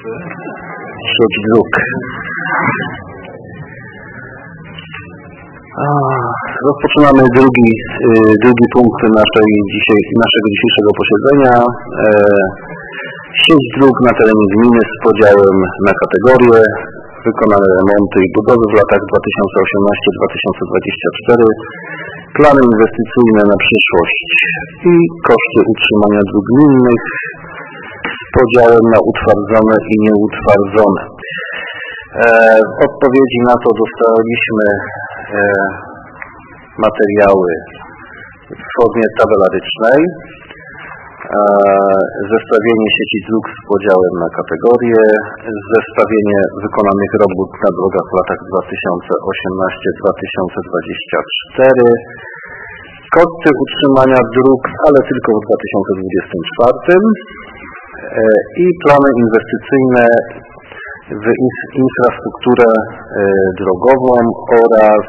sieć dróg. Rozpoczynamy drugi punkt naszego dzisiejszego posiedzenia. Sieć dróg na terenie gminy z podziałem na kategorie, wykonane remonty i budowy w latach 2018-2024, plany inwestycyjne na przyszłość i koszty utrzymania dróg gminnych z podziałem na utwardzone i nieutwardzone. W odpowiedzi na to dostaliśmy materiały w formie tabelarycznej, zestawienie sieci dróg z podziałem na kategorie, zestawienie wykonanych robót na drogach w latach 2018-2024, koszty utrzymania dróg, ale tylko w 2024 i plany inwestycyjne w infrastrukturę drogową oraz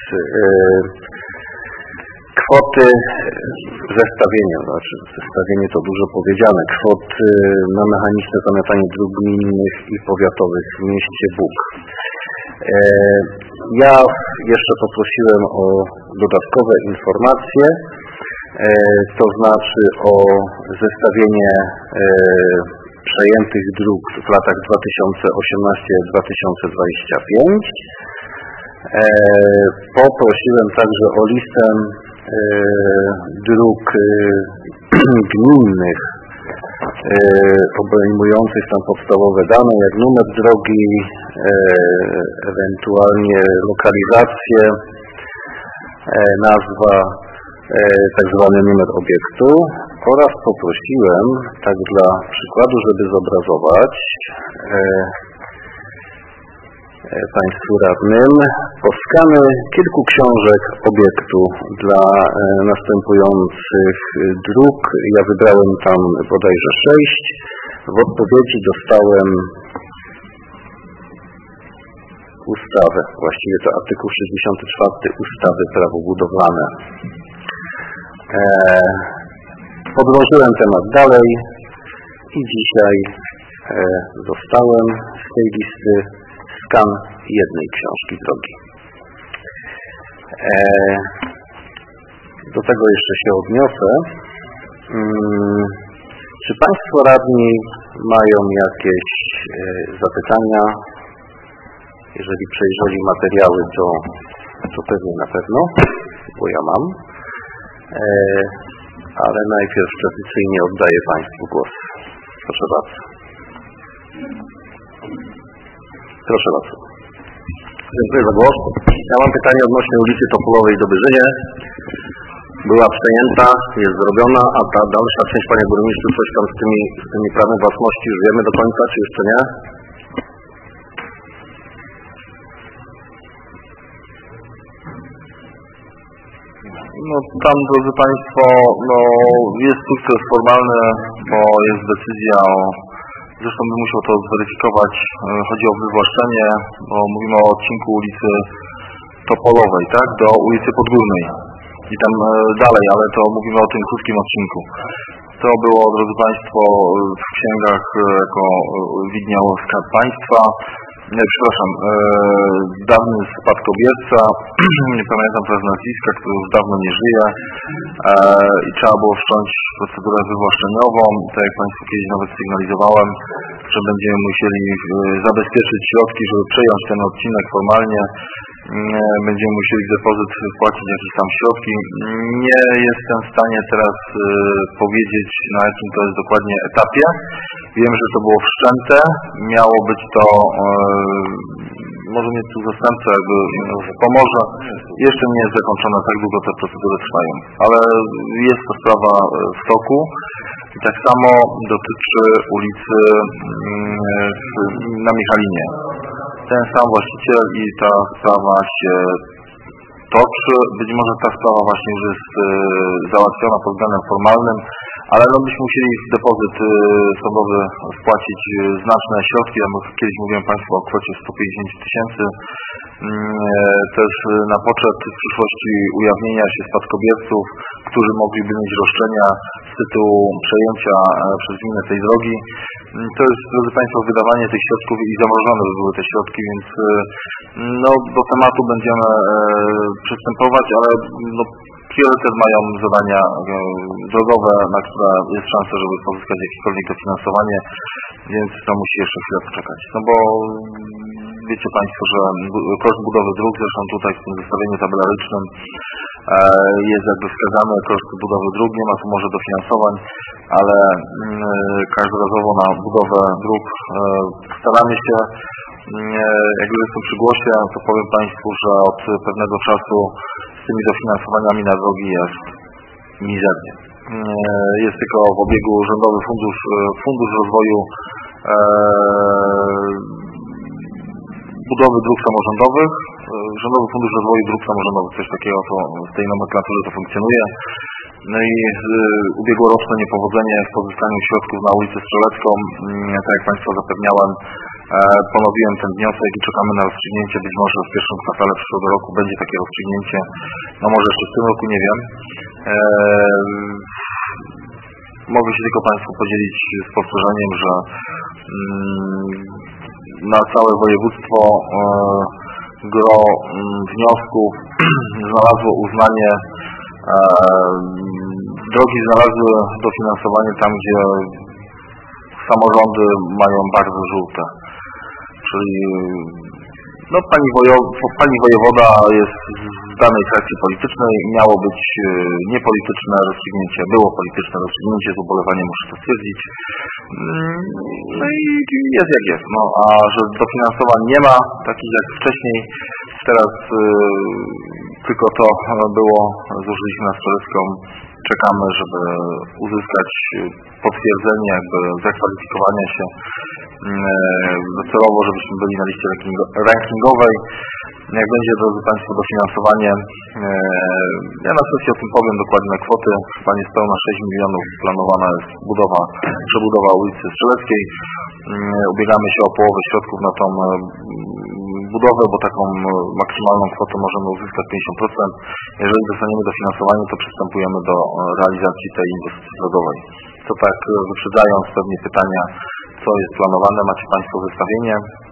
kwoty, zestawienie to dużo powiedziane, kwoty na mechaniczne zamiatanie dróg gminnych i powiatowych w mieście Bóg. Ja jeszcze poprosiłem o dodatkowe informacje, to znaczy o zestawienie przejętych dróg w latach 2018-2025. Poprosiłem także o listę dróg gminnych obejmujących tam podstawowe dane, jak numer drogi, ewentualnie lokalizację, nazwa, tak zwany numer obiektu, oraz poprosiłem, tak dla przykładu, żeby zobrazować Państwu radnym, o skany kilku książek obiektu dla następujących dróg. Ja wybrałem tam bodajże 6. W odpowiedzi dostałem ustawę, właściwie to artykuł 64 ustawy Prawo budowlane. Podłożyłem temat dalej i dzisiaj dostałem z tej listy skan jednej książki drogi. Do tego jeszcze się odniosę. Czy Państwo radni mają jakieś zapytania? Jeżeli przejrzeli materiały, to pewnie na pewno, bo ja mam. Ale najpierw tradycyjnie oddaję Państwu głos. Proszę bardzo. Proszę bardzo. Dziękuję za głos. Ja mam pytanie odnośnie ulicy Topulowej do Byżynie. Była przejęta, jest zrobiona, a ta dalsza część, panie burmistrzu, coś tam z tymi prawem własności już wiemy do końca, czy jeszcze nie? No tam, drodzy Państwo, jest sukces formalny, bo jest decyzja zresztą bym musiał to zweryfikować, chodzi o wywłaszczenie, bo mówimy o odcinku ulicy Topolowej, tak, do ulicy Podgórnej i tam dalej, ale to mówimy o tym krótkim odcinku. To było, drodzy Państwo, w księgach jako widniało Skarb Państwa. Dawny spadkobierca, nie pamiętam teraz nazwiska, który już dawno nie żyje i trzeba było wszcząć procedurę wywłaszczeniową. Tak jak Państwu kiedyś nawet sygnalizowałem, że będziemy musieli zabezpieczyć środki, żeby przejąć ten odcinek formalnie. Będziemy musieli depozyt wpłacić jakieś tam środki. Nie jestem w stanie teraz powiedzieć, na jakim to jest dokładnie etapie. Wiem, że to było wszczęte. Miało być to, może mieć tu zastępca, jakby pomoże. Jeszcze nie jest zakończone, tak długo te procedury trwają. Ale jest to sprawa w toku. I tak samo dotyczy ulicy na Michalinie. Ten sam właściciel i ta sprawa się toczy. Być może ta sprawa właśnie już jest załatwiona pod względem formalnym, ale byśmy musieli w depozyt sądowy wpłacić znaczne środki. Ja kiedyś mówiłem Państwu o kwocie 150 000. Też na poczet w przyszłości ujawnienia się spadkobierców, którzy mogliby mieć roszczenia z tytułu przejęcia przez gminę tej drogi. To jest, drodzy Państwo, wydawanie tych środków i zamrożone by były te środki, więc no, do tematu będziemy przystępować, ale no, priorytet mają zadania drogowe, na które jest szansa, żeby pozyskać jakiekolwiek dofinansowanie, więc to musi jeszcze chwilę poczekać. No bo wiecie Państwo, że koszt budowy dróg, zresztą tutaj w tym zestawieniu tabelarycznym jest jakby wskazany koszt budowy dróg, nie ma tu może dofinansowań, ale każdorazowo na budowę dróg staramy się. Jak już jestem przy głosie, to powiem Państwu, że od pewnego czasu z tymi dofinansowaniami na drogi jest mizernie. Jest tylko w obiegu rządowy fundusz rozwoju budowy dróg samorządowych, Rządowy Fundusz Rozwoju Dróg Samorządowych, coś takiego, to w tej nomenklaturze to funkcjonuje. No i ubiegłoroczne niepowodzenie w pozyskaniu środków na ulicę Strzelecką, tak jak Państwa zapewniałem, ponowiłem ten wniosek i czekamy na rozstrzygnięcie. Być może w pierwszym kwartale przyszłego roku będzie takie rozstrzygnięcie, no może jeszcze w tym roku, nie wiem. Mogę się tylko Państwu podzielić spostrzeżeniem, że na całe województwo gro wniosków znalazło uznanie, drogi znalazły dofinansowanie tam, gdzie samorządy mają bardzo żółte. Czyli no, pani wojewoda jest z danej frakcji politycznej, miało być niepolityczne rozstrzygnięcie, było polityczne rozstrzygnięcie, z ubolewaniem muszę to stwierdzić. No i jest jak jest. No, a że dofinansowań nie ma, takich jak wcześniej, teraz tylko to było, złożyliśmy na Strzelecką, czekamy, żeby uzyskać potwierdzenie jakby zakwalifikowania się docelowo, żebyśmy byli na liście rankingowej. Jak będzie, drodzy Państwo, dofinansowanie, ja na sesji o tym powiem dokładne kwoty, chyba niespełna 6 milionów planowana jest przebudowa ulicy Strzeleckiej. Ubiegamy się o połowę środków na tą budowę, bo taką maksymalną kwotę możemy uzyskać 50%. Jeżeli dostaniemy dofinansowanie, to przystępujemy do realizacji tej inwestycji drogowej. To tak wyprzedzając pewnie pytania, co jest planowane, macie Państwo zestawienie.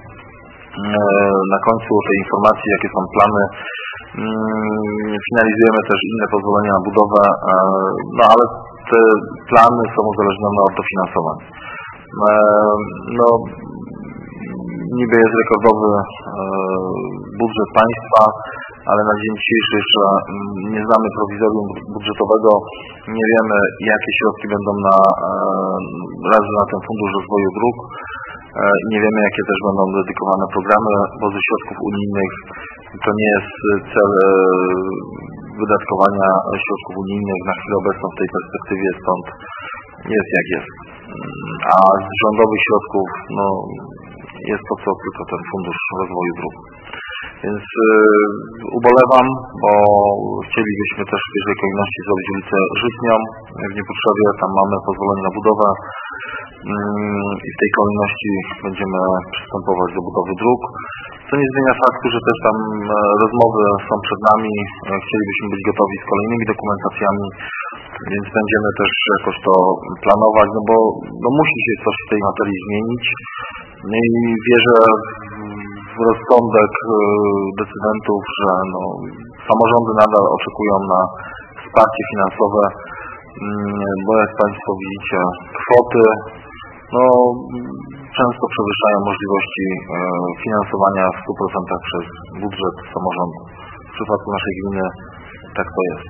Na końcu tej informacji, jakie są plany, finalizujemy też inne pozwolenia na budowę, no ale te plany są uzależnione od dofinansowań. No, niby jest rekordowy budżet państwa, ale na dzień dzisiejszy jeszcze nie znamy prowizorium budżetowego, nie wiemy, jakie środki będą na ten Fundusz Rozwoju Dróg. Nie wiemy, jakie też będą dedykowane programy, bo ze środków unijnych to nie jest cel wydatkowania środków unijnych na chwilę obecną w tej perspektywie, stąd jest jak jest. A z rządowych środków no, jest to co tylko ten Fundusz Rozwoju Dróg. Więc ubolewam, bo chcielibyśmy też w pierwszej kolejności zrobić ulicę Żytnią w Niepotrzebie, tam mamy pozwolenie na budowę i w tej kolejności będziemy przystępować do budowy dróg, co nie zmienia faktu, że też tam rozmowy są przed nami, chcielibyśmy być gotowi z kolejnymi dokumentacjami, więc będziemy też jakoś to planować, no bo no musi się coś w tej materii zmienić i wierzę w rozsądek decydentów, że no, samorządy nadal oczekują na wsparcie finansowe, bo jak Państwo widzicie, kwoty no, często przewyższają możliwości finansowania w 100% przez budżet samorządu. W przypadku naszej gminy tak to jest.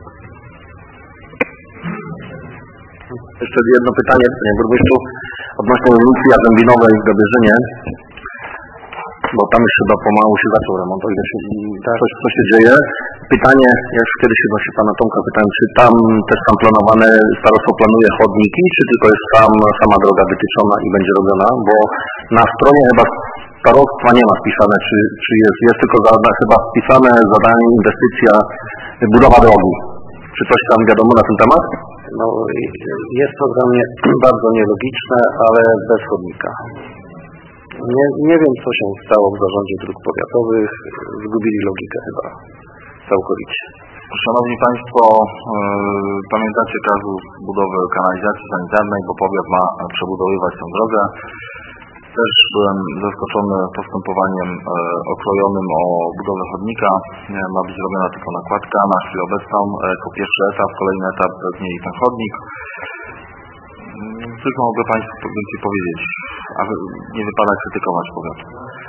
Jeszcze jedno pytanie, panie burmistrzu, odnośnie ulicy Jazębinowej w Dobierzynie, bo tam już chyba pomału się zaczął remont, o ile się, coś się dzieje. Pytanie, ja już kiedyś chyba się pana Tomka pytałem, czy tam też są planowane, starostwo planuje chodniki, czy tylko jest sama droga wytyczona i będzie robiona, bo na stronie chyba starostwa nie ma wpisane, czy jest tylko chyba wpisane zadanie, inwestycja, budowa drogi. Czy coś tam wiadomo na ten temat? No, jest to dla mnie bardzo nielogiczne, ale bez chodnika. Nie wiem, co się stało w zarządzie dróg powiatowych. Zgubili logikę chyba całkowicie. Szanowni Państwo, pamiętacie kazus budowy kanalizacji sanitarnej, bo powiat ma przebudowywać tę drogę. Też byłem zaskoczony postępowaniem okrojonym o budowę chodnika. Ma być zrobiona tylko nakładka na chwilę obecną, jako pierwszy etap, kolejny etap zmieni ten chodnik. Tylko mogę Państwu więcej powiedzieć, a nie wypada krytykować powiatu.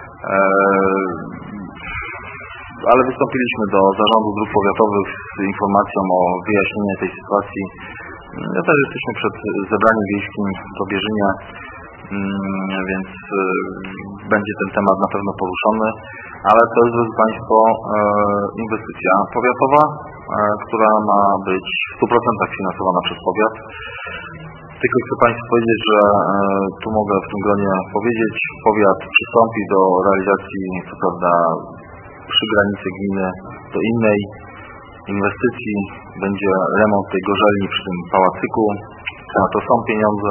Ale wystąpiliśmy do Zarządu Dróg Powiatowych z informacją o wyjaśnieniu tej sytuacji. Ja też jesteśmy przed zebraniem wiejskim w Dobierzynie, więc będzie ten temat na pewno poruszony, ale to jest, drodzy Państwo, inwestycja powiatowa, która ma być w 100% finansowana przez powiat. Tylko chcę Państwu powiedzieć, że tu mogę w tym gronie powiedzieć, powiat przystąpi do realizacji, co prawda przy granicy gminy, do innej inwestycji, będzie remont tej gorzelni przy tym pałacyku, na to są pieniądze.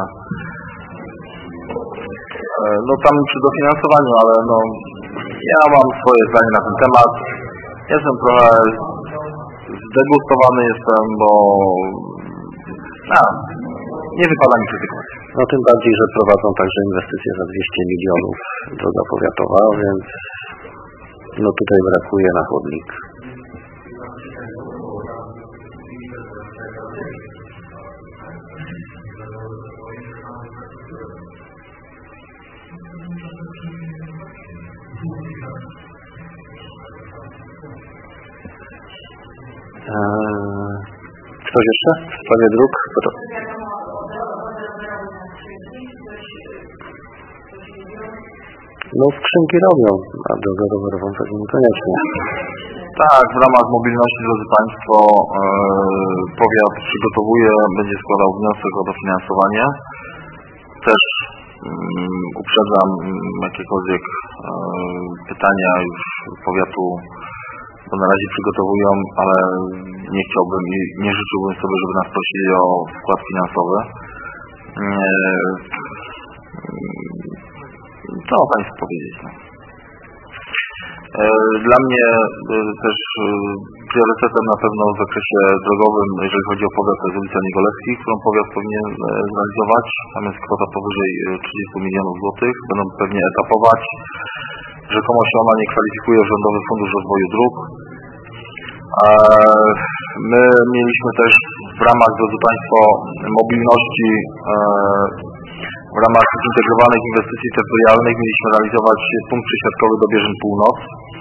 No tam przy dofinansowaniu, ale no ja mam swoje zdanie na ten temat. Jestem trochę zdegustowany bo nie wypada mi krytykować. No tym bardziej, że prowadzą także inwestycje za 200 milionów droga powiatowa, więc no tutaj brakuje na chodnik. Ktoś jeszcze w sprawie dróg? No skrzynki robią, a drogę rowerową pewnie niekoniecznie. Tak, w ramach mobilności, drodzy Państwo, powiat przygotowuje, będzie składał wniosek o dofinansowanie. Też uprzedzam jakiekolwiek pytania już powiatu, bo na razie przygotowują, ale nie chciałbym i nie życzyłbym sobie, żeby nas prosili o wkład finansowy. Co mam Państwu powiedzieć? Dla mnie też priorytetem na pewno w zakresie drogowym, jeżeli chodzi o powiat, to jest ulica Niegolewskich, którą powiat powinien zrealizować. Tam jest kwota powyżej 30 milionów złotych. Będą pewnie etapować. Rzekomo się ona nie kwalifikuje w Rządowy Fundusz Rozwoju Dróg. My mieliśmy też w ramach, drodzy Państwo, mobilności, w ramach zintegrowanych inwestycji terytorialnych mieliśmy realizować punkt przysiadkowy Dobierzyn Północ.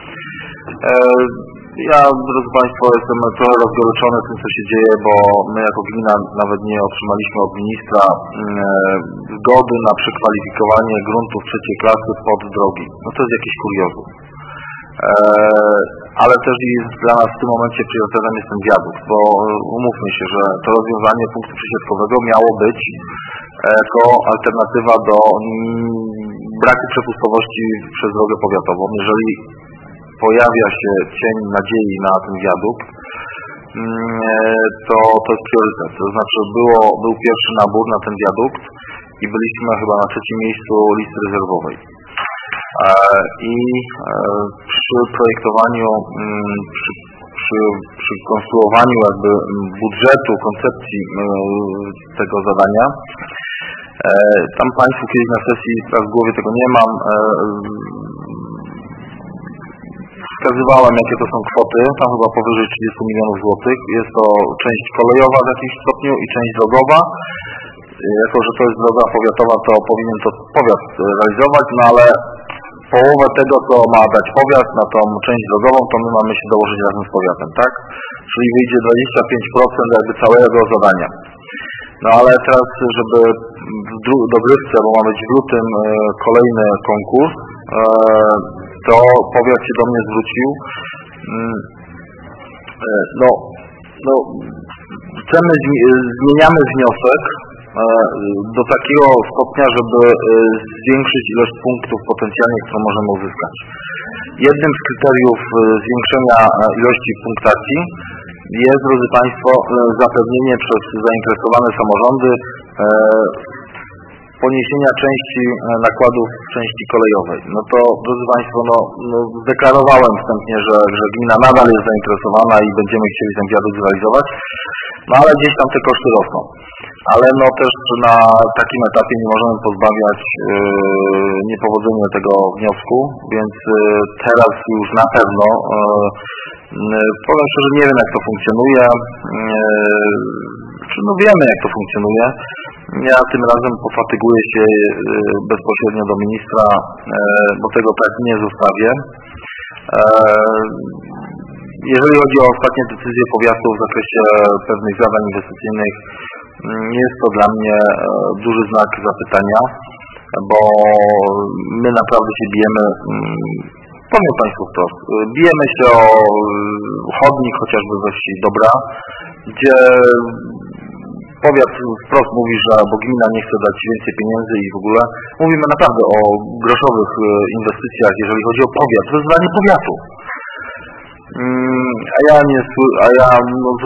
Ja, drodzy Państwo, jestem trochę rozgoryczony tym, co się dzieje, bo my jako gmina nawet nie otrzymaliśmy od ministra zgody na przekwalifikowanie gruntów trzeciej klasy pod drogi. No to jest jakieś kuriozum. Ale też jest dla nas w tym momencie priorytetem jest ten wiadukt, bo umówmy się, że to rozwiązanie punktu przysiadkowego miało być jako alternatywa do braku przepustowości przez drogę powiatową. Jeżeli pojawia się cień nadziei na ten wiadukt, to jest priorytet. To znaczy był pierwszy nabór na ten wiadukt i byliśmy chyba na 3. miejscu listy rezerwowej. I przy projektowaniu, przy konstruowaniu jakby budżetu, koncepcji tego zadania, tam Państwu kiedyś na sesji, teraz w głowie tego nie mam, wskazywałem, jakie to są kwoty, tam chyba powyżej 30 milionów złotych. Jest to część kolejowa w jakimś stopniu i część drogowa. Jako że to jest droga powiatowa, to powinien to powiat realizować, no ale połowę tego, co ma dać powiat na tą część drogową, to my mamy się dołożyć razem z powiatem, tak? Czyli wyjdzie 25% jakby całego zadania. No ale teraz, żeby w dogrywce, bo ma być w lutym kolejny konkurs, to powiat się do mnie zwrócił. Zmieniamy wniosek do takiego stopnia, żeby zwiększyć ilość punktów potencjalnie, które możemy uzyskać. Jednym z kryteriów zwiększenia ilości punktacji jest, drodzy Państwo, zapewnienie przez zainteresowane samorządy poniesienia części nakładów w części kolejowej. No to, drodzy Państwo, zdeklarowałem wstępnie, że gmina nadal jest zainteresowana i będziemy chcieli ten wiadukt zrealizować, no ale gdzieś tam te koszty rosną. Ale też na takim etapie nie możemy pozbawiać niepowodzenia tego wniosku, więc teraz już na pewno powiem szczerze, nie wiem jak to funkcjonuje, wiemy jak to funkcjonuje. Ja tym razem pofatyguję się bezpośrednio do ministra, bo tego tak nie zostawię. Jeżeli chodzi o ostatnie decyzje powiatu w zakresie pewnych zadań inwestycyjnych, jest to dla mnie duży znak zapytania, bo my naprawdę się bijemy, powiem Państwu wprost, bijemy się o chodnik chociażby we wsi Dobra, gdzie powiat wprost mówi, że bo gmina nie chce dać więcej pieniędzy i w ogóle mówimy naprawdę o groszowych inwestycjach, jeżeli chodzi o powiat, wezwanie powiatu. A ja z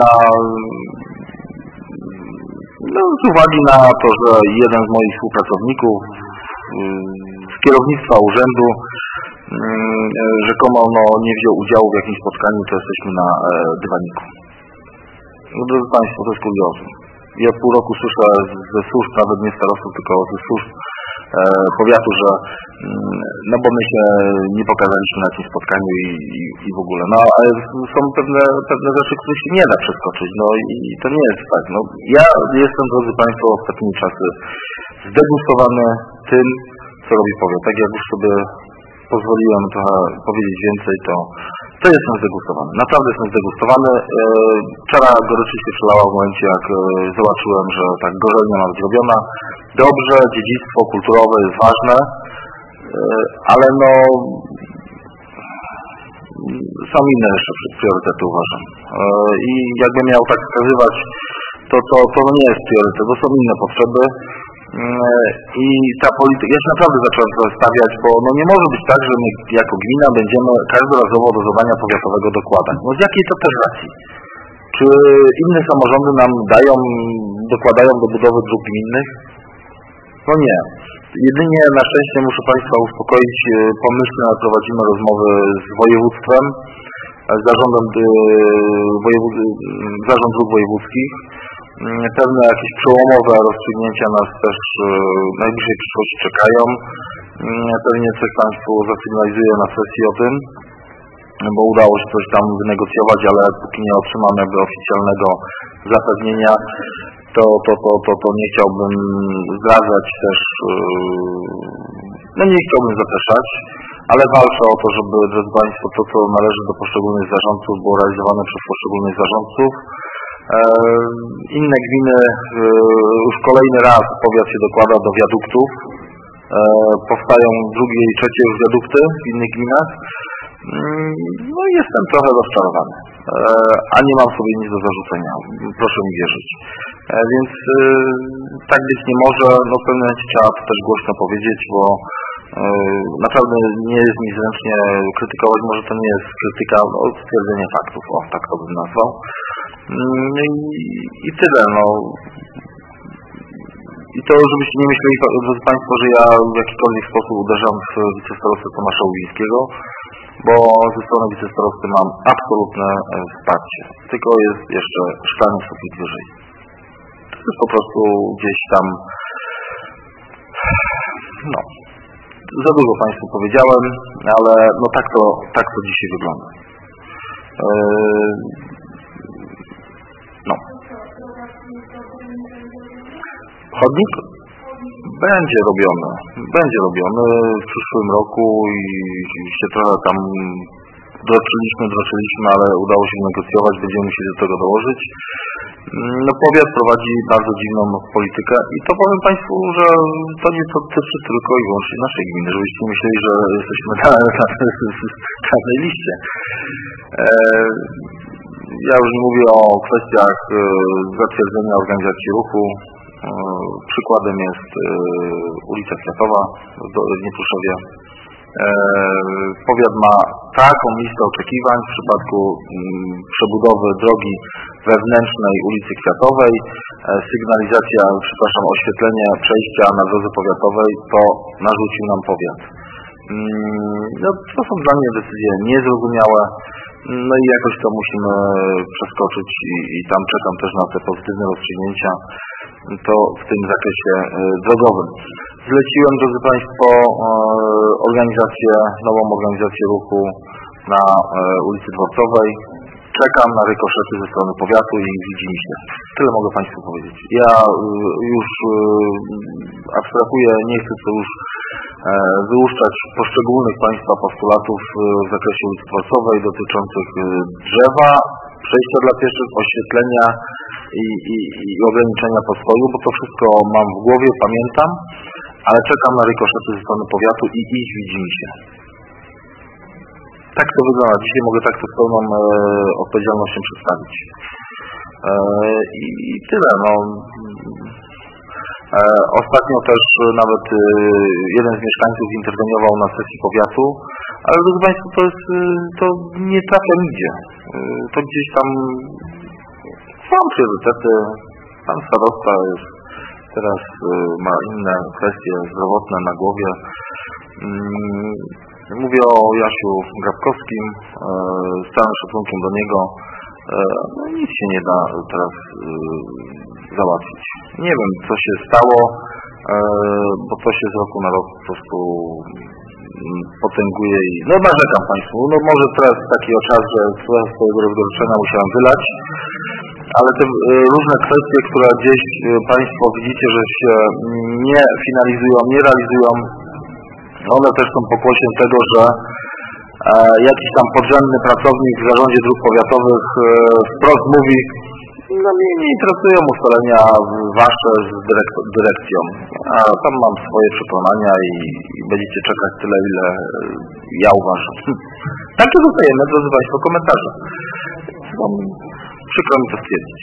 uwagi na to, że jeden z moich współpracowników z kierownictwa urzędu rzekomo nie wziął udziału w jakimś spotkaniu, to jesteśmy na dywaniku. Drodzy Państwo, to jest kuriozum. Ja pół roku słyszę ze służb, nawet nie starostów, tylko ze służb powiatu, że bo my się nie pokazaliśmy na tym spotkaniu i w ogóle. Ale są pewne rzeczy, których się nie da przeskoczyć. I to nie jest tak. Ja jestem, drodzy Państwo, ostatnimi czasy zdegustowany tym, co robi powiat. Tak jak już sobie pozwoliłem trochę powiedzieć więcej, to jestem zdegustowany. Naprawdę jestem zdegustowany. Czara goryczy się przelała w momencie, jak zobaczyłem, że tak gorzelnia ma być robiona. Dobrze, dziedzictwo kulturowe jest ważne, ale są inne jeszcze priorytety, uważam. I jakbym miał tak wskazywać, to nie jest priorytet, to są inne potrzeby. I ta polityka, ja się naprawdę zacząłem stawiać, bo nie może być tak, że my jako gmina będziemy każdorazowo do zadania powiatowego dokładać. Z jakiej to też racji? Czy inne samorządy nam dokładają do budowy dróg gminnych? Nie. Jedynie na szczęście muszę Państwa uspokoić, pomyślnie prowadzimy rozmowy z województwem, z Zarząd Dróg Wojewódzkich. Pewne jakieś przełomowe rozstrzygnięcia nas też w najbliższej przyszłości czekają. Pewnie coś Państwu zasygnalizuję na sesji o tym, bo udało się coś tam wynegocjować, ale póki nie otrzymamy oficjalnego zapewnienia, to nie chciałbym zdradzać też, nie chciałbym zapraszać, ale walczę o to, żeby, drodzy Państwo, to co należy do poszczególnych zarządców było realizowane przez poszczególnych zarządców. Inne gminy, już kolejny raz powiat się dokłada do wiaduktów, powstają drugie i trzecie już wiadukty w innych gminach. Jestem trochę rozczarowany, a nie mam sobie nic do zarzucenia, proszę mi wierzyć. Więc tak być nie może, w pewnym momencie trzeba to też głośno powiedzieć, bo naprawdę nie jest mi zręcznie krytykować, może to nie jest krytyka, stwierdzenie faktów, tak to bym nazwał. I tyle, I to, żebyście nie myśleli, drodzy Państwo, że ja w jakikolwiek sposób uderzam w wicestarostę Tomasza Łubińskiego, bo ze strony wicestarosty mam absolutne wsparcie. Tylko jest jeszcze szklany sufit wyżej. To jest po prostu gdzieś tam, za dużo Państwu powiedziałem, ale tak to dzisiaj wygląda. Chodnik będzie robiony w przyszłym roku i się trochę tam droczyliśmy, ale udało się negocjować, będziemy musieli do tego dołożyć. Powiat prowadzi bardzo dziwną politykę i to powiem Państwu, że to nie dotyczy tylko i wyłącznie naszej gminy, żebyście myśleli, że jesteśmy na każdej liście. Ja już nie mówię o kwestiach zatwierdzenia organizacji ruchu. Przykładem jest ulica Kwiatowa w Niepruszowie. Powiat ma taką listę oczekiwań w przypadku przebudowy drogi wewnętrznej ulicy Kwiatowej, oświetlenie przejścia na drodze powiatowej, to narzucił nam powiat. No, to są dla mnie decyzje niezrozumiałe, no i jakoś to musimy przeskoczyć i tam czekam też na te pozytywne rozstrzygnięcia, to w tym zakresie drogowym. Zleciłem, drodzy Państwo, nową organizację ruchu na ulicy Dworcowej. Czekam na rykoszety ze strony powiatu i widzimy się. Tyle mogę Państwu powiedzieć. Ja już abstrahuję, nie chcę tu już wyłuszczać poszczególnych Państwa postulatów w zakresie ulicy Dworcowej dotyczących drzewa, przejścia dla pieszych, oświetlenia i ograniczenia postoju, bo to wszystko mam w głowie, pamiętam, ale czekam na rykoszety ze strony powiatu i widzimy się. Tak to wygląda. Dzisiaj mogę tak to z pełną odpowiedzialnością przedstawić. I tyle. No. Ostatnio też nawet jeden z mieszkańców interweniował na sesji powiatu, ale drodzy Państwo, to nie trafia nigdzie. To gdzieś tam są priorytety. Pan starosta jest teraz ma inne kwestie zdrowotne na głowie. Mówię o Jasiu Grabkowskim, z całym szacunkiem do niego. No, nic się nie da teraz załatwić. Nie wiem, co się stało, bo to się z roku na rok po prostu potęguje i no narzekam Państwu. No może teraz taki czas, że swojego rozgoryczenia musiałem wylać, ale te różne kwestie, które gdzieś Państwo widzicie, że się nie finalizują, nie realizują, one też są pokłosiem tego, że jakiś tam podrzędny pracownik w zarządzie dróg powiatowych wprost mówi, no mnie nie interesują ustalenia wasze z dyrekcją, a tam mam swoje przekonania i będziecie czekać tyle, ile ja uważam. Takie dostajemy, drodzy Państwo, komentarze. Przykro mi to stwierdzić.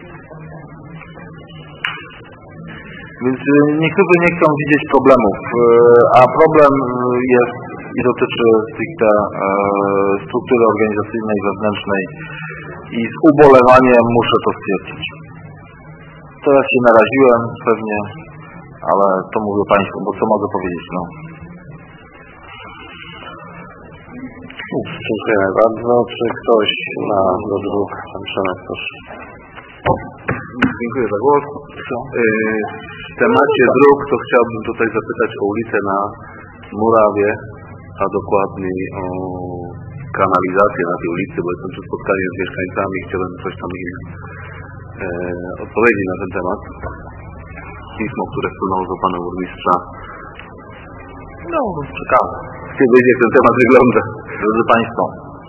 Więc niektórzy nie chcą widzieć problemów, a problem jest i dotyczy stricte struktury organizacyjnej, wewnętrznej i z ubolewaniem muszę to stwierdzić. Teraz się naraziłem pewnie, ale to mówię Państwu, bo co mogę powiedzieć, no. Dziękuję bardzo. Czy ktoś ma do dróg? Pan Przemek, proszę. Dziękuję za głos. W temacie dróg to chciałbym tutaj zapytać o ulicę na Murawie, a dokładniej o kanalizację na tej ulicy, bo jestem przy spotkaniu z mieszkańcami i chciałbym coś tam im odpowiedzieć na ten temat. Pismo, które wpłynęło do pana burmistrza. No, ciekawe. Chcę wiedzieć, jak ten temat wygląda. Drodzy Państwo,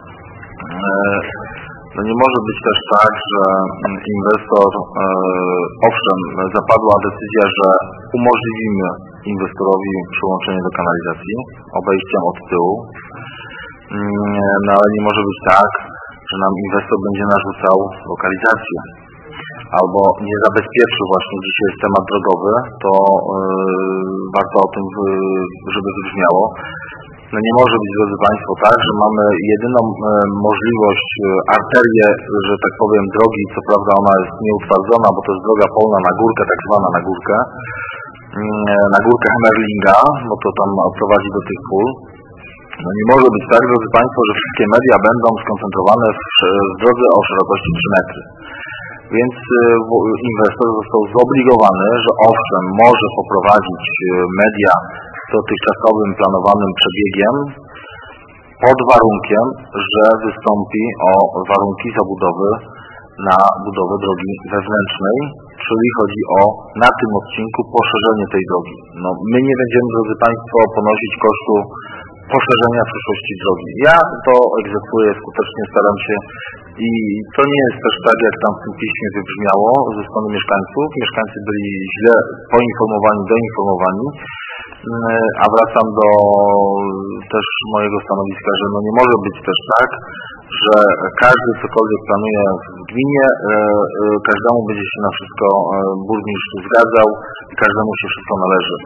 no nie może być też tak, że inwestor, owszem, zapadła decyzja, że umożliwimy inwestorowi przyłączenie do kanalizacji obejściem od tyłu, no ale nie może być tak, że nam inwestor będzie narzucał lokalizację albo nie zabezpieczył, właśnie dzisiaj jest temat drogowy, to warto o tym, żeby wybrzmiało. No nie może być, drodzy Państwo, tak, że mamy jedyną możliwość, arterię, że tak powiem, drogi, co prawda ona jest nieutwardzona, bo to jest droga polna na górkę, tak zwana na górkę Hemmerlinga, bo to tam prowadzi do tych pól. No nie może być tak, drodzy Państwo, że wszystkie media będą skoncentrowane w drodze o szerokości 3 metry. Więc inwestor został zobligowany, że owszem, może poprowadzić media dotychczasowym planowanym przebiegiem pod warunkiem, że wystąpi o warunki zabudowy na budowę drogi wewnętrznej, czyli chodzi o na tym odcinku poszerzenie tej drogi. No, my nie będziemy, drodzy Państwo, ponosić kosztu poszerzenia przyszłości drogi. Ja to egzekwuję skutecznie, staram się i to nie jest też tak, jak tam w tym piśmie wybrzmiało ze strony mieszkańców. Mieszkańcy byli źle poinformowani, doinformowani, a wracam do też mojego stanowiska, że no nie może być też tak, że każdy cokolwiek planuje w gminie, każdemu będzie się na wszystko burmistrz zgadzał i każdemu się wszystko należy.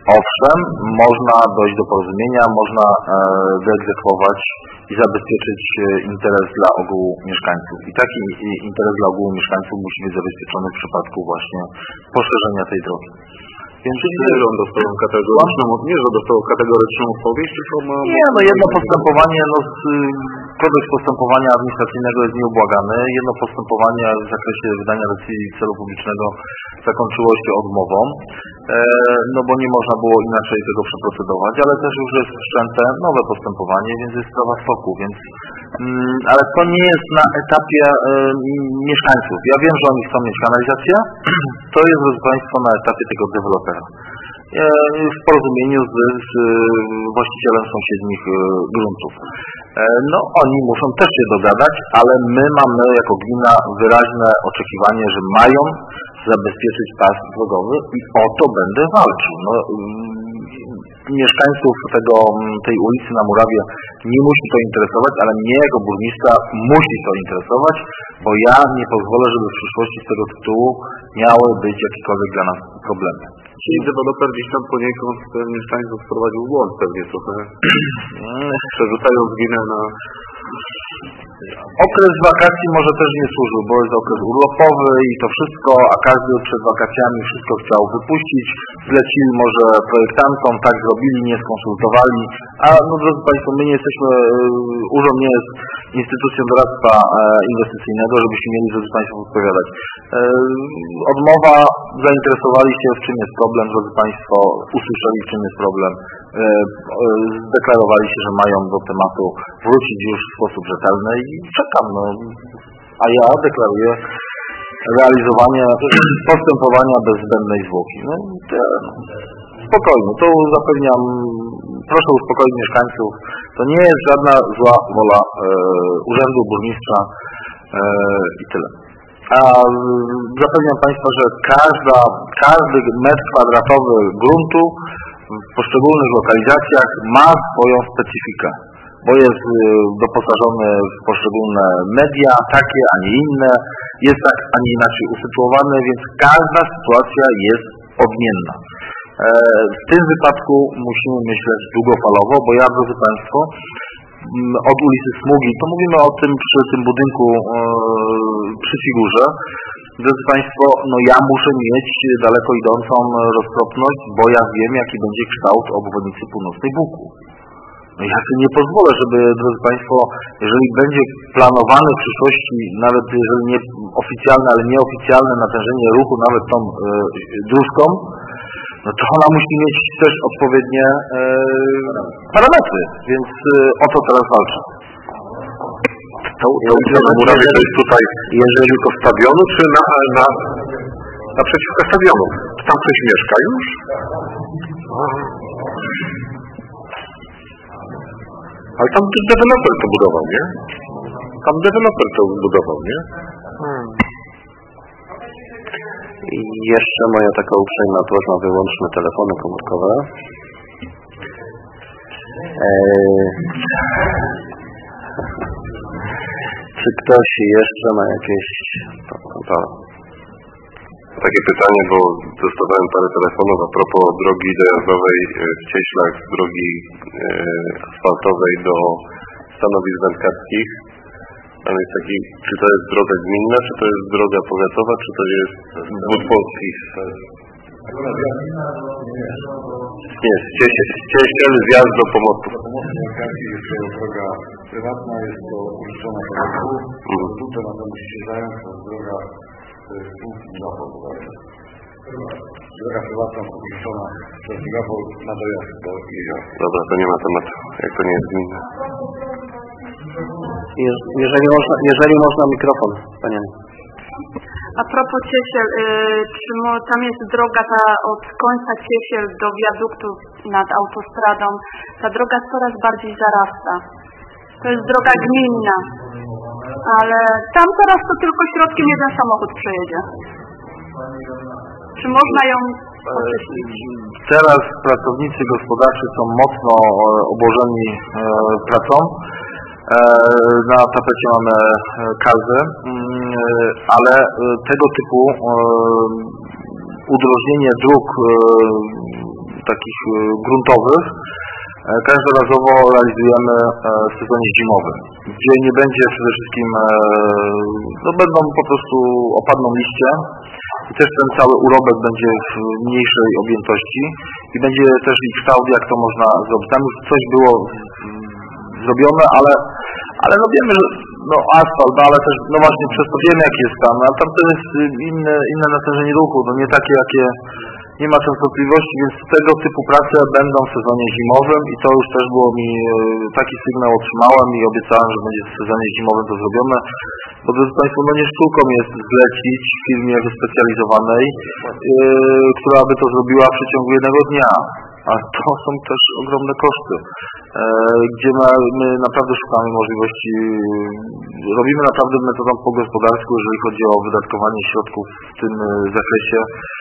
owszem, można dojść do porozumienia, można wyegzekwować i zabezpieczyć interes dla ogółu mieszkańców. I taki interes dla ogółu mieszkańców musi być zabezpieczony w przypadku właśnie poszerzenia tej drogi. Więc nie, że on dostał kategoryczną odpowiedź, tylko ma... Nie, no jedno postępowanie, kodeks postępowania administracyjnego jest nieubłagany. Jedno postępowanie w zakresie wydania decyzji celu publicznego zakończyło się odmową, no bo nie można było inaczej tego przeprocedować, ale też już jest wszczęte nowe postępowanie, więc jest sprawa w toku, więc ale to nie jest na etapie mieszkańców. Ja wiem, że oni chcą mieć kanalizację, to jest, drodzy Państwo, na etapie tego dewelopera. W porozumieniu z właścicielem sąsiednich gruntów. No oni muszą też się dogadać, ale my mamy jako gmina wyraźne oczekiwanie, że mają zabezpieczyć pas drogowy i o to będę walczył. No, mieszkańców tej ulicy na Murawie nie musi to interesować, ale mnie jako burmistrza musi to interesować, bo ja nie pozwolę, żeby w przyszłości z tego tytułu miały być jakiekolwiek dla nas problemy. Czyli deweloper gdzieś tam poniekąd mieszkańców wprowadził w błąd pewnie trochę, przerzucając winę na... Okres wakacji może też nie służył, bo jest okres urlopowy i to wszystko, a każdy przed wakacjami wszystko chciał wypuścić, zlecili może projektantom, tak zrobili, nie skonsultowali, a no drodzy Państwo, my nie jesteśmy, urząd nie jest instytucją doradztwa inwestycyjnego, żebyśmy mieli, drodzy Państwo, odpowiadać. Odmowa, zainteresowali się, w czym jest problem, drodzy Państwo, usłyszeli, w czym jest problem, zdeklarowali się, że mają do tematu wrócić już w sposób rzetelny i czekam, no. A ja deklaruję realizowanie postępowania bez zbędnej zwłoki. No, spokojnie, to zapewniam, proszę uspokoić mieszkańców, to nie jest żadna zła wola urzędu burmistrza i tyle. A zapewniam Państwa, że każdy metr kwadratowy gruntu w poszczególnych lokalizacjach ma swoją specyfikę, bo jest doposażony w poszczególne media, takie, a nie inne, jest tak, a nie inaczej usytuowany, więc każda sytuacja jest odmienna. W tym wypadku musimy myśleć długofalowo, bo ja, drodzy Państwo, od ulicy Smugi, to mówimy o tym przy tym budynku przy Figurze. Drodzy Państwo, no ja muszę mieć daleko idącą roztropność, bo ja wiem, jaki będzie kształt obwodnicy północnej Buku. No ja sobie nie pozwolę, żeby, drodzy Państwo, jeżeli będzie planowane w przyszłości, nawet jeżeli nie oficjalne, ale nieoficjalne natężenie ruchu, nawet tą dróżką, no to ona musi mieć też odpowiednie parametry, więc o to teraz walczę. To ulica na Murawie to jest tutaj, jeżeli to stadionu, czy naprzeciwko stadionu? Czy tam ktoś mieszka już? Ale tam deweloper to budował, nie? Tam deweloper to budował, nie? I jeszcze moja taka uprzejma prośba, wyłączmy telefony komórkowe. Czy ktoś jeszcze ma jakieś... Takie pytanie, bo dostawałem parę telefonów a propos drogi dojazdowej w Cieślach, z drogi asfaltowej do stanowisk wędkarskich. Tam jest taki, czy to jest droga gminna, czy to jest droga powiatowa, czy to jest wód polskich? Nie, Ciesiel, zjazd do Pomostu. Jest to droga prywatna, jest to użyczona powiatu. Tutaj na to musicie zająć, to jest droga droga prywatna użyczona przez Gapol na dojazd do jeziora. Dobra, to nie ma tematu, jak to nie jest gminne. Jeżeli można mikrofon, panie. A propos Ciesiel, tam jest droga ta od końca Ciesiel do wiaduktu nad autostradą. Ta droga coraz bardziej zarasta. To jest droga gminna, ale tam teraz to tylko środkiem jeden samochód przejedzie. Czy można ją oczyścić? Teraz pracownicy gospodarczy są mocno obłożeni pracą. Na tapecie mamy Kalwę, ale tego typu udrożnienie dróg takich gruntowych każdorazowo realizujemy w sezonie zimowym, gdzie nie będzie przede wszystkim, będą po prostu opadną liście i też ten cały urobek będzie w mniejszej objętości i będzie też i kształt, jak to można zrobić. Tam już coś było zrobione, ale no wiemy, że asfalt, ale też właśnie przez to wiemy, jaki jest tam, a tam to jest inne natężenie ruchu, nie takie, jakie nie ma częstotliwości, więc tego typu prace będą w sezonie zimowym i to już też było mi, taki sygnał otrzymałem i obiecałem, że będzie w sezonie zimowym to zrobione, bo drodzy Państwo, nie sztuką jest zlecić firmie wyspecjalizowanej, która by to zrobiła w przeciągu jednego dnia. A to są też ogromne koszty, gdzie my naprawdę szukamy możliwości, robimy naprawdę metodą po gospodarsku, jeżeli chodzi o wydatkowanie środków w tym zakresie,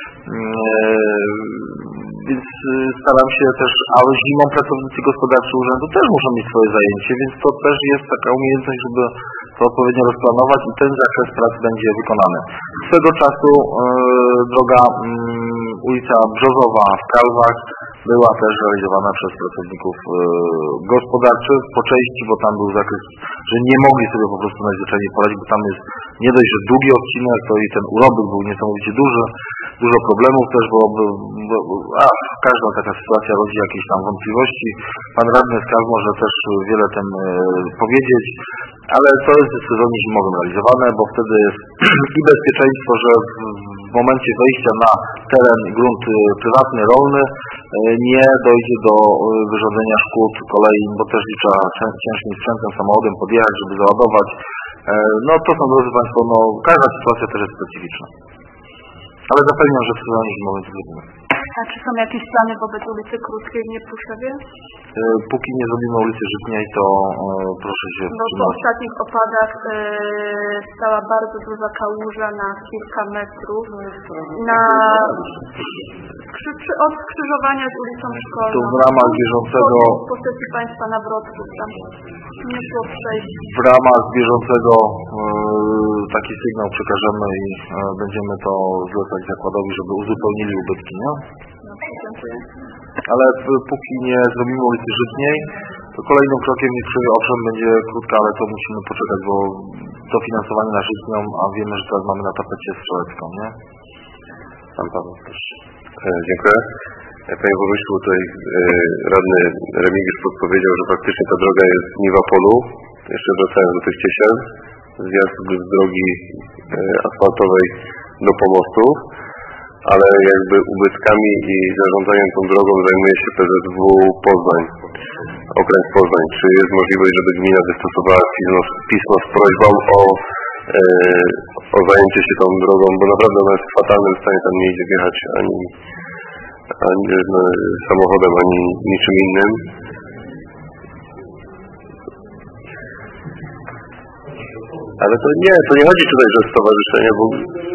więc staram się też, ale zimą pracownicy gospodarczy urzędu też muszą mieć swoje zajęcie, więc to też jest taka umiejętność, żeby to odpowiednio rozplanować i ten zakres pracy będzie wykonany. Swego czasu droga ulica Brzozowa w Kalwach była też realizowana przez pracowników gospodarczych po części, bo tam był zakres, że nie mogli sobie po prostu najzwyczajniej poradzić, bo tam jest nie dość, że długi odcinek, to i ten urobek był niesamowicie duży, dużo problemów też, bo każda taka sytuacja rodzi jakieś tam wątpliwości. Pan radny Skał może też wiele tym powiedzieć, ale to jest w sezonie zimowym realizowane, bo wtedy jest i bezpieczeństwo, że w momencie wejścia na teren, grunt prywatny, rolny, nie dojdzie do wyrządzenia szkód kolei, bo też trzeba ciężkim sprzętem, samochodem podjechać, żeby załadować. To są, drodzy Państwo, każda sytuacja też jest specyficzna. Ale zapewniam, że w sezonie zimowym to zrobimy. A czy są jakieś plany wobec ulicy Krótkiej w Niepuszewie? Póki nie zrobimy ulicy Żytniej, to proszę się Bo po ostatnich opadach stała bardzo duża kałuża na kilka metrów od skrzyżowania z ulicą Szkolną. To w ramach bieżącego... Po sesji Państwa Nawrotków tam nie było przejść. W ramach bieżącego taki sygnał przekażemy i będziemy to zlecać zakładowi, żeby uzupełnili ubytki, nie? Dziękuję. Ale póki nie zrobimy ulicy Żytniej, to kolejnym krokiem owszem będzie krótka, ale to musimy poczekać, bo dofinansowanie na Żytnią, a wiemy, że teraz mamy na tapecie Strzelecką, nie? Pan Paweł też. Dziękuję. Panie Burmistrzu, tutaj radny Remigiusz podpowiedział, że faktycznie ta droga jest w Niwapolu. Jeszcze wracając do tych Ciesiel, zjazd z drogi asfaltowej do pomostów, ale jakby ubytkami i zarządzaniem tą drogą zajmuje się PZW Poznań, okręg Poznań. Czy jest możliwość, żeby gmina wystosowała pismo z prośbą o zajęcie się tą drogą, bo naprawdę ona jest w fatalnym stanie, tam nie idzie wjechać ani samochodem, ani niczym innym. Ale to nie chodzi tutaj, że stowarzyszenie, bo...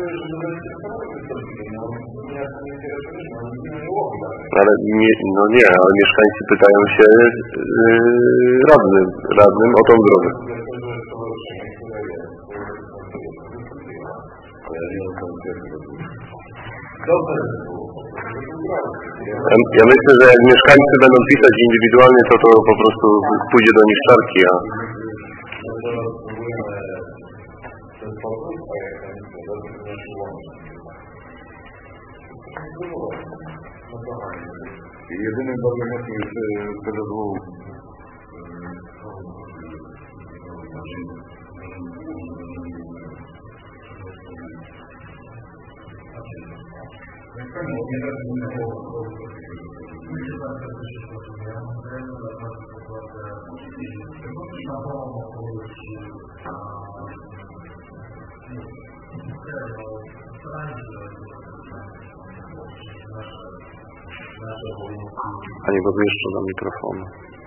Ale ale mieszkańcy pytają się radnym o tą drogę. Ja myślę, że jak mieszkańcy będą pisać indywidualnie, to po prostu pójdzie do niszczarki, a... Jedynym problemem jest PZW. Panie Burmistrzu, do mikrofonu.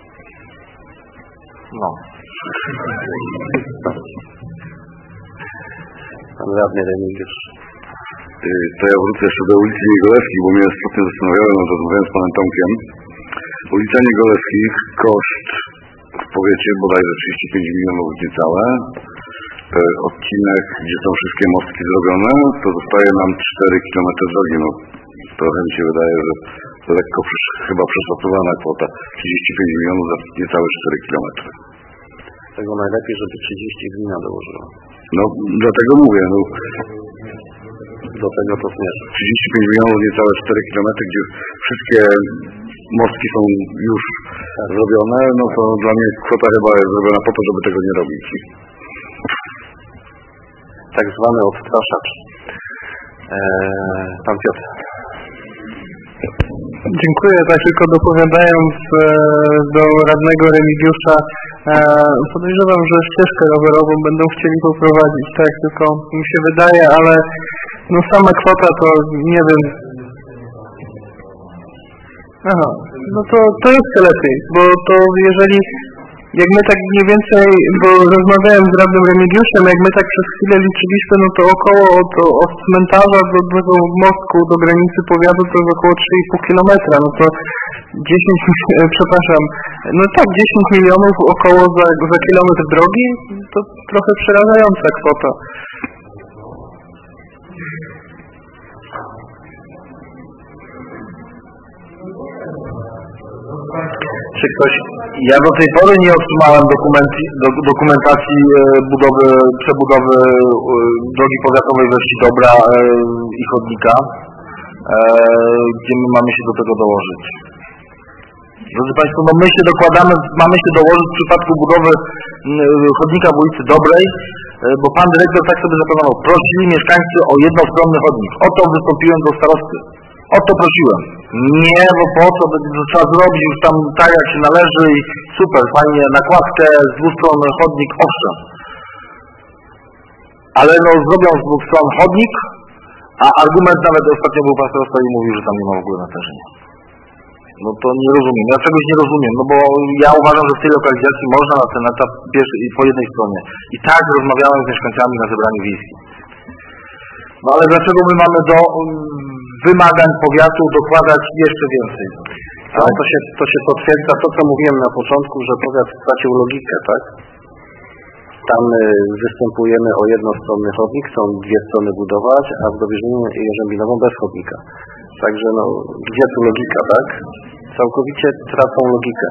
Pan radny Remigiusz. To ja wrócę jeszcze do ulicy Niegolewskich, bo mnie ostatnio zastanawiałem, rozmawiałem z panem Tomkiem. Ulica Niegolewskich, koszt w powiecie bodajże 35 milionów niecałe. Odcinek, gdzie są wszystkie mostki zrobione, to zostaje nam 4 km drogi. Trochę mi się wydaje, że lekko chyba przeszacowana kwota 35 milionów za niecałe 4 km. Tego najlepiej, żeby 30 gmina dołożyła. No, dlatego mówię, no, do tego to zmierza. 35 milionów, niecałe 4 km, gdzie wszystkie mostki są już zrobione, no to dla mnie kwota chyba jest zrobiona po to, żeby tego nie robić. Tak zwany odstraszacz. Pan Piotr. Dziękuję. Tak tylko dopowiadając do radnego Remigiusza, podejrzewam, że ścieżkę rowerową będą chcieli poprowadzić, tak, tylko mi się wydaje, ale no sama kwota to nie wiem. Aha, no to jeszcze lepiej, bo to jeżeli, jak my tak mniej więcej, bo rozmawiałem z radnym Remigiuszem, jak my tak przez chwilę liczyliśmy, no to około od cmentarza do mostku, do granicy powiatu to jest około 3,5 kilometra, no to 10 milionów około za kilometr drogi, to trochę przerażająca kwota. Czy ktoś... Ja do tej pory nie otrzymałem dokumentacji przebudowy drogi powiatowej we Wsi Dobra i chodnika, gdzie my mamy się do tego dołożyć. Drodzy Państwo, no my się dokładamy, mamy się dołożyć w przypadku budowy chodnika w ulicy Dobrej, bo Pan Dyrektor tak sobie zaplanował. Prosili mieszkańcy o jednostronny chodnik. O to wystąpiłem do starosty. O to prosiłem. Nie, bo po co? To trzeba zrobić już tam tak, jak się należy i super, fajnie, nakładkę, z dwóch stron chodnik, owszem. Ale no zrobią z dwóch stron chodnik, a argument nawet ostatnio był pan starosta i mówił, że tam nie ma w ogóle natężenia. No to nie rozumiem. Ja czegoś nie rozumiem, no bo ja uważam, że w tej lokalizacji można na ten etap po jednej stronie. I tak rozmawiałem z mieszkańcami na zebraniu wiejskim. No ale dlaczego my mamy do wymagań powiatu dokładać jeszcze więcej? Ale to się potwierdza to, co mówiłem na początku, że powiat stracił logikę, tak? Tam występujemy o jednostronny chodnik, chcą dwie strony budować, a w Dobierzynie i Jarzębinową bez chodnika. Także no, gdzie tu logika, tak? Całkowicie tracą logikę.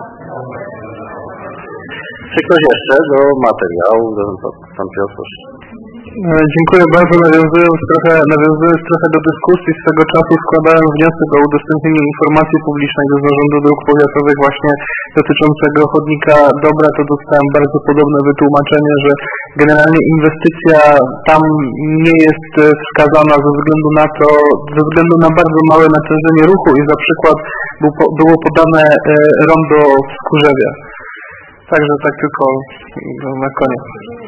Czy ktoś jeszcze do materiału? Pan Piotr. Dziękuję bardzo. Nawiązując trochę do dyskusji, swego czasu składałem wniosek o udostępnienie informacji publicznej do Zarządu Dróg Powiatowych właśnie dotyczącego chodnika Dobra, to dostałem bardzo podobne wytłumaczenie, że generalnie inwestycja tam nie jest wskazana ze względu na bardzo małe natężenie ruchu i za przykład było podane rondo w Skórzewie. Także tak tylko na koniec.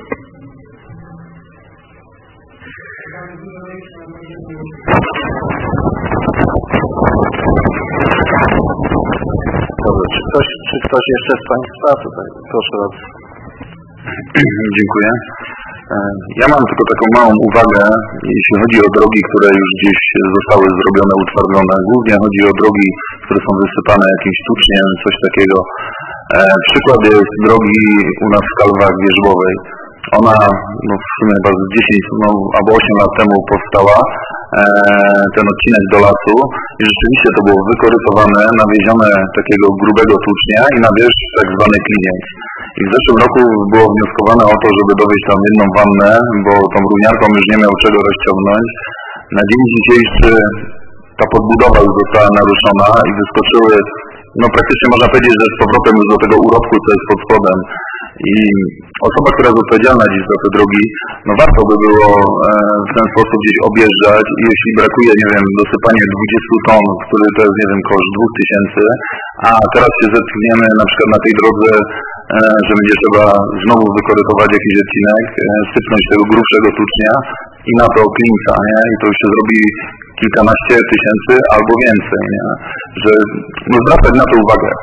Dobrze, czy ktoś jeszcze z Państwa? Tutaj, proszę bardzo. Dziękuję. Ja mam tylko taką małą uwagę, jeśli chodzi o drogi, które już gdzieś zostały zrobione, utwardzone. Głównie chodzi o drogi, które są wysypane jakimś tuczniem, coś takiego. Przykład jest drogi u nas w Kalwach Wierzbowej. Ona w sumie chyba 10 albo 8 lat temu powstała, ten odcinek do lasu i rzeczywiście to było wykorytowane, nawiezione takiego grubego tucznia i na wierzch tak zwany kliniec. I w zeszłym roku było wnioskowane o to, żeby dowieźć tam jedną wannę, bo tą równiarką już nie miał czego rozciągnąć. Na dzień dzisiejszy ta podbudowa już została naruszona i wyskoczyły, praktycznie można powiedzieć, że z powrotem już do tego urobku, co jest pod spodem. I osoba, która jest odpowiedzialna dziś za te drogi, warto by było w ten sposób gdzieś objeżdżać i jeśli brakuje, nie wiem, dosypanie 20 ton, który to jest, nie wiem, koszt 2000, a teraz się zetkniemy na przykład na tej drodze, że będzie trzeba znowu wykorytować jakiś odcinek, sypnąć tego grubszego tucznia i na to klinca, nie? I to już się zrobi kilkanaście tysięcy albo więcej, nie? Że zwracać na to uwagę.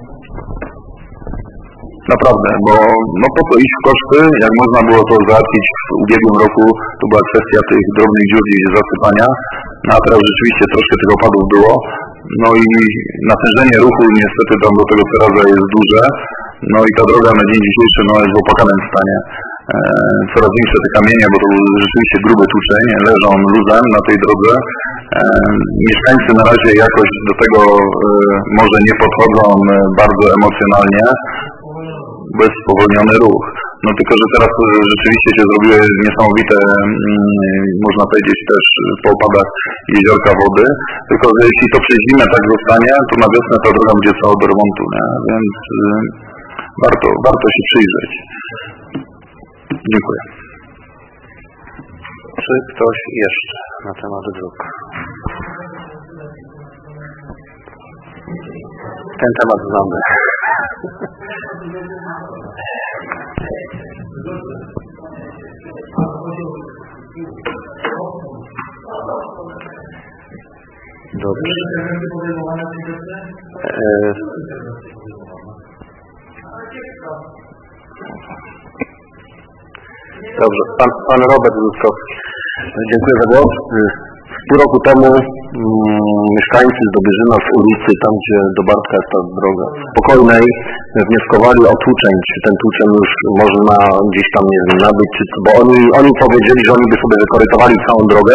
Naprawdę, bo po to iść w koszty, jak można było to załatwić w ubiegłym roku, to była kwestia tych drobnych dziur gdzieś zasypania, a teraz rzeczywiście troszkę tych opadów było, i natężenie ruchu niestety tam do tego Teraza jest duże, i ta droga na dzień dzisiejszy jest w opłakanym stanie. coraz większe te kamienie, bo to był rzeczywiście gruby tłuczeń, leżą luzem na tej drodze. Mieszkańcy na razie jakoś do tego może nie podchodzą bardzo emocjonalnie, bo jest spowolniony ruch. No tylko, że teraz rzeczywiście się zrobiły niesamowite, można powiedzieć też po opadach jeziorka wody, tylko że jeśli to przez zimę tak zostanie, to na wiosnę ta droga będzie cała do remontu, nie? Więc warto się przyjrzeć. Dziękuję. Czy ktoś jeszcze na temat dróg? Ten temat znamy. Dobrze. Dobrze, pan Robert Rutkowski. Dziękuję za głos. Pół roku temu mieszkańcy z Dobierzyna, z ulicy, tam gdzie do Bartka jest ta droga spokojnej, wnioskowali o tłuczeń, czy ten tłuczeń już można gdzieś tam, nie wiem, nabyć, czy co, bo oni powiedzieli, że oni by sobie wykorytowali całą drogę.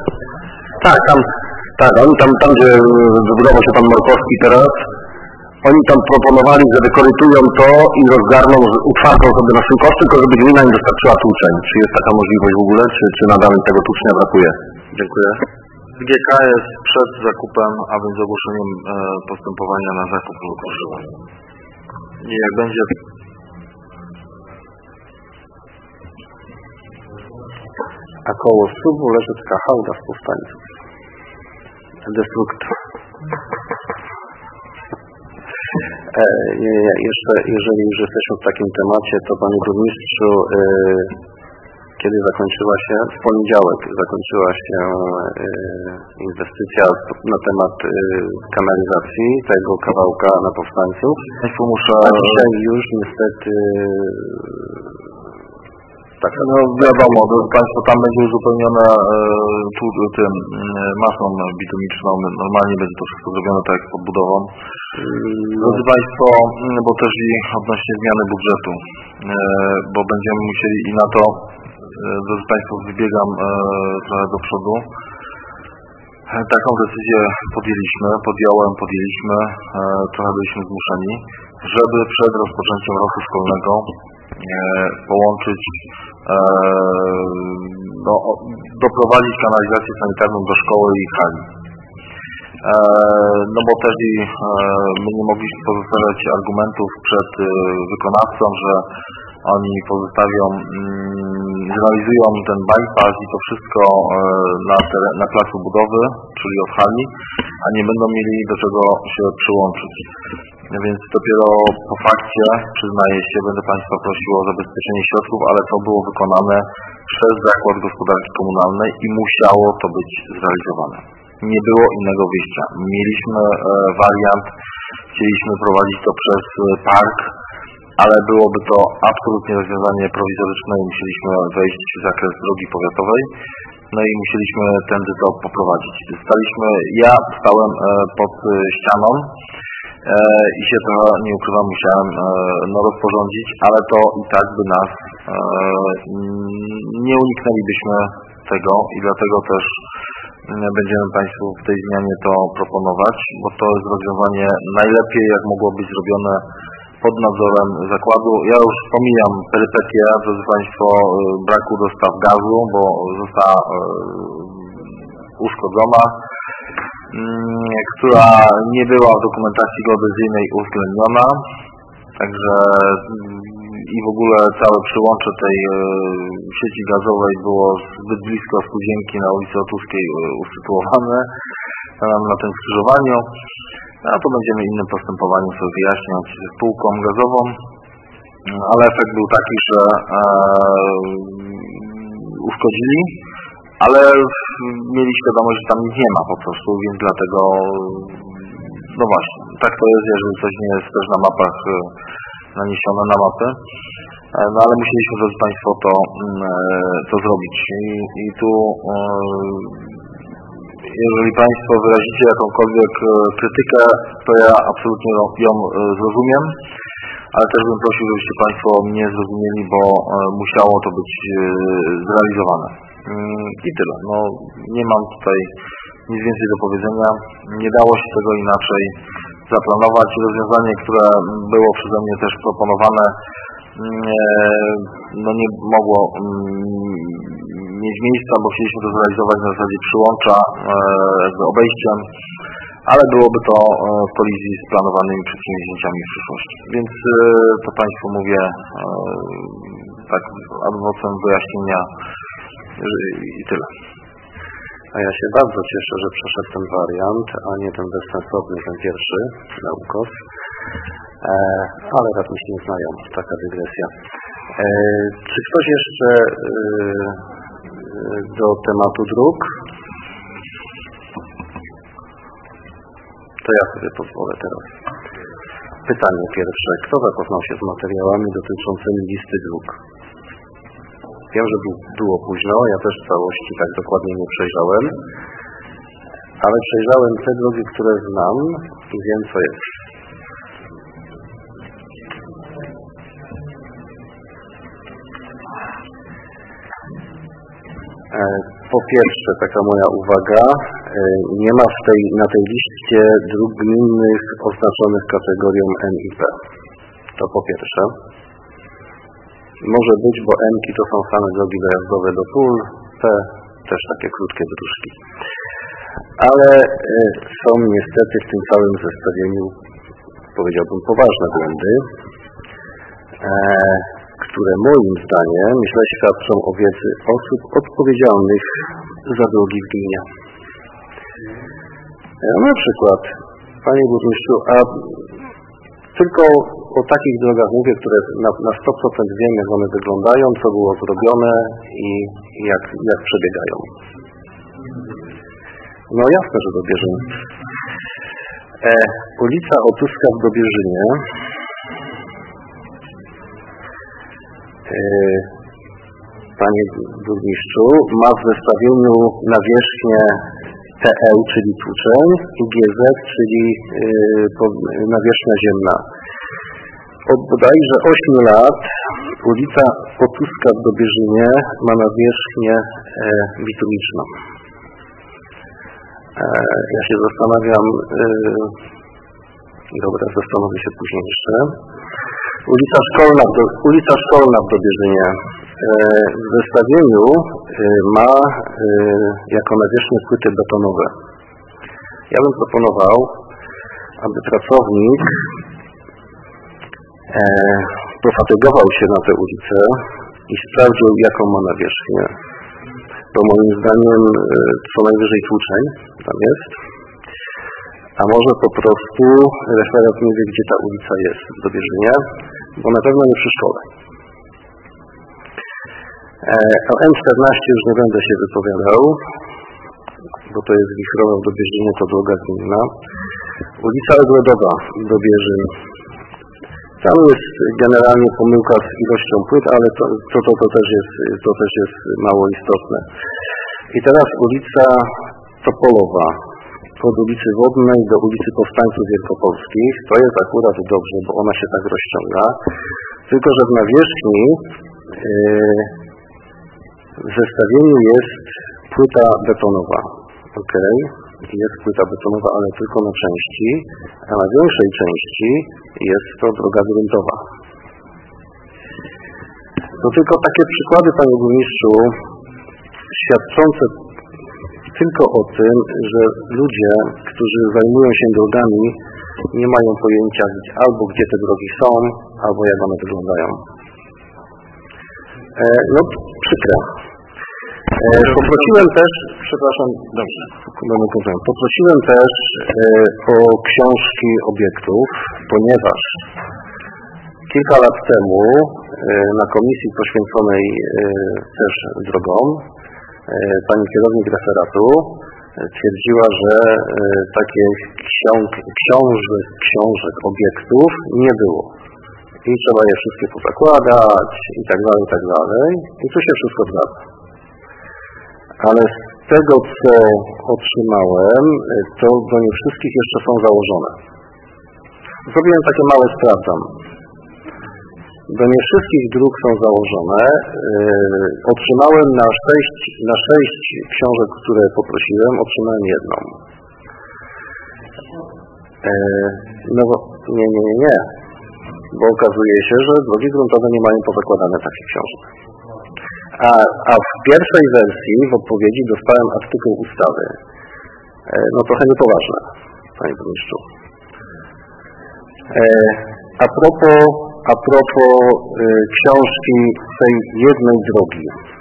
Oni tam gdzie wybudował się pan Markowski teraz, oni tam proponowali, że wykorytują to i rozgarną, utwardzą sobie na swój koszt, tylko żeby gmina im dostarczyła tłuczeń. Czy jest taka możliwość w ogóle, czy nadal tego tłucznia brakuje? Dziękuję. GK jest przed zakupem, a więc ogłoszeniem postępowania na zakup lub używanie. I jak będzie... A koło Subu leży taka hałda z powstańców. Destruktor. Jeszcze, jeżeli już jesteśmy w takim temacie, to panie burmistrzu, kiedy zakończyła się, w poniedziałek zakończyła się inwestycja na temat kanalizacji tego kawałka na Powstańców. A dzisiaj już niestety tak, no wiadomo, państwo tam będzie uzupełnione tym masą bitumiczną, normalnie będzie to wszystko zrobione tak jak z podbudową. Drodzy Państwo, bo też i odnośnie zmiany budżetu, bo będziemy musieli i na to, drodzy Państwo, wybiegam trochę do przodu. Taką decyzję podjęliśmy, trochę byliśmy zmuszeni, żeby przed rozpoczęciem roku szkolnego połączyć, doprowadzić kanalizację sanitarną do szkoły i hali. No bo też i my nie mogliśmy pozostawiać argumentów przed wykonawcą, że oni zrealizują ten bypass i to wszystko na placu budowy, czyli od hali, a nie będą mieli do czego się przyłączyć. Więc dopiero po fakcie, przyznaję się, będę Państwa prosił o zabezpieczenie środków, ale to było wykonane przez Zakład Gospodarki Komunalnej i musiało to być zrealizowane. Nie było innego wyjścia. Mieliśmy wariant, chcieliśmy prowadzić to przez park, ale byłoby to absolutnie rozwiązanie prowizoryczne i musieliśmy wejść w zakres drogi powiatowej. No i musieliśmy tędy to poprowadzić. Ja stałem pod ścianą i się to, nie ukrywam, musiałem rozporządzić, ale to i tak by nas nie uniknęlibyśmy tego i dlatego też będziemy Państwu w tej zmianie to proponować, bo to jest rozwiązanie najlepiej, jak mogło być zrobione pod nadzorem zakładu. Ja już pomijam perypetię, drodzy Państwo, braku dostaw gazu, bo została uszkodzona, która nie była w dokumentacji geodezyjnej uwzględniona, także i w ogóle całe przyłącze tej sieci gazowej było zbyt blisko spółdzielni na ulicy Otuskiej usytuowane na tym skrzyżowaniu, a to będziemy innym postępowaniem sobie wyjaśniać z spółką gazową, ale efekt był taki, że uszkodzili, ale mieli świadomość, że tam nic nie ma po prostu, więc dlatego, no właśnie, tak to jest, jeżeli coś nie jest też na mapach naniesione na mapy, no ale musieliśmy, drodzy Państwo, to zrobić i tu jeżeli Państwo wyrazicie jakąkolwiek krytykę, to ja absolutnie ją zrozumiem, ale też bym prosił, żebyście Państwo mnie zrozumieli, bo musiało to być zrealizowane. I tyle. No, nie mam tutaj nic więcej do powiedzenia. Nie dało się tego inaczej zaplanować. Rozwiązanie, które było przeze mnie też proponowane, no nie mogło mieć miejsca, bo chcieliśmy to zrealizować na zasadzie przyłącza, jakby obejściem, ale byłoby to w kolizji z planowanymi przedsięwzięciami w przyszłości. Więc to Państwu mówię tak ad vocem wyjaśnienia i tyle. A ja się bardzo cieszę, że przeszedł ten wariant, a nie ten bezsensowny, ten pierwszy, na ukos. Ale radni się nie znają, taka dygresja. Czy ktoś jeszcze do tematu dróg? To ja sobie pozwolę teraz. Pytanie pierwsze. Kto zapoznał się z materiałami dotyczącymi listy dróg? Wiem, że było późno, ja też w całości tak dokładnie nie przejrzałem, ale przejrzałem te drogi, które znam i wiem, co jest. Po pierwsze, taka moja uwaga, nie ma na tej liście dróg gminnych oznaczonych kategorią N i P. To po pierwsze. Może być, bo N-ki to są same drogi dojazdowe do pól, P też takie krótkie dróżki. Ale są niestety w tym całym zestawieniu, powiedziałbym, poważne błędy, które moim zdaniem źle świadczą o wiedzy osób odpowiedzialnych za drogi w gminie. Na przykład, panie burmistrzu, a tylko o takich drogach mówię, które na 100% wiem, jak one wyglądają, co było zrobione i jak przebiegają. No jasne, że Dobierzyń. Ulica Otuska w Dobierzynie. Panie burmistrzu, ma w zestawieniu nawierzchnię TL, czyli tłuczeń, i GZ, czyli nawierzchnia ziemna. Od bodajże 8 lat ulica Otuska w Dobierzynie ma nawierzchnię bitumiczną. Ja się zastanawiam, dobra, zastanowię się później jeszcze. Ulica Szkolna w Dobierzynie w zestawieniu ma jako nawierzchnię płyty betonowe. Ja bym proponował, aby pracownik pofatygował się na tę ulicę i sprawdził, jaką ma nawierzchnię. Bo moim zdaniem co najwyżej tłuczeń tam jest. A może po prostu referent nie wie, gdzie ta ulica jest w Dobierzynie, bo na pewno nie przy szkole. O M14 już nie będę się wypowiadał, bo to jest Wichrowa w Dobierzynie, to droga gminna. Ulica Ogrodowa w Dobierzyn. Tam jest generalnie pomyłka z ilością płyt, ale to też jest mało istotne. I teraz ulica Topolowa. Od ulicy Wodnej do ulicy Powstańców Wielkopolskich. To jest akurat dobrze, bo ona się tak rozciąga. Tylko że w nawierzchni w zestawieniu jest płyta betonowa. Ok, jest płyta betonowa, ale tylko na części, a na większej części jest to droga gruntowa. To tylko takie przykłady, panie burmistrzu, świadczące tylko o tym, że ludzie, którzy zajmują się drogami, nie mają pojęcia albo gdzie te drogi są, albo jak one wyglądają. No, przykre. Poprosiłem też, przepraszam, dobrze, poprosiłem też o książki obiektów, ponieważ kilka lat temu na komisji poświęconej też drogom pani kierownik referatu twierdziła, że takich książek obiektów nie było. I trzeba je wszystkie pozakładać i tak dalej, i tak dalej. I tu się wszystko zgadza. Ale z tego, co otrzymałem, to do nie wszystkich jeszcze są założone. Zrobiłem takie małe sprawdzam. bo nie wszystkich dróg są założone. Otrzymałem na 6 książek, które poprosiłem, otrzymałem jedną. No bo nie. Bo okazuje się, że drogi gruntowe nie mają pozakładane takich książek. A w pierwszej wersji w odpowiedzi dostałem artykuł ustawy. No trochę niepoważne, panie burmistrzu. A propos książki tej jednej drogi.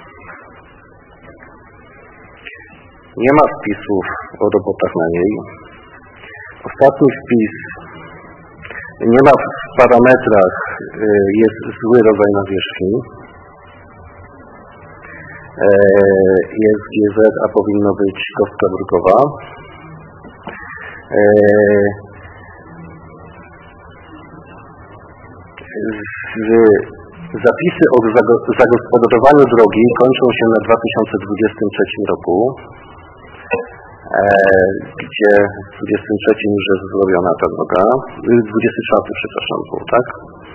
Nie ma wpisów o robotach na niej. Ostatni wpis, nie ma w parametrach, jest zły rodzaj nawierzchni. Jest GZ, a powinno być kostka brukowa. Zapisy o zagospodarowaniu drogi kończą się na 2023 roku, gdzie w 2023 już jest zrobiona ta droga, 24, przepraszam, było, tak?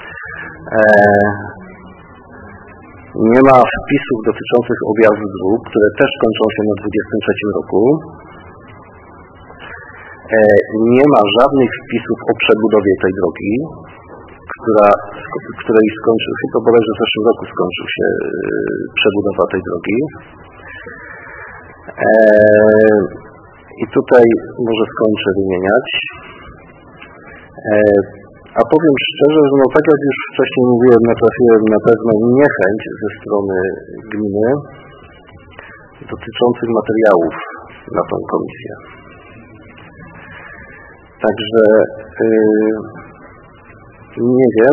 Nie ma wpisów dotyczących objazdu dróg, które też kończą się na 2023 roku. Nie ma żadnych wpisów o przebudowie tej drogi, której skończył się, to bodajże w zeszłym roku skończył się przebudowa tej drogi. I tutaj może skończę wymieniać. A powiem szczerze, że no tak jak już wcześniej mówiłem, natrafiłem na pewną niechęć ze strony gminy dotyczących materiałów na tą komisję. Także nie wiem,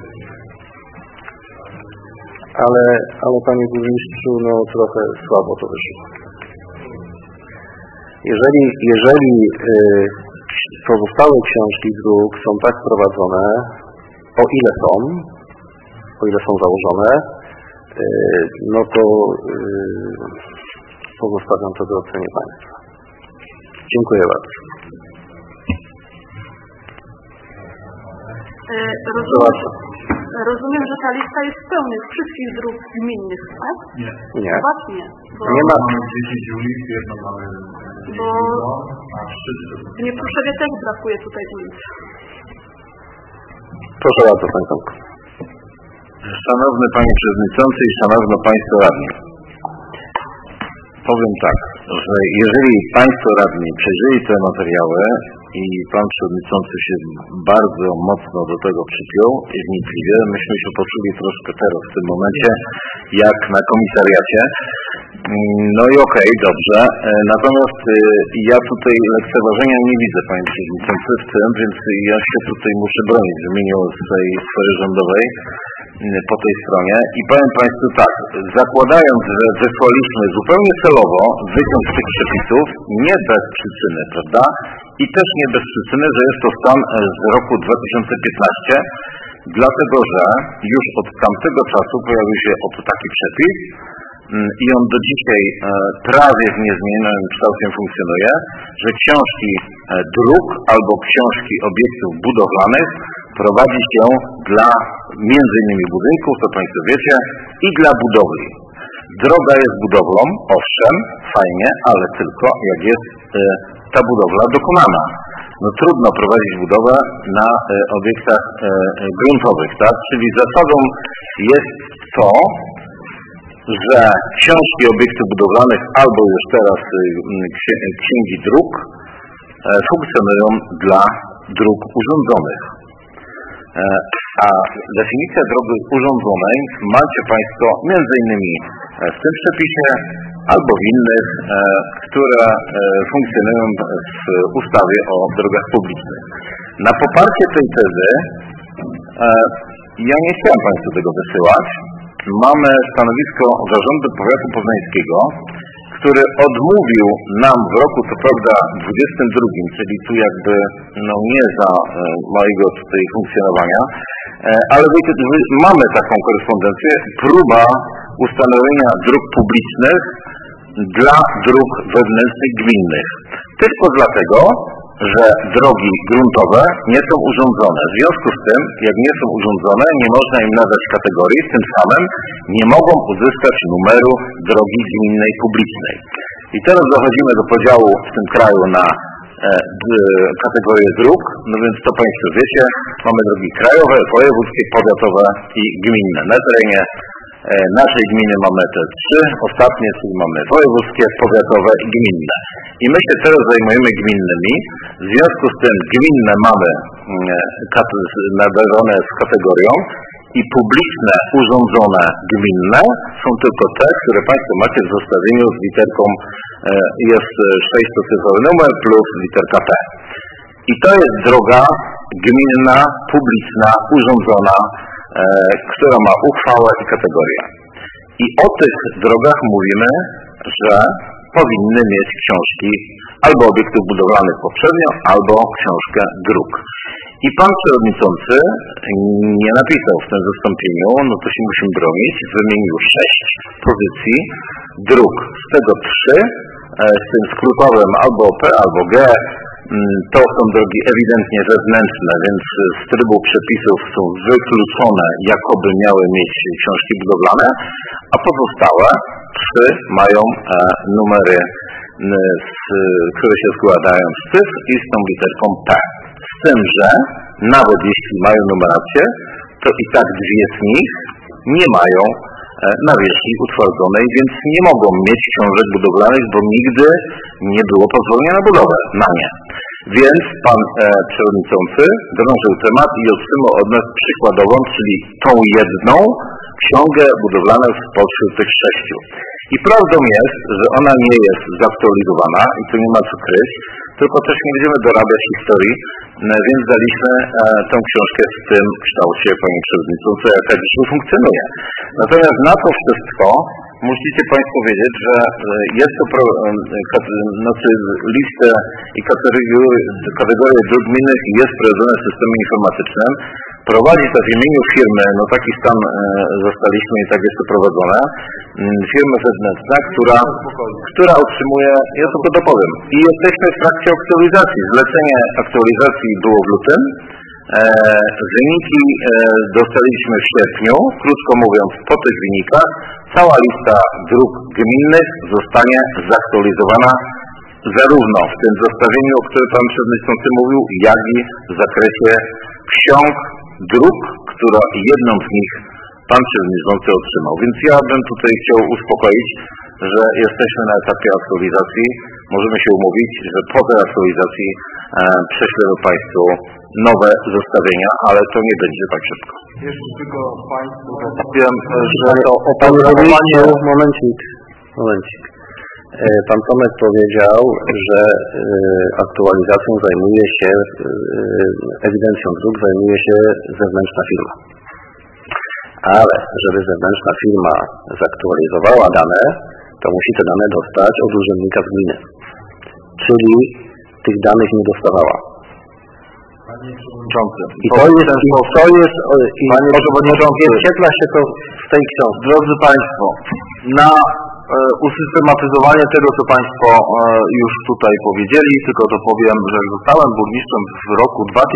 ale panie burmistrzu, no trochę słabo to wyszło. Jeżeli pozostałe książki dróg są tak prowadzone, o ile są założone, no to pozostawiam to do oceny państwa. Dziękuję bardzo. Rozumiem, że ta lista jest pełnych wszystkich dróg gminnych, tak? Nie. Właśnie. Nie ma. Mamy 10 ulic, jedno mamy a wszyscy. W Niepruszewie też brakuje tutaj ulic. Proszę bardzo, panie Tomku. Szanowny Panie Przewodniczący i Szanowni Państwo Radni. Powiem tak, że jeżeli Państwo Radni przejrzeli te materiały i Pan Przewodniczący się bardzo mocno do tego przypiął i wnikliwie, myśmy się poczuli troszkę teraz w tym momencie jak na komisariacie. No i okej, dobrze. Natomiast ja tutaj lekceważenia nie widzę, Panie Przewodniczący, w tym, więc ja się tutaj muszę bronić w imieniu swojej sfery rządowej po tej stronie i powiem Państwu tak, zakładając, że wysłaliśmy zupełnie celowo wyciąg z tych przepisów, nie bez przyczyny, prawda? I też nie bez przyczyny, że jest to stan z roku 2015, dlatego że już od tamtego czasu pojawił się oto taki przepis i on do dzisiaj prawie w niezmienionym kształcie funkcjonuje, że książki dróg albo książki obiektów budowlanych prowadzi się dla między innymi budynków, to Państwo wiecie, i dla budowli. Droga jest budowlą, owszem, fajnie, ale tylko jak jest ta budowla dokonana. No trudno prowadzić budowę na obiektach gruntowych, tak? Czyli zasadą jest to, że książki obiektów budowlanych albo już teraz księgi dróg funkcjonują dla dróg urządzonych. A definicja drogi urządzonej macie Państwo między innymi w tym przepisie albo w innych, które funkcjonują w ustawie o drogach publicznych. Na poparcie tej tezy ja nie chciałem Państwu tego wysyłać. Mamy stanowisko Zarządu Powiatu Poznańskiego, który odmówił nam w roku, co prawda 22, czyli tu jakby no nie za mojego tutaj funkcjonowania, ale mamy taką korespondencję, próba ustanowienia dróg publicznych dla dróg wewnętrznych gminnych. Tylko dlatego, że drogi gruntowe nie są urządzone. W związku z tym, jak nie są urządzone, nie można im nadać kategorii, tym samym nie mogą uzyskać numeru drogi gminnej publicznej. I teraz dochodzimy do podziału w tym kraju na kategorie dróg, no więc to Państwo wiecie, mamy drogi krajowe, wojewódzkie, powiatowe i gminne. Na terenie naszej gminy mamy te trzy ostatnie, czyli mamy wojewódzkie, powiatowe i gminne. I my się teraz zajmujemy gminnymi. W związku z tym gminne mamy nadawane z kategorią i publiczne, urządzone gminne są tylko te, które Państwo macie w zestawieniu z literką, jest 6-cyfrowy numer plus literka T. I to jest droga gminna, publiczna, urządzona, która ma uchwałę i kategorię. I o tych drogach mówimy, że powinny mieć książki albo obiektów budowlanych poprzednio, albo książkę dróg. I pan przewodniczący nie napisał w tym wystąpieniu, no to się musimy bronić, wymienił 6 pozycji dróg, z tego 3 z tym skrótowym albo P, albo G. To są drogi ewidentnie wewnętrzne, więc z trybu przepisów są wykluczone, jakoby miały mieć książki budowlane, a pozostałe 3 mają numery, które się składają z cyf i z tą literką P. Z tym, że nawet jeśli mają numerację, to i tak 2 z nich nie mają nawierzchni utwardzonej, więc nie mogą mieć książek budowlanych, bo nigdy nie było pozwolenia na budowę na nie. Więc pan przewodniczący drążył temat i otrzymał od nas przykładową, czyli tą jedną ksiągę budowlaną spośród tych 6. I prawdą jest, że ona nie jest zaktualizowana i tu nie ma co kryć, tylko też nie będziemy dorabiać historii, więc daliśmy tę książkę w tym kształcie, panie przewodniczący, jaka dzisiaj funkcjonuje. Natomiast na to wszystko musicie Państwo wiedzieć, że jest to listę i kategorie dróg gminnych jest prowadzone w systemie informatycznym. Prowadzi to w imieniu firmy, no taki stan zostaliśmy i tak jest to prowadzone, firmy zewnętrzna, która otrzymuje, ja tylko dopowiem, i jesteśmy w trakcie aktualizacji. Zlecenie aktualizacji było w lutym, wyniki dostaliśmy w sierpniu, krótko mówiąc, po tych wynikach cała lista dróg gminnych zostanie zaktualizowana zarówno w tym zestawieniu, o którym pan przewodniczący mówił, jak i w zakresie ksiąg dróg, która jedną z nich pan przewodniczący otrzymał. Więc ja bym tutaj chciał uspokoić, że jesteśmy na etapie aktualizacji. Możemy się umówić, że po tej aktualizacji prześlemy Państwu nowe zestawienia, ale to nie będzie tak szybko. Jeszcze tylko Państwu powiem, że to oprogramowanie... Momencik. Pan Tomek powiedział, że aktualizacją zajmuje się, ewidencją dróg zajmuje się zewnętrzna firma. Ale żeby zewnętrzna firma zaktualizowała dane, to musi te dane dostać od urzędnika z gminy. Czyli tych danych nie dostawała. I to jest, wyświetla się to w tej książce. Drodzy Państwo, na usystematyzowanie tego, co Państwo już tutaj powiedzieli, tylko to powiem, że zostałem burmistrzem w roku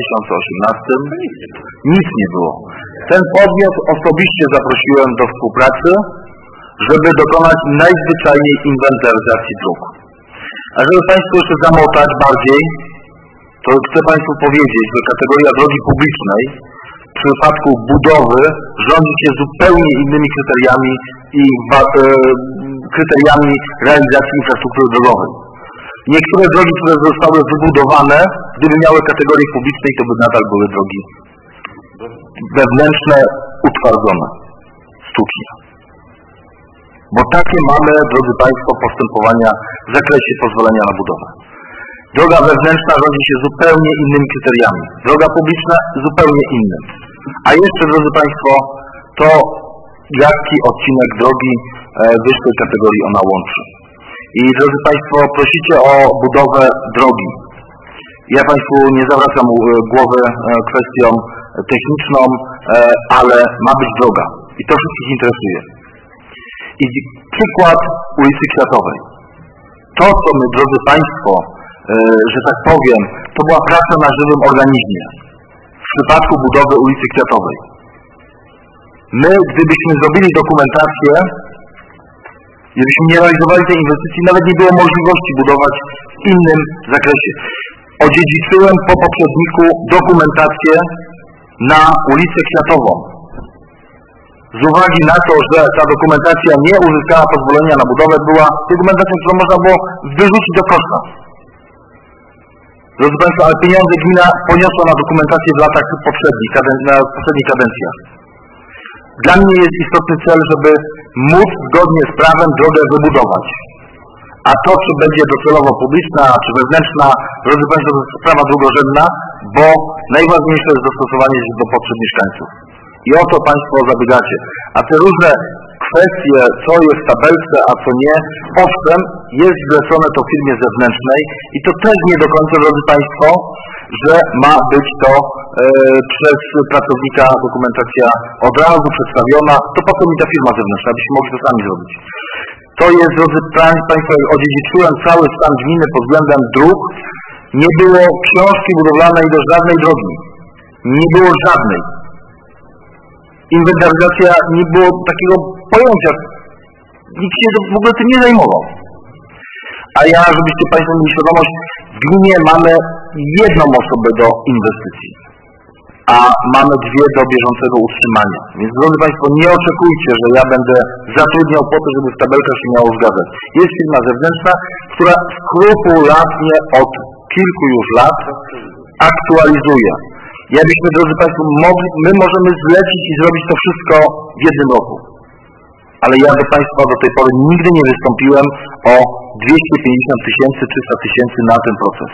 2018. Nic nie było. Ten podmiot osobiście zaprosiłem do współpracy, żeby dokonać najzwyczajniej inwentaryzacji dróg. A żeby Państwu jeszcze zamotać bardziej, to chcę Państwu powiedzieć, że kategoria drogi publicznej w przypadku budowy rządzi się zupełnie innymi kryteriami i kryteriami realizacji infrastruktury drogowej. Niektóre drogi, które zostały wybudowane, gdyby miały kategorię publicznej, to by nadal były drogi wewnętrzne, utwardzone, sztucznie. Bo takie mamy, drodzy Państwo, postępowania w zakresie pozwolenia na budowę. Droga wewnętrzna rządzi się zupełnie innymi kryteriami. Droga publiczna zupełnie innym. A jeszcze, drodzy Państwo, to jaki odcinek drogi wyższej kategorii ona łączy. I drodzy Państwo, prosicie o budowę drogi. Ja Państwu nie zawracam głowy kwestią techniczną, ale ma być droga. I to wszystkich interesuje. I przykład ulicy Kwiatowej. To, co my, drodzy Państwo, że tak powiem, to była praca na żywym organizmie. W przypadku budowy ulicy Kwiatowej. My, gdybyśmy zrobili dokumentację, gdybyśmy nie realizowali tej inwestycji, nawet nie było możliwości budować w innym zakresie. Odziedziczyłem po poprzedniku dokumentację na ulicę Kwiatową. Z uwagi na to, że ta dokumentacja nie uzyskała pozwolenia na budowę, była dokumentacją, którą można było wyrzucić do kosza. Drodzy Państwo, ale pieniądze gmina poniosła na dokumentację w latach poprzednich, na poprzednich kadencjach. Dla mnie jest istotny cel, żeby móc zgodnie z prawem drogę wybudować. A to, czy będzie docelowo publiczna, czy wewnętrzna, drodzy Państwo, to jest sprawa drugorzędna, bo najważniejsze jest dostosowanie się do potrzeb mieszkańców. I o to Państwo zabiegacie. A te różne kwestie, co jest w tabelce, a co nie, owszem, jest zlecone to firmie zewnętrznej i to też nie do końca, drodzy Państwo, że ma być to przez pracownika dokumentacja od razu przedstawiona, to po co mi ta firma zewnętrzna, abyśmy mogli to sami zrobić. To jest, drodzy Państwo, odziedziczyłem cały stan gminy pod względem dróg. Nie było książki budowlanej do żadnej drogi. Nie było żadnej. Inwentaryzacja, nie było takiego pojęcia. Nikt się w ogóle tym nie zajmował. A ja, żebyście Państwo mieli świadomość, w gminie mamy jedną osobę do inwestycji, a mamy dwie do bieżącego utrzymania. Więc, drodzy Państwo, nie oczekujcie, że ja będę zatrudniał po to, żeby w tabelkach się miało zgadzać. Jest firma zewnętrzna, która skrupulatnie od kilku już lat aktualizuje. Jakbyśmy, drodzy Państwo, my możemy zlecić i zrobić to wszystko w jednym roku. Ale ja do Państwa do tej pory nigdy nie wystąpiłem o 250 tysięcy, 300 tysięcy na ten proces.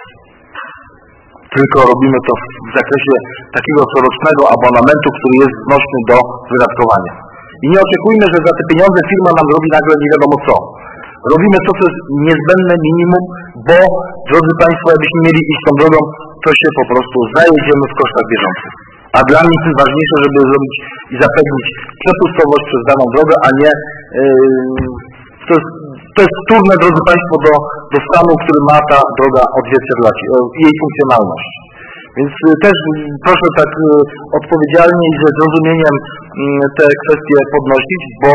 Tylko robimy to w zakresie takiego corocznego abonamentu, który jest znośny do wydatkowania. I nie oczekujmy, że za te pieniądze firma nam robi nagle nie wiadomo co. Robimy to, co jest niezbędne minimum, bo, drodzy Państwo, jakbyśmy mieli iść tą drogą, to się po prostu zajedziemy w kosztach bieżących. A dla mnie tym ważniejsze, żeby zrobić i zapewnić przepustowość przez daną drogę, a nie... To jest wtórne, drodzy Państwo, do stanu, który ma ta droga odzwierciedlać, jej funkcjonalność. Więc też proszę tak odpowiedzialnie i ze zrozumieniem te kwestie podnosić, bo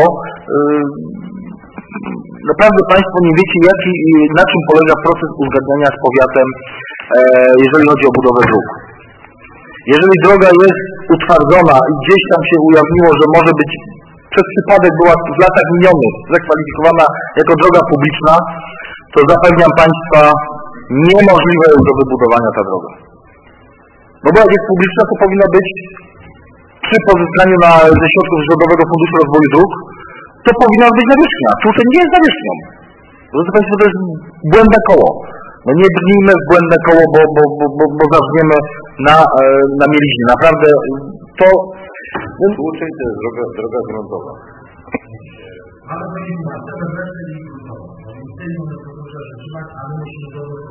naprawdę Państwo nie wiecie, na czym polega proces uzgadniania z powiatem, jeżeli chodzi o budowę dróg. Jeżeli droga jest utwardzona i gdzieś tam się ujawniło, że może być przez przypadek była w latach minionych zakwalifikowana jako droga publiczna, to zapewniam Państwa, niemożliwe jest do wybudowania ta droga. No bo jak jest publiczna, to powinno być przy pozyskaniu ze środków Rządowego Funduszu Rozwoju Dróg, to powinna być nawierzchnia. Tutaj nie jest nawierzchnią. Drodzy Państwo, to jest błędne koło. No nie brnijmy w błędne koło, bo zaczniemy na mieliźnie. Naprawdę to... Słuchaj, to jest droga gruntowa. Ale to nie ma, to jest wreszcie nie gruntowa. Muszę zatrzymać, ale musimy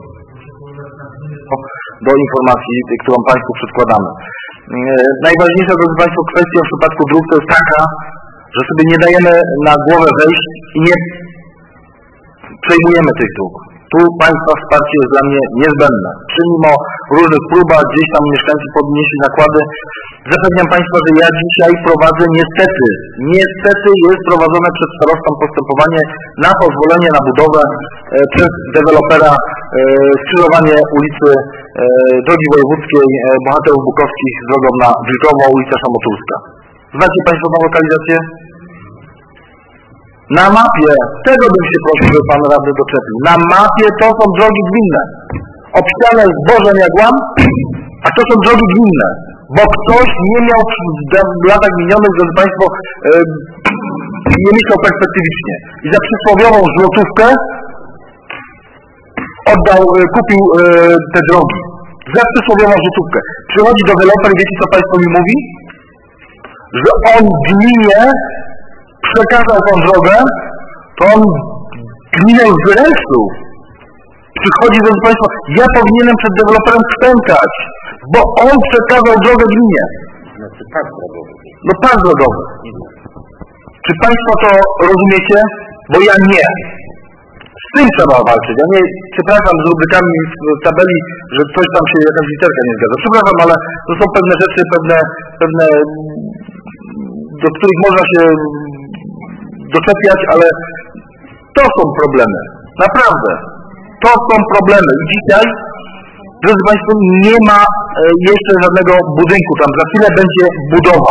do informacji, którą Państwu przedkładamy. Najważniejsza, drodzy Państwo, kwestia w przypadku dróg to jest taka, że sobie nie dajemy na głowę wejść i nie przejmujemy tych dróg. Tu Państwa wsparcie jest dla mnie niezbędne. Mimo różnych próbach, gdzieś tam mieszkańcy podnieśli nakłady, zapewniam Państwa, że ja dzisiaj prowadzę niestety jest prowadzone przez starostą postępowanie na pozwolenie na budowę przez dewelopera skrzyżowanie ulicy drogi wojewódzkiej Bohaterów Bukowskich z drogą na Wilkowo, ulica Szamotulska. Znacie Państwo tą lokalizację? Na mapie, tego bym się prosił, żeby Pan radny doczepił. Na mapie to są drogi gminne. Obsiane zbożem jak łam, a to są drogi gminne. Bo ktoś nie miał w latach minionych, drodzy Państwo, nie myślał perspektywicznie. I za przysłowiową złotówkę kupił te drogi. Za przysłowiową złotówkę. Przychodzi deweloper i wiecie, co Państwo mi mówi? Że on gminie przekazał tą drogę, to on gminę już wyręczył. Przychodzi, drodzy Państwo, ja powinienem przed deweloperem klękać, bo on przekazał drogę gminie. Znaczy pas drogowy. No pas drogowy. Czy Państwo to rozumiecie? Bo ja nie. Z tym trzeba walczyć, a nie, przepraszam, z rubrykami w tabeli, że coś tam się, jakaś literka nie zgadza. Przepraszam, ale to są pewne rzeczy, pewne do których można się doczepiać, ale to są problemy. Naprawdę. To są problemy. I dzisiaj, drodzy Państwo, nie ma jeszcze żadnego budynku. Tam za chwilę będzie budowa.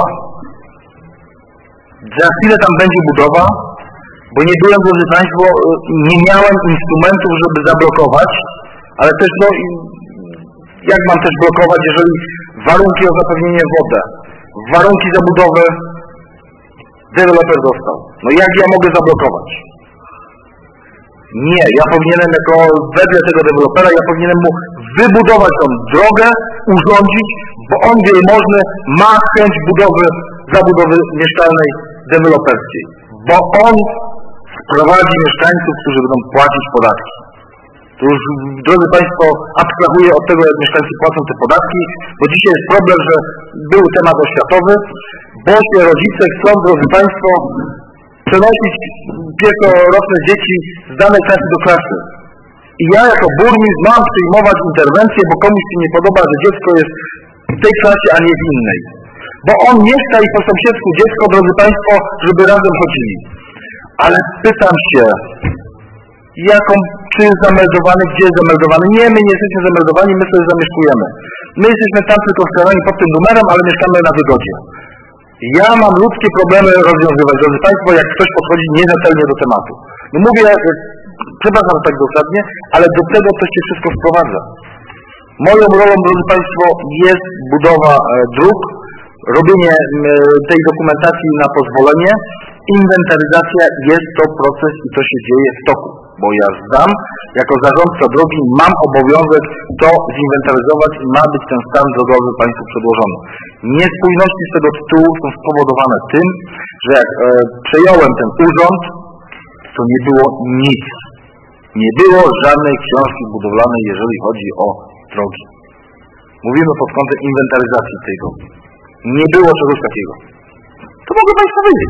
Za chwilę tam będzie budowa, bo nie byłem, drodzy Państwo, nie miałem instrumentów, żeby zablokować, ale też, no, jak mam też blokować, jeżeli warunki o zapewnienie wody, warunki zabudowy deweloper dostał. No jak ja mogę zablokować? Nie, ja powinienem jako wedle tego dewelopera, ja powinienem mu wybudować tą drogę, urządzić, bo on wielmożny ma chęć zabudowy mieszkalnej deweloperskiej. Bo on sprowadzi mieszkańców, którzy będą płacić podatki. To już, drodzy Państwo, abstrahuję od tego, jak mieszkańcy płacą te podatki, bo dzisiaj jest problem, że był temat oświatowy, bo się rodzice chcą, drodzy Państwo, przenosić pierwszoroczne dzieci z danej klasy do klasy. I ja jako burmistrz mam przyjmować interwencję, bo komuś się nie podoba, że dziecko jest w tej klasie, a nie w innej. Bo on mieszka i po sąsiedzku dziecko, drodzy Państwo, żeby razem chodzili. Ale pytam się, czy jest zameldowany, gdzie jest zameldowany? Nie, my nie jesteśmy zameldowani, my sobie zamieszkujemy. My jesteśmy tam tylko skierowani pod tym numerem, ale mieszkamy na wygodzie. Ja mam ludzkie problemy rozwiązywać, drodzy Państwo, jak ktoś podchodzi nierzetelnie do tematu. No mówię, przepraszam tak dokładnie, ale do tego to się wszystko sprowadza. Moją rolą, drodzy Państwo, jest budowa dróg, robienie tej dokumentacji na pozwolenie, inwentaryzacja, jest to proces i to się dzieje w toku. Bo ja zdam, jako zarządca drogi mam obowiązek to zinwentaryzować i ma być ten stan drogowy Państwu przedłożony. Niespójności z tego tytułu są spowodowane tym, że jak przejąłem ten urząd, to nie było nic. Nie było żadnej książki budowlanej, jeżeli chodzi o drogi. Mówimy pod kątem inwentaryzacji tej drogi. Nie było czegoś takiego. To mogę Państwu powiedzieć.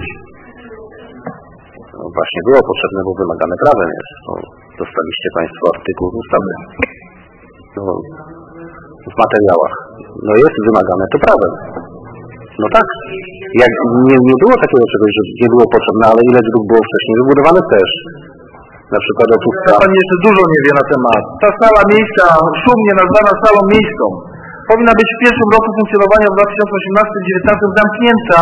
No właśnie było potrzebne, bo wymagane prawem jest. No, dostaliście Państwo artykuł ustawy. No, w materiałach. No jest wymagane to prawem. No tak. Jak nie było takiego czegoś, że nie było potrzebne, ale ile dróg było wcześniej wybudowane też. Na przykład otóżka. Pani jeszcze dużo nie wie na temat. Ta sala miejska, szumnie nazwana salą miejską, powinna być w pierwszym roku funkcjonowania w 2018-2019 zamknięta.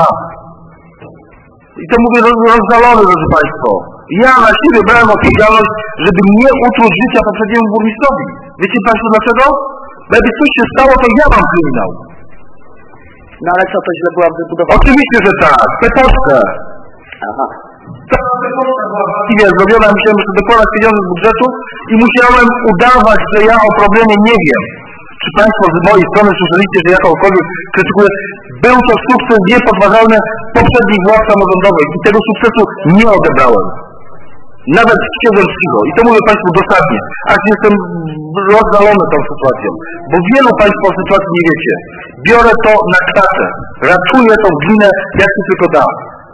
I to mówię rozdalony, drodzy Państwo. Ja na siebie brałem odpowiedzialność, żeby nie utruć życia poprzedniemu burmistrzowi. Wiecie Państwo dlaczego? Bo jakby coś się stało, to ja mam kryminał. No ale co, to źle była wybudowana? Oczywiście, że tak. Petoszkę. Aha. Właściwie zrobiona, musiałem jeszcze dokładać pieniądze z budżetu i musiałem udawać, że ja o problemie nie wiem. Czy Państwo z mojej strony słyszeliście, że jakąkolwiek krytykuję? Był to sukces niepodważalny poprzednich władz samorządowych i tego sukcesu nie odebrałem. Nawet siedząc cicho. I to mówię Państwu dosadnie. Aż jestem rozdalony tą sytuacją. Bo wielu Państwo o sytuacji nie wiecie. Biorę to na klatę. Ratuję tą gminę, jak się tylko da.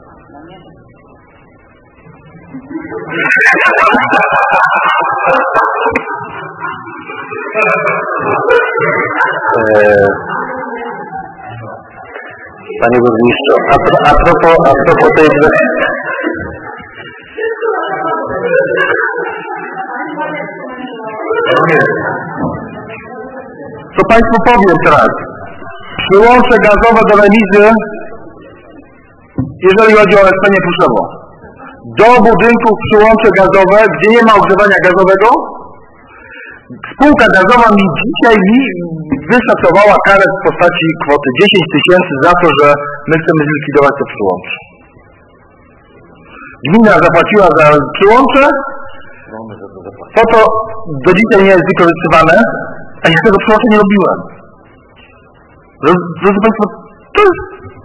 Panie burmistrzu, a propos tej... Co Państwu powiem teraz. Przyłącze gazowe do remizy, jeżeli chodzi o Leszczenie Pruszowo. Do budynków przyłącze gazowe, gdzie nie ma ogrzewania gazowego, spółka gazowa dzisiaj wyszacowała karę w postaci kwoty 10 000 za to, że my chcemy zlikwidować to przyłącze. Gmina zapłaciła za przyłącze, to do dzisiaj nie jest wykorzystywane, a ja tego przyłącza nie robiłem. Drodzy Państwo, to jest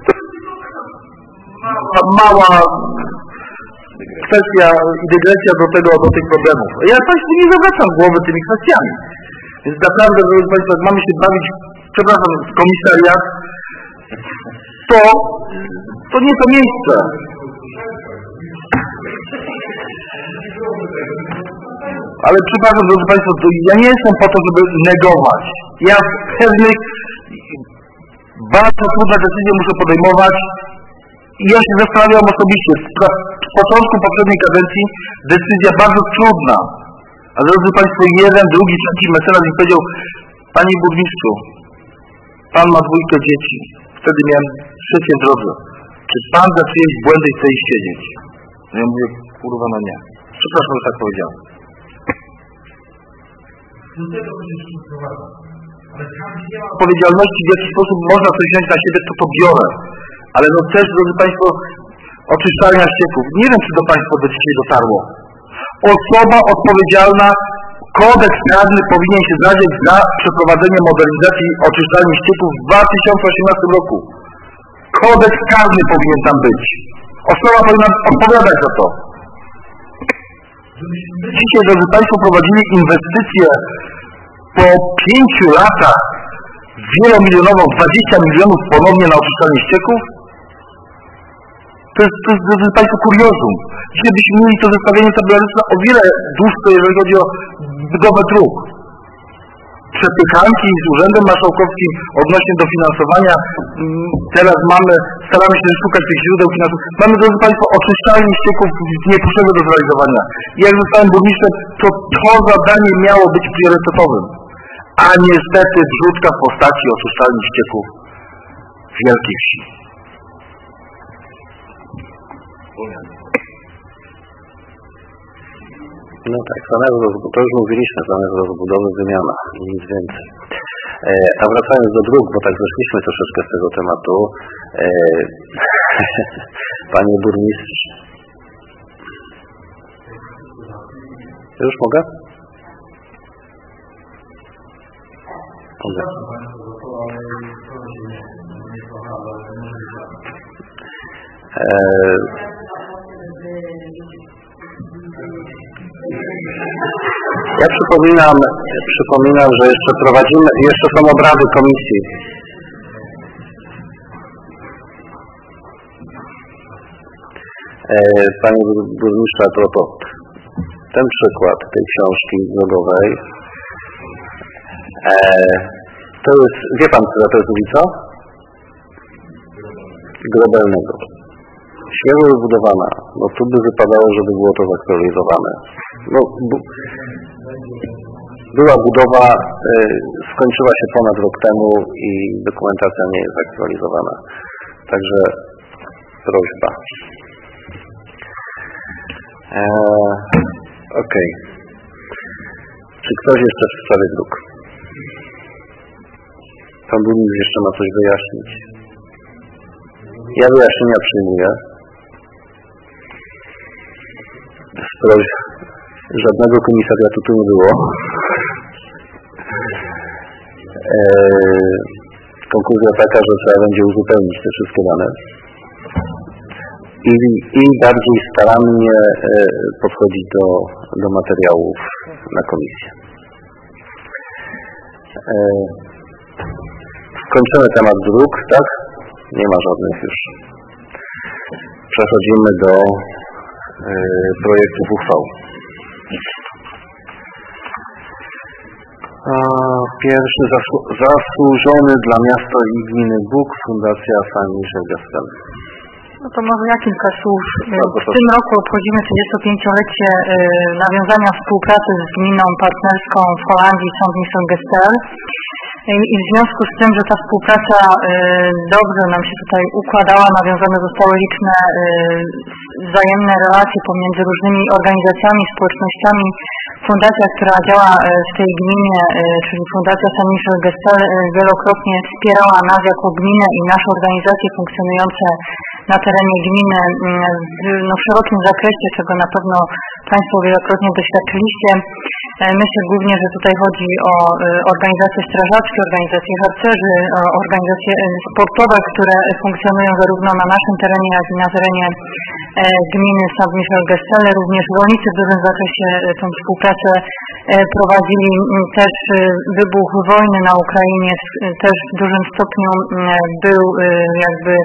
mała kwestia i dygresja do tych problemów. Ja Państwu nie zawracam głowy tymi kwestiami. Więc naprawdę, drodzy Państwo, jak mamy się bawić, przepraszam, w komisariat, to nie to miejsce. ale przepraszam, drodzy Państwo, ja nie jestem po to, żeby negować. Ja w pewnych bardzo trudne decyzje muszę podejmować i ja się zastanawiam osobiście. Z początku poprzedniej kadencji decyzja bardzo trudna. A drodzy Państwo, jeden, drugi, trzeci mecenas mi powiedział: Panie burmistrzu, Pan ma 2 dzieci. Wtedy miałem 3 w drodze. Czy Pan za czyjeś błędy chce iść siedzieć? No ja mówię, kurwa, no nie. Przepraszam, że tak powiedziałem. Do tego będziesz sprowadzał. Ale każdy nie ma odpowiedzialności, w jaki sposób można coś wziąć na siebie, to biorę. Ale no też, drodzy Państwo, oczyszczalnia ścieków. Nie wiem, czy do Państwa do dzisiaj dotarło. Osoba odpowiedzialna, kodeks karny powinien się znaleźć za przeprowadzenie modernizacji oczyszczalni ścieków w 2018 roku. Kodeks karny powinien tam być. Osoba powinna odpowiadać za to. Dzisiaj, drodzy Państwo, prowadzili inwestycje po 5 latach wielomilionową, 20 milionów ponownie na oczyszczalnię ścieków. To jest, drodzy Państwo, kuriozum. Dzisiaj byśmy mieli to zestawienie tabelariczne o wiele dłuższe, jeżeli chodzi o budowę dróg. Przepychanki z Urzędem Marszałkowskim odnośnie dofinansowania. Teraz staramy się szukać tych źródeł finansowych. Mamy, drodzy Państwo, oczyszczalnie ścieków niepotrzebne do zrealizowania. I jak zostałem burmistrzem, to zadanie miało być priorytetowym. A niestety wrzutka w postaci oczyszczalni ścieków w Wielkiej Wsi. No tak, to już mówiliśmy, zamiast rozbudowy wymiana i nic więcej. A wracając do dróg, bo tak zeszliśmy troszeczkę z tego tematu. Panie burmistrz. Już mogę? Mogę. Ja przypominam, że jeszcze są obrady komisji. Panie burmistrzu, a propos, ten przykład tej książki drogowej, to jest, wie Pan, która to jest ulica? Grobelnego. Świeżo wybudowana, no tu by wypadało, żeby było to zaktualizowane. No, była budowa, skończyła się ponad rok temu i dokumentacja nie jest aktualizowana. Także prośba. Okej. Czy ktoś jeszcze w sprawie dróg? Pan burmistrz jeszcze ma coś wyjaśnić. Ja wyjaśnienia przyjmuję. Żadnego komisariatu tu nie było. Konkluzja taka, że trzeba będzie uzupełnić te wszystkie dane i bardziej starannie podchodzić do materiałów na komisję. Skończymy temat dróg, tak? Nie ma żadnych już. Przechodzimy do projektów uchwał. Pierwszy zasłużony dla miasta i gminy Bóg, Fundacja Saint-Michel Gastel. No to może ja kilka słów. W tym roku obchodzimy 35-lecie nawiązania współpracy z gminą partnerską w Holandii Saint-Michel Gastel. I w związku z tym, że ta współpraca dobrze nam się tutaj układała, nawiązane zostały liczne wzajemne relacje pomiędzy różnymi organizacjami, społecznościami. Fundacja, która działa w tej gminie, czyli Fundacja Saint-Michel Gastel, wielokrotnie wspierała nas jako gminę i nasze organizacje funkcjonujące na terenie gminy w szerokim zakresie, czego na pewno Państwo wielokrotnie doświadczyliście. Myślę głównie, że tutaj chodzi o organizacje strażackie, organizacje harcerzy, organizacje sportowe, które funkcjonują zarówno na naszym terenie, jak i na terenie gminy St. Michel-Gestel. Również rolnicy w dużym zakresie tą współpracę prowadzili. Też wybuch wojny na Ukrainie też w dużym stopniu był jakby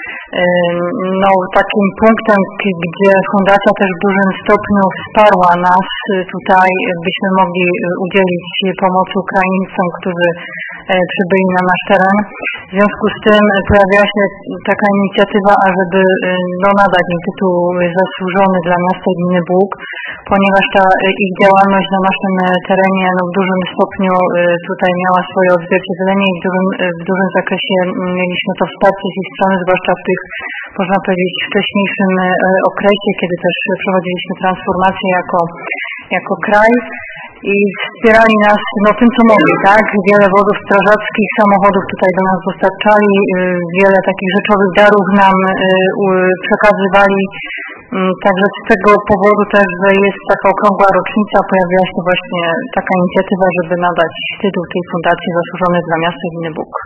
takim punktem, gdzie fundacja też w dużym stopniu wsparła nas. Tutaj byśmy mogli udzielić pomocy Ukraińcom, którzy przybyli na nasz teren. W związku z tym pojawiła się taka inicjatywa, ażeby nadać im tytuł zasłużony dla miasta i gminy Bóg, ponieważ ta ich działalność na naszym terenie w dużym stopniu tutaj miała swoje odzwierciedlenie i w dużym zakresie mieliśmy to wsparcie z ich strony, zwłaszcza w tych, można powiedzieć, wcześniejszym okresie, kiedy też prowadziliśmy transformację jako kraj. I wspierali nas tym, co mogli, tak? Wiele wozów strażackich, samochodów tutaj do nas dostarczali, wiele takich rzeczowych darów nam przekazywali. Także z tego powodu też, że jest taka okrągła rocznica, pojawiła się właśnie taka inicjatywa, żeby nadać tytuł tej fundacji zasłużony dla miasta i gminy Bóg.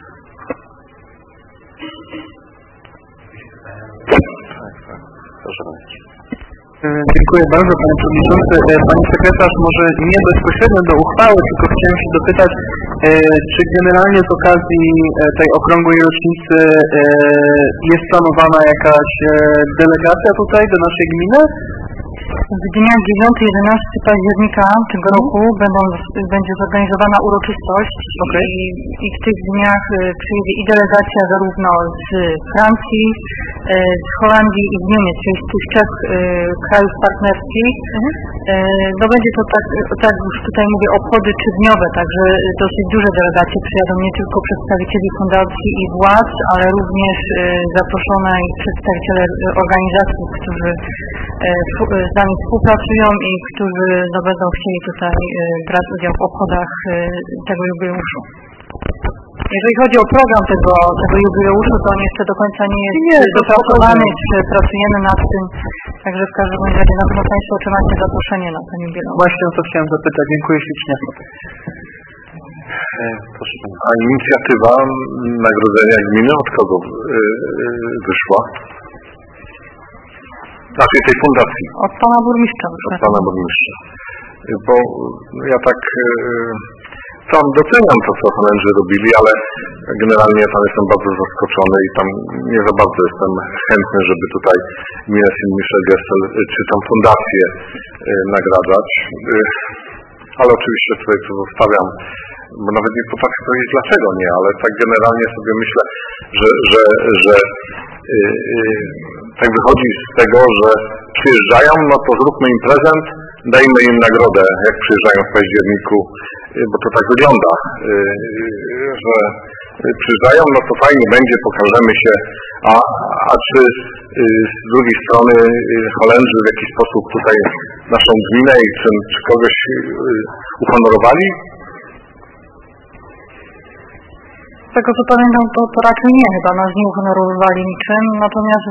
Proszę bardzo. Dziękuję bardzo, panie przewodniczący. Pani sekretarz, może nie bezpośrednio do uchwały, tylko chciałem się dopytać, czy generalnie z okazji tej okrągłej rocznicy jest planowana jakaś delegacja tutaj do naszej gminy? W dniach 9-11 października tego roku będzie zorganizowana uroczystość i w tych dniach przyjedzie i delegacja zarówno z Francji, z Holandii i z Niemiec, czyli z tych trzech krajów partnerskich. Będzie to tak już tutaj mówię, obchody trzydniowe, także dosyć duże delegacje przyjadą, nie tylko przedstawicieli fundacji i władz, ale również zaproszone przedstawiciele organizacji, którzy z nami współpracują i którzy będą chcieli tutaj brać udział w obchodach tego jubileuszu. Jeżeli chodzi o program tego jubileuszu, to on jeszcze do końca nie jest dopracowany, jeszcze pracujemy nad tym, także w każdym razie na pewno Państwo otrzymacie zaproszenie na ten jubileusz. Właśnie o to chciałem zapytać, dziękuję ślicznie. Proszę Pana. A inicjatywa nagrodzenia gminy od kogo wyszła? Znaczy tej fundacji. Od Pana Burmistrza. Od Pana Burmistrza. Bo ja tak sam doceniam to, co Holendrzy robili, ale generalnie tam jestem bardzo zaskoczony i tam nie za bardzo jestem chętny, żeby tutaj gminę St. Michel-Gestel czy tam fundację nagradzać. Ale oczywiście tutaj to zostawiam, bo nawet nie potrafię powiedzieć dlaczego nie, ale tak generalnie sobie myślę, że tak wychodzi z tego, że przyjeżdżają, no to zróbmy im prezent, dajmy im nagrodę, jak przyjeżdżają w październiku, bo to tak wygląda, że przyjeżdżają, no to fajnie będzie, pokażemy się, a czy z drugiej strony Holendrzy w jakiś sposób tutaj naszą gminę i czy kogoś uhonorowali? Z tego co pamiętam, to raczej nie, chyba nas nie uhonorowali niczym, natomiast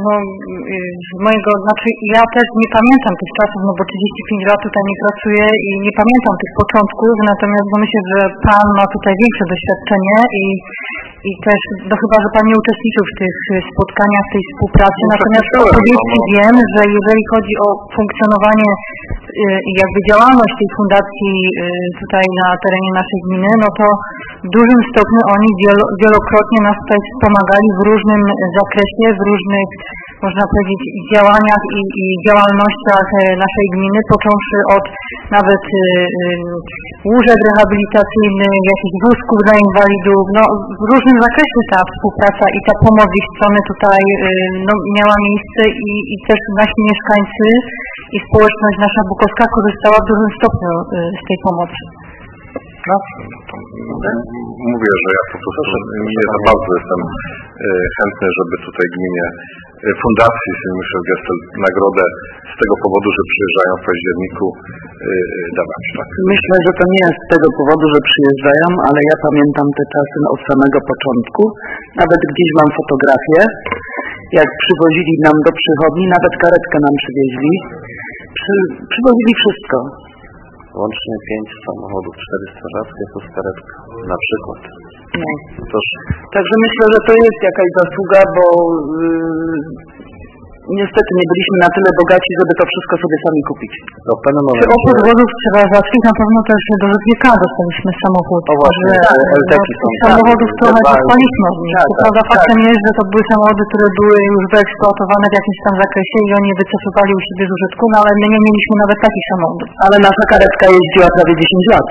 ja też nie pamiętam tych czasów, bo 35 lat tutaj nie pracuję i nie pamiętam tych początków, natomiast myślę, że Pan ma tutaj większe doświadczenie i też, chyba, że Pan nie uczestniczył w tych spotkaniach, w tej współpracy, natomiast opowieści wiem, że jeżeli chodzi o funkcjonowanie i jakby działalność tej fundacji tutaj na terenie naszej gminy, no to w dużym stopniu oni wielokrotnie nas tutaj wspomagali w różnym zakresie, w różnych, można powiedzieć, działaniach i działalnościach naszej gminy, począwszy od nawet łóżek rehabilitacyjnych, jakichś wózków dla inwalidów, w różnym zakresie ta współpraca i ta pomoc z ich strony tutaj miała miejsce i też nasi mieszkańcy i społeczność nasza bukowska korzystała w dużym stopniu z tej pomocy. No, mówię, że ja po prostu nie za bardzo jestem chętny, żeby tutaj gminie fundacji St. Michel-Gestel nagrodę z tego powodu, że przyjeżdżają w październiku dawać. Tak? Myślę, że to nie jest z tego powodu, że przyjeżdżają, ale ja pamiętam te czasy od samego początku. Nawet gdzieś mam fotografię, jak przywozili nam do przychodni, nawet karetkę nam przywieźli. Przywozili wszystko. Łącznie 5 samochodów, 4 strażackie plus karetka, na przykład. No. Także myślę, że to jest jakaś zasługa, bo niestety nie byliśmy na tyle bogaci, żeby to wszystko sobie sami kupić. Czy oprócz wozów strażackich na pewno też do ŻK dostaliśmy samochód. O właśnie, samochodów trochę dostaliśmy od nich. To prawda, faktem jest, że to były samochody, które były już wyeksploatowane w jakimś tam zakresie i oni je wycofywali u siebie z użytku, no ale my nie mieliśmy nawet takich samochodów. Ale nasza karetka jeździła prawie 10 lat.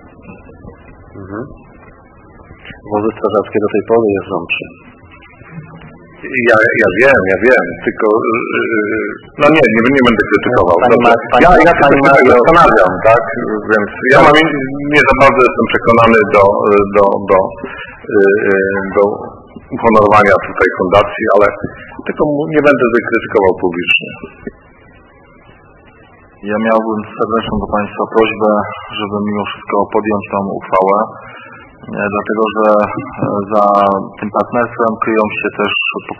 Wozy strażackie do tej pory jeżdżą przy. Ja wiem, tylko no nie będę krytykował. Ja się tak zastanawiam, tak? Więc ja nie za bardzo jestem przekonany do uhonorowania tutaj fundacji, ale tylko nie będę krytykował publicznie. Ja miałbym serdeczną do Państwa prośbę, żeby mimo wszystko podjąć tą uchwałę, dlatego że za tym partnerstwem kryją się też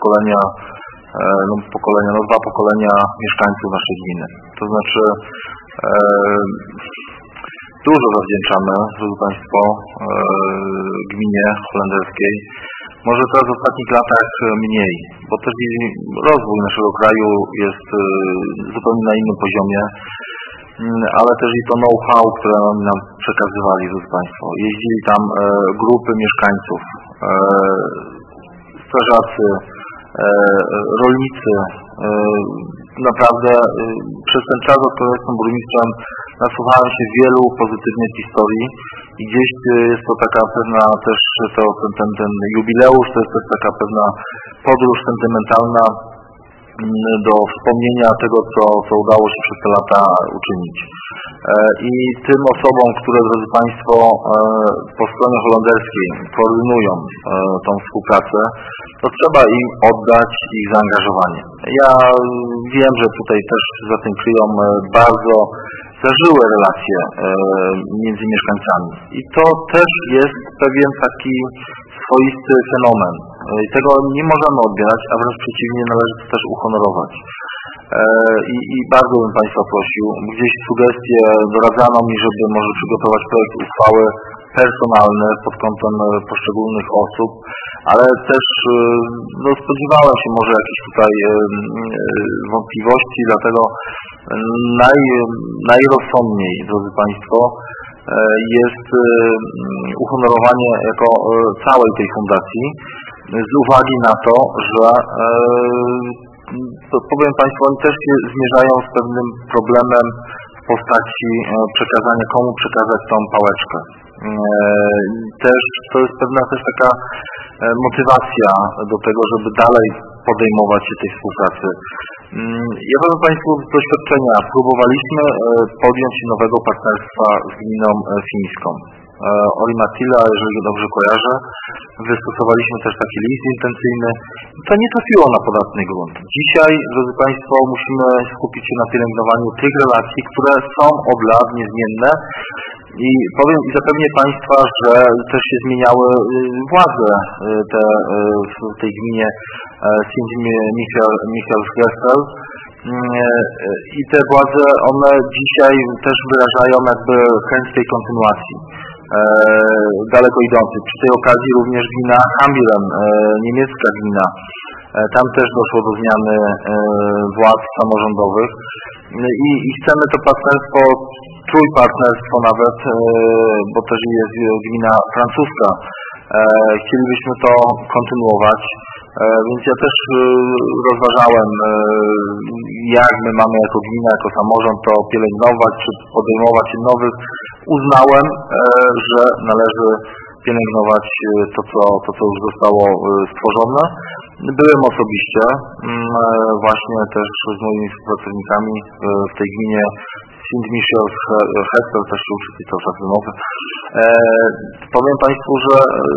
dwa pokolenia mieszkańców naszej gminy. To znaczy dużo zawdzięczamy, drodzy Państwo, gminie holenderskiej. Może teraz w ostatnich latach mniej, bo też rozwój naszego kraju jest zupełnie na innym poziomie, ale też i to know-how, które nam przekazywali, drodzy Państwo. Jeździli tam grupy mieszkańców, strażacy, rolnicy. Naprawdę przez ten czas, odkąd jestem burmistrzem, nasłuchałem się wielu pozytywnych historii i gdzieś jest to taka pewna też, ten jubileusz, to jest też taka pewna podróż sentymentalna do wspomnienia tego, co udało się przez te lata uczynić. I tym osobom, które, drodzy Państwo, po stronie holenderskiej koordynują tą współpracę, to trzeba im oddać ich zaangażowanie. Ja wiem, że tutaj też za tym kryją bardzo zażyłe relacje między mieszkańcami. I to też jest pewien taki swoisty fenomen. Tego nie możemy odbierać, a wręcz przeciwnie, należy to też uhonorować. I bardzo bym Państwa prosił, gdzieś sugestie doradzano mi, żeby może przygotować projekt uchwały personalny pod kątem poszczególnych osób, ale też spodziewałem się może jakichś tutaj wątpliwości, dlatego najrozsądniej, drodzy Państwo, jest uhonorowanie jako całej tej fundacji z uwagi na to, że powiem Państwu, oni też się zmierzają z pewnym problemem w postaci przekazania, komu przekazać tą pałeczkę. Też to jest pewna też taka motywacja do tego, żeby dalej podejmować się tej współpracy. Ja powiem Państwu z doświadczenia, próbowaliśmy podjąć się nowego partnerstwa z gminą fińską. Orimatila, jeżeli dobrze kojarzę, wystosowaliśmy też taki list intencyjny. To nie trafiło na podatny grunt. Dzisiaj, drodzy Państwo, musimy skupić się na pielęgnowaniu tych relacji, które są od lat niezmienne i powiem i zapewnię Państwa, że też się zmieniały władze w tej gminie Sint Michael Gestel. I te władze, one dzisiaj też wyrażają jakby chęć tej kontynuacji daleko idącej. Przy tej okazji również gmina Hambiren, niemiecka gmina. Tam też doszło do zmiany władz samorządowych i chcemy to partnerstwo, trójpartnerstwo nawet, bo też jest gmina francuska. Chcielibyśmy to kontynuować. Więc ja też rozważałem, jak my mamy jako gmina, jako samorząd to pielęgnować, czy podejmować się nowych. Uznałem, że należy pielęgnować to, co już zostało stworzone. Byłem osobiście, właśnie też z moimi współpracownikami w tej gminie Sint Michael Gestel, też się uczy cały czas wymowy. Powiem Państwu, że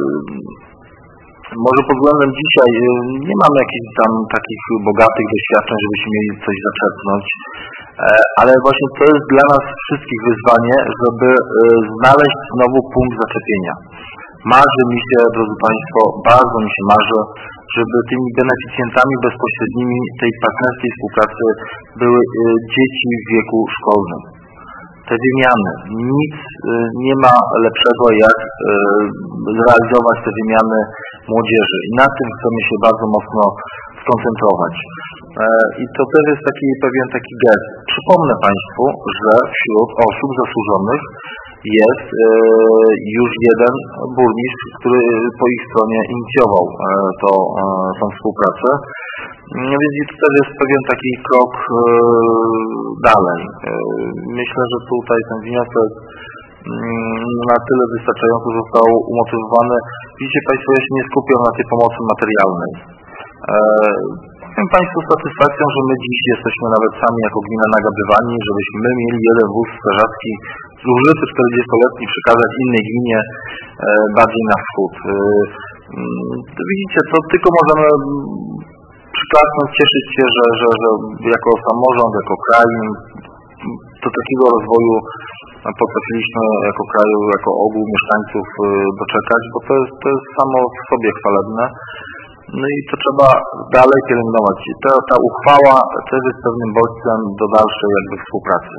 może pod względem dzisiaj nie mamy jakichś tam takich bogatych doświadczeń, żebyśmy mieli coś zaczerpnąć, ale właśnie to jest dla nas wszystkich wyzwanie, żeby znaleźć znowu punkt zaczepienia. Marzy mi się, drodzy Państwo, bardzo mi się marzy, żeby tymi beneficjentami bezpośrednimi tej partnerskiej współpracy były dzieci w wieku szkolnym. Te wymiany. Nic nie ma lepszego, jak zrealizować te wymiany młodzieży. I na tym chcemy się bardzo mocno skoncentrować. I to też jest pewien taki gest. Przypomnę Państwu, że wśród osób zasłużonych jest już jeden burmistrz, który po ich stronie inicjował tą współpracę. Więc to też jest pewien taki krok dalej. Myślę, że tutaj ten wniosek na tyle wystarczająco został umotywowany. Widzicie Państwo, ja się nie skupiam na tej pomocy materialnej. Powiem Państwu z satysfakcją, że my dziś jesteśmy nawet sami jako gmina nagabywani, żebyśmy my mieli jeden wóz strażacki zużyty 40-letni przekazać innej gminie bardziej na wschód. Widzicie, to tylko możemy przyklasnąć, cieszyć się, że jako samorząd, jako kraj do takiego rozwoju potrafiliśmy jako kraju, jako ogół mieszkańców doczekać, bo to jest samo w sobie chwalebne. No i to trzeba dalej pielęgnować. Ta uchwała też jest pewnym bodźcem do dalszej współpracy,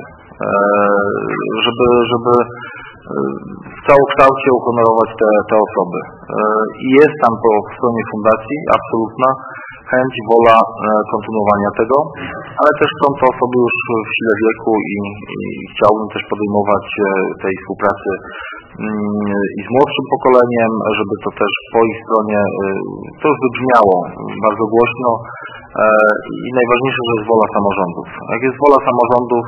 żeby w całokształcie uhonorować te osoby. I jest tam po stronie fundacji absolutna chęć, wola kontynuowania tego, ale też są to osoby już w sile wieku i chciałbym też podejmować tej współpracy i z młodszym pokoleniem, żeby to też po ich stronie to już wybrzmiało bardzo głośno i najważniejsze, że jest wola samorządów. Jak jest wola samorządów,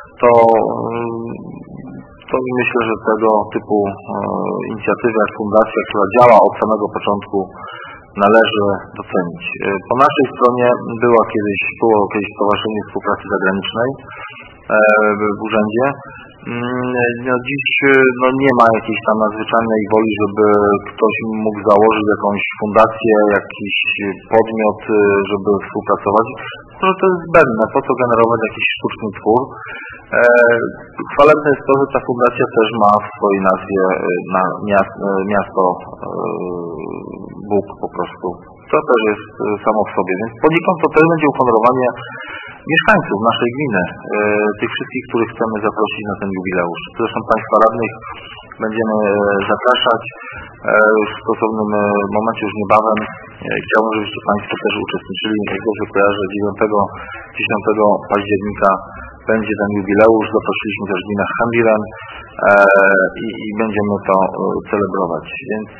to myślę, że tego typu inicjatywy jak fundacja, która działa od samego początku, należy docenić. Po naszej stronie było kiedyś Stowarzyszenie Współpracy Zagranicznej w urzędzie. Dziś nie ma jakiejś tam nadzwyczajnej woli, żeby ktoś mógł założyć jakąś fundację, jakiś podmiot, żeby współpracować. Że to jest zbędne, po co generować jakiś sztuczny twór. Chwalebne jest to, że ta fundacja też ma w swojej nazwie miasto Bóg po prostu. To też jest samo w sobie, więc poniekąd to też będzie uhonorowanie mieszkańców naszej gminy, tych wszystkich, których chcemy zaprosić na ten jubileusz. Zresztą Państwa radnych będziemy zapraszać w stosownym momencie, już niebawem. Chciałbym, żebyście Państwo też uczestniczyli. Jak dobrze kojarzę, 10 października będzie ten jubileusz. Zaprosiliśmy też gminę Chembiren i będziemy to celebrować. Więc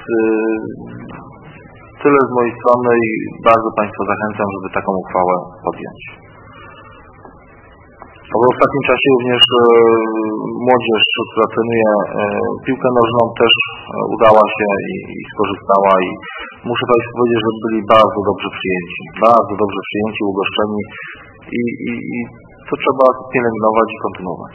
tyle z mojej strony i bardzo Państwa zachęcam, żeby taką uchwałę podjąć. W ostatnim czasie również młodzież, która trenuje piłkę nożną, też udała się i skorzystała i muszę Państwu powiedzieć, że byli bardzo dobrze przyjęci, ugoszczeni i to trzeba pielęgnować i kontynuować.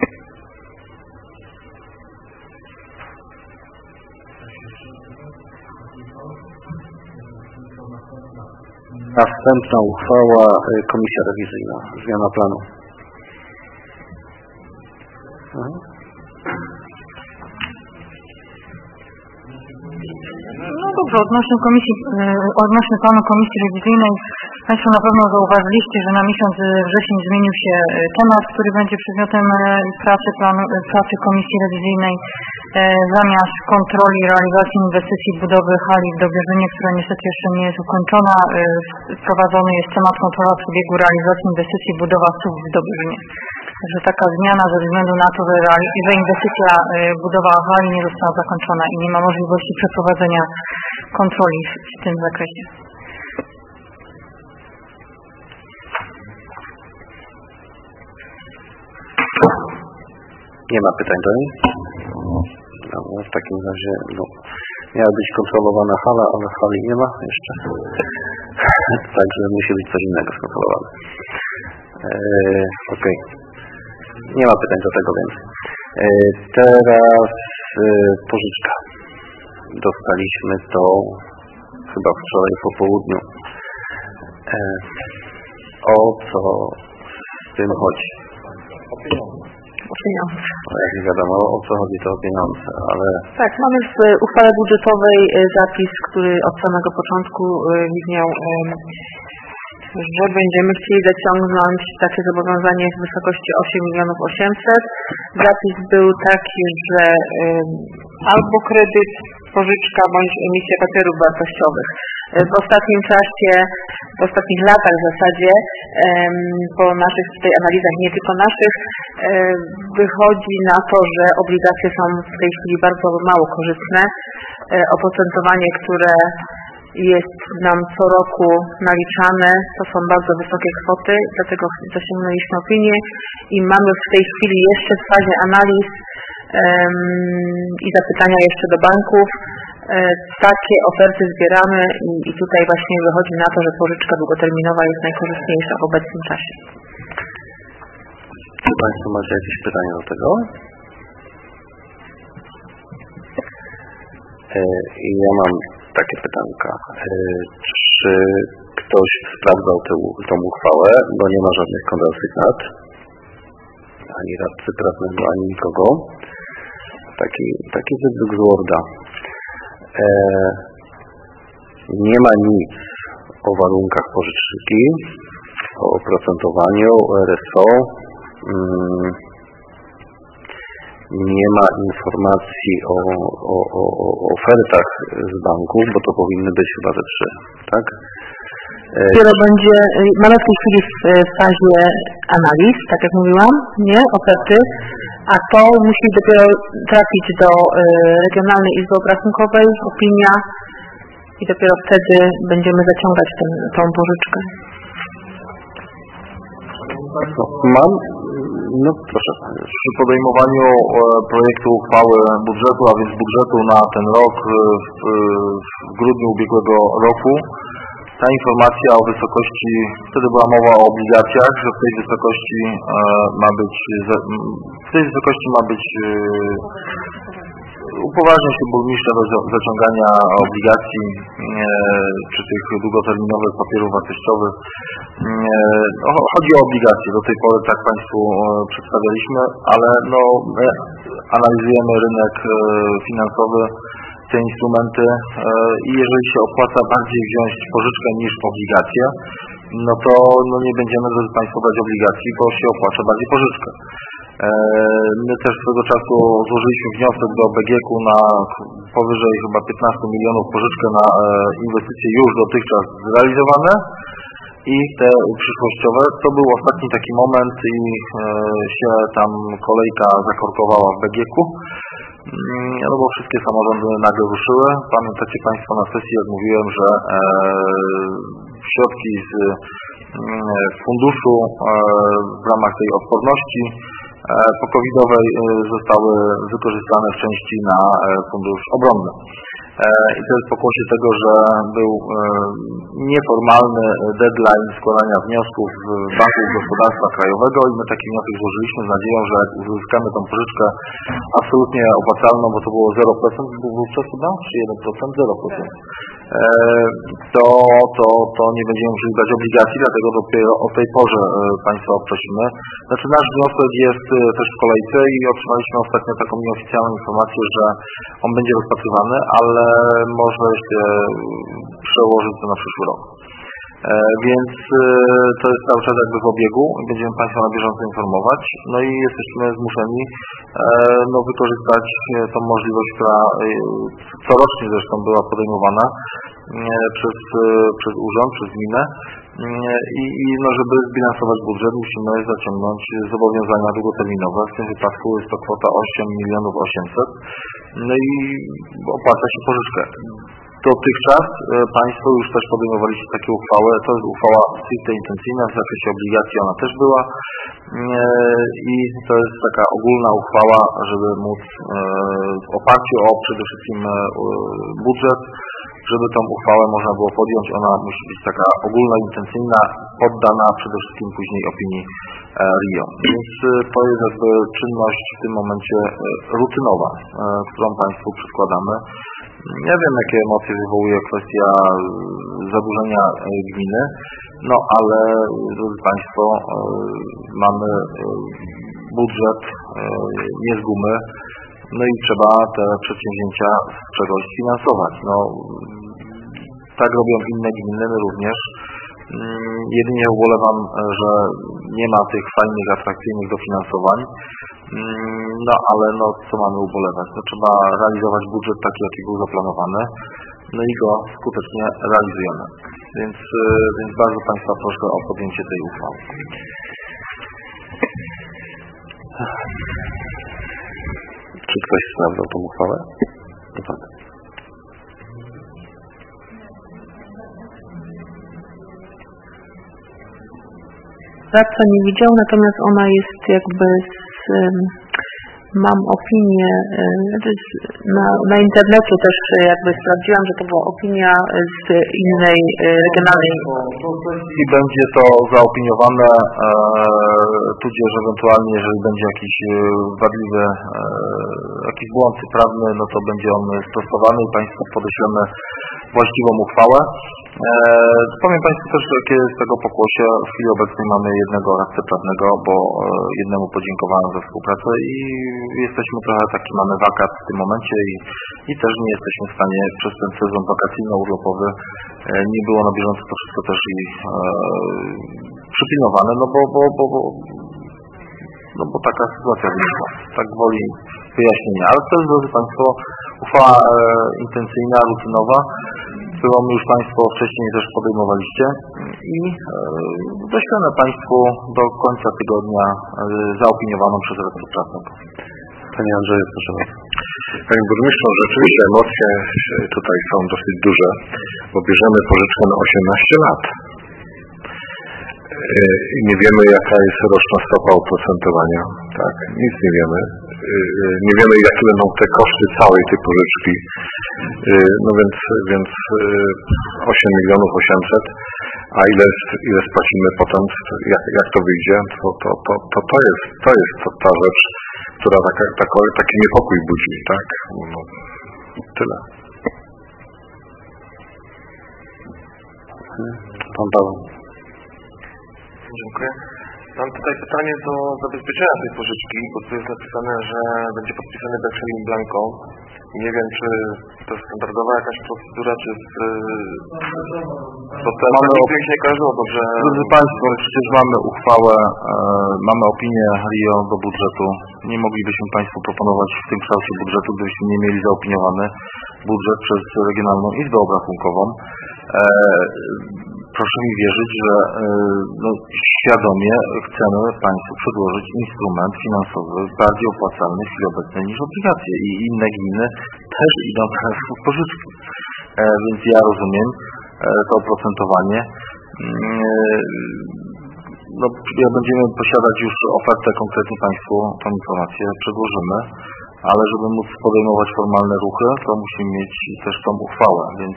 Następna uchwała, komisja rewizyjna, zmiana planu. No dobrze, odnośnie planu komisji rewizyjnej, Państwo na pewno zauważyliście, że na miesiąc wrzesień zmienił się temat, który będzie przedmiotem pracy komisji rewizyjnej. Zamiast kontroli realizacji inwestycji budowy hali w Dobierzynie, która niestety jeszcze nie jest ukończona, wprowadzony jest temat kontrola przebiegu realizacji inwestycji budowa SUV w Dobierzynie. Że taka zmiana ze względu na to, że inwestycja budowa hali nie została zakończona i nie ma możliwości przeprowadzenia kontroli w tym zakresie. Nie ma pytań do niej? No, w takim razie miała być kontrolowana hala, ale hali nie ma jeszcze. Także musi być coś innego skontrolowane. Okej. Nie ma pytań do tego więcej. Teraz pożyczka. Dostaliśmy to chyba wczoraj po południu. O co z tym chodzi? O pieniądze. Jak nie wiadomo, o co chodzi, to o pieniądze, ale... Tak, mamy w uchwale budżetowej zapis, który od samego początku widniał, że będziemy chcieli zaciągnąć takie zobowiązanie w wysokości 8 800 000. Zapis był taki, że albo kredyt pożyczka bądź emisja papierów wartościowych. W ostatnim czasie, w ostatnich latach w zasadzie, po naszych tutaj analizach, nie tylko naszych, wychodzi na to, że obligacje są w tej chwili bardzo mało korzystne. Oprocentowanie, które jest nam co roku naliczane, to są bardzo wysokie kwoty, dlatego zasięgnęliśmy opinię i mamy w tej chwili jeszcze w fazie analiz i zapytania jeszcze do banków. Takie oferty zbieramy i tutaj właśnie wychodzi na to, że pożyczka długoterminowa jest najkorzystniejsza w obecnym czasie. Czy Państwo macie jakieś pytania do tego? Ja mam takie pytanka. Czy ktoś sprawdzał tą uchwałę, bo nie ma żadnych kontrasygnat, ani radcy prawnego, ani nikogo. Taki wydruk z Worda. Nie ma nic o warunkach pożyczki, o oprocentowaniu, o RSO. Nie ma informacji o ofertach z banków, bo to powinny być chyba te 3, tak? Dopiero będzie, mamy w tej chwili w fazie analiz, tak jak mówiłam, nie, oferty, a to musi dopiero trafić do Regionalnej Izby Obrachunkowej, opinia i dopiero wtedy będziemy zaciągać tą pożyczkę. Mam? No proszę. Przy podejmowaniu projektu uchwały budżetu, a więc budżetu na ten rok w grudniu ubiegłego roku, ta informacja o wysokości, wtedy była mowa o obligacjach, że w tej wysokości ma być upoważnia się burmistrza do zaciągania obligacji czy tych długoterminowych papierów wartościowych. Chodzi o obligacje. Do tej pory tak Państwu przedstawialiśmy, ale my analizujemy rynek finansowy, te instrumenty i jeżeli się opłaca bardziej wziąć pożyczkę niż obligacje, no to nie będziemy, drodzy Państwo, brać obligacji, bo się opłaca bardziej pożyczkę. My też swego czasu złożyliśmy wniosek do BGK-u na powyżej chyba 15 milionów pożyczkę na inwestycje już dotychczas zrealizowane i te przyszłościowe. To był ostatni taki moment i się tam kolejka zakorkowała w BGK-u, no bo wszystkie samorządy nagle ruszyły. Pamiętacie Państwo na sesji, jak mówiłem, że środki z funduszu w ramach tej odporności po-covidowej zostały wykorzystane w części na fundusz obronny. I to jest pokłosie tego, że był nieformalny deadline składania wniosków w Banku Gospodarstwa Krajowego i my taki wniosek złożyliśmy z nadzieją, że jak uzyskamy tą pożyczkę absolutnie opłacalną, bo to było 0%, był wówczas chyba, czy 1%? 0%. To nie będziemy musieli brać obligacji, dlatego dopiero o tej porze Państwa prosimy. Znaczy nasz wniosek jest też w kolejce i otrzymaliśmy ostatnio taką nieoficjalną informację, że on będzie rozpatrywany, ale może się przełożyć to na przyszły rok. Więc to jest cały czas jakby w obiegu i będziemy Państwa na bieżąco informować. No i jesteśmy zmuszeni wykorzystać tą możliwość, która corocznie zresztą była podejmowana przez urząd, przez gminę i żeby zbilansować budżet, musimy zaciągnąć zobowiązania długoterminowe. W tym wypadku jest to kwota 8 800 000. No i opłaca się pożyczkę. Dotychczas Państwo już też podejmowaliście takie uchwały. To jest uchwała stricte intencyjna, w zakresie obligacji ona też była i to jest taka ogólna uchwała, żeby móc w oparciu o przede wszystkim budżet, żeby tą uchwałę można było podjąć. Ona musi być taka ogólna, intencyjna, poddana przede wszystkim później opinii RIO. Więc to jest jakby czynność w tym momencie rutynowa, którą Państwu przedkładamy. Ja wiem, jakie emocje wywołuje kwestia zadłużenia gminy, ale drodzy Państwo, mamy budżet nie z gumy, i trzeba te przedsięwzięcia z czegoś finansować. Tak robią inne gminy, my również. Jedynie ubolewam, że nie ma tych fajnych, atrakcyjnych dofinansowań, no ale no co mamy ubolewać? No, trzeba realizować budżet taki, jaki był zaplanowany, no i go skutecznie realizujemy. Więc bardzo Państwa proszę o podjęcie tej uchwały. Czy ktoś sprawdzał tą uchwałę? No tak. Radca nie widział, natomiast ona jest jakby mam opinię, na internecie też jakby sprawdziłam, że to była opinia z innej regionalnej. I będzie to zaopiniowane, tudzież ewentualnie, jeżeli będzie jakiś wadliwy, jakiś błąd prawny, no to będzie on stosowany i Państwu podeślemy właściwą uchwałę. Powiem Państwu też, jakie jest tego pokłosie. W chwili obecnej mamy jednego radcę prawnego, bo jednemu podziękowałem za współpracę i jesteśmy trochę taki, mamy wakat w tym momencie i też nie jesteśmy w stanie przez ten sezon wakacyjno-urlopowy, nie było na bieżąco to wszystko też i przypilnowane, no bo taka sytuacja wyszła. Tak woli wyjaśnienia. Ale to jest, drodzy Państwo, uchwała intencyjna, rutynowa, którą już Państwo wcześniej też podejmowaliście i doślemy Państwu do końca tygodnia zaopiniowaną przez radcę prawnego. Panie Andrzeju, proszę bardzo. Panie Burmistrzu, rzeczywiście emocje tutaj są dosyć duże, bo bierzemy pożyczkę na 18 lat. Nie wiemy, jaka jest roczna stopa oprocentowania, tak? Nic nie wiemy. Nie wiemy, jakie będą te koszty całej tej pożyczki. No więc 8 milionów 800, a ile spłacimy potem, jak to wyjdzie, to jest ta rzecz, która taki niepokój budzi, tak? No, tyle. Pan Paweł. Dziękuję. Mam tutaj pytanie do zabezpieczenia tej pożyczki, bo tu jest napisane, że będzie podpisany weksel in blanco. Nie wiem, czy to jest standardowa jakaś procedura, czy to nigdy się nie kojarzyło dobrze. Drodzy Państwo, przecież mamy uchwałę, mamy opinię RIO do budżetu. Nie moglibyśmy Państwu proponować w tym kształcie budżetu, gdybyśmy nie mieli zaopiniowany budżet przez Regionalną Izbę Obrachunkową. Proszę mi wierzyć, że świadomie chcemy Państwu przedłożyć instrument finansowy bardziej opłacalny w chwili obecnej niż obligacje i inne gminy też idą teraz w pożyczki. Więc ja rozumiem to oprocentowanie. Jak będziemy posiadać już ofertę, konkretnie Państwu tą informację przedłożymy, ale żeby móc podejmować formalne ruchy, to musimy mieć też tą uchwałę, więc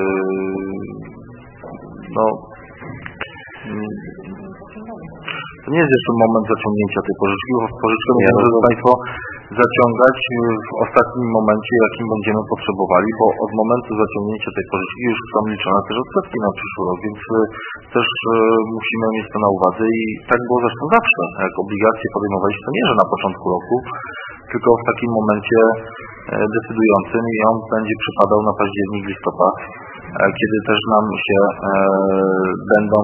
to nie jest jeszcze moment zaciągnięcia tej pożyczki, bo pożyczkę możemy Państwo zaciągać w ostatnim momencie, jakim będziemy potrzebowali, bo od momentu zaciągnięcia tej pożyczki już są liczone też odsetki na przyszły rok, więc też musimy mieć to na uwadze i tak było zresztą zawsze. Jak obligacje podejmowaliśmy, to nie, że na początku roku, tylko w takim momencie decydującym i on będzie przypadał na październik, listopad, kiedy też nam się będą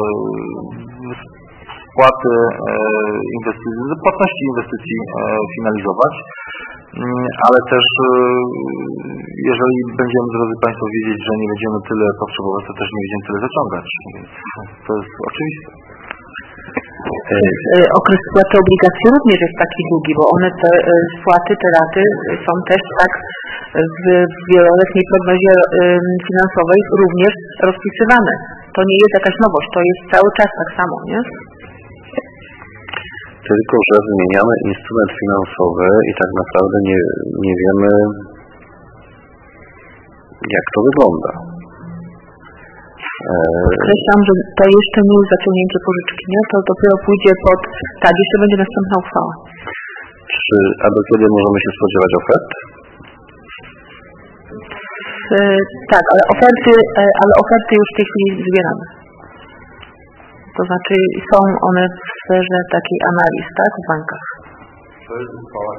spłaty płatności inwestycji finalizować, ale też jeżeli będziemy, drodzy Państwo, wiedzieć, że nie będziemy tyle potrzebować, to też nie będziemy tyle zaciągać. Więc to jest oczywiste. Okres spłaty obligacji również jest taki długi, bo one te spłaty, te raty są też tak w wieloletniej prognozie finansowej również rozpisywane. To nie jest jakaś nowość, to jest cały czas tak samo, nie? Tylko że zmieniamy instrument finansowy i tak naprawdę nie wiemy, jak to wygląda. Podkreślam, że to jeszcze nie jest zaciągnięcie pożyczki, nie? To dopiero pójdzie pod... Tak, jeszcze będzie następna uchwała. A do kiedy możemy się spodziewać ofert? Tak, ale oferty już w tej chwili zbieramy. To znaczy są one w sferze takiej analiz, tak, w bankach. To jest uchwała.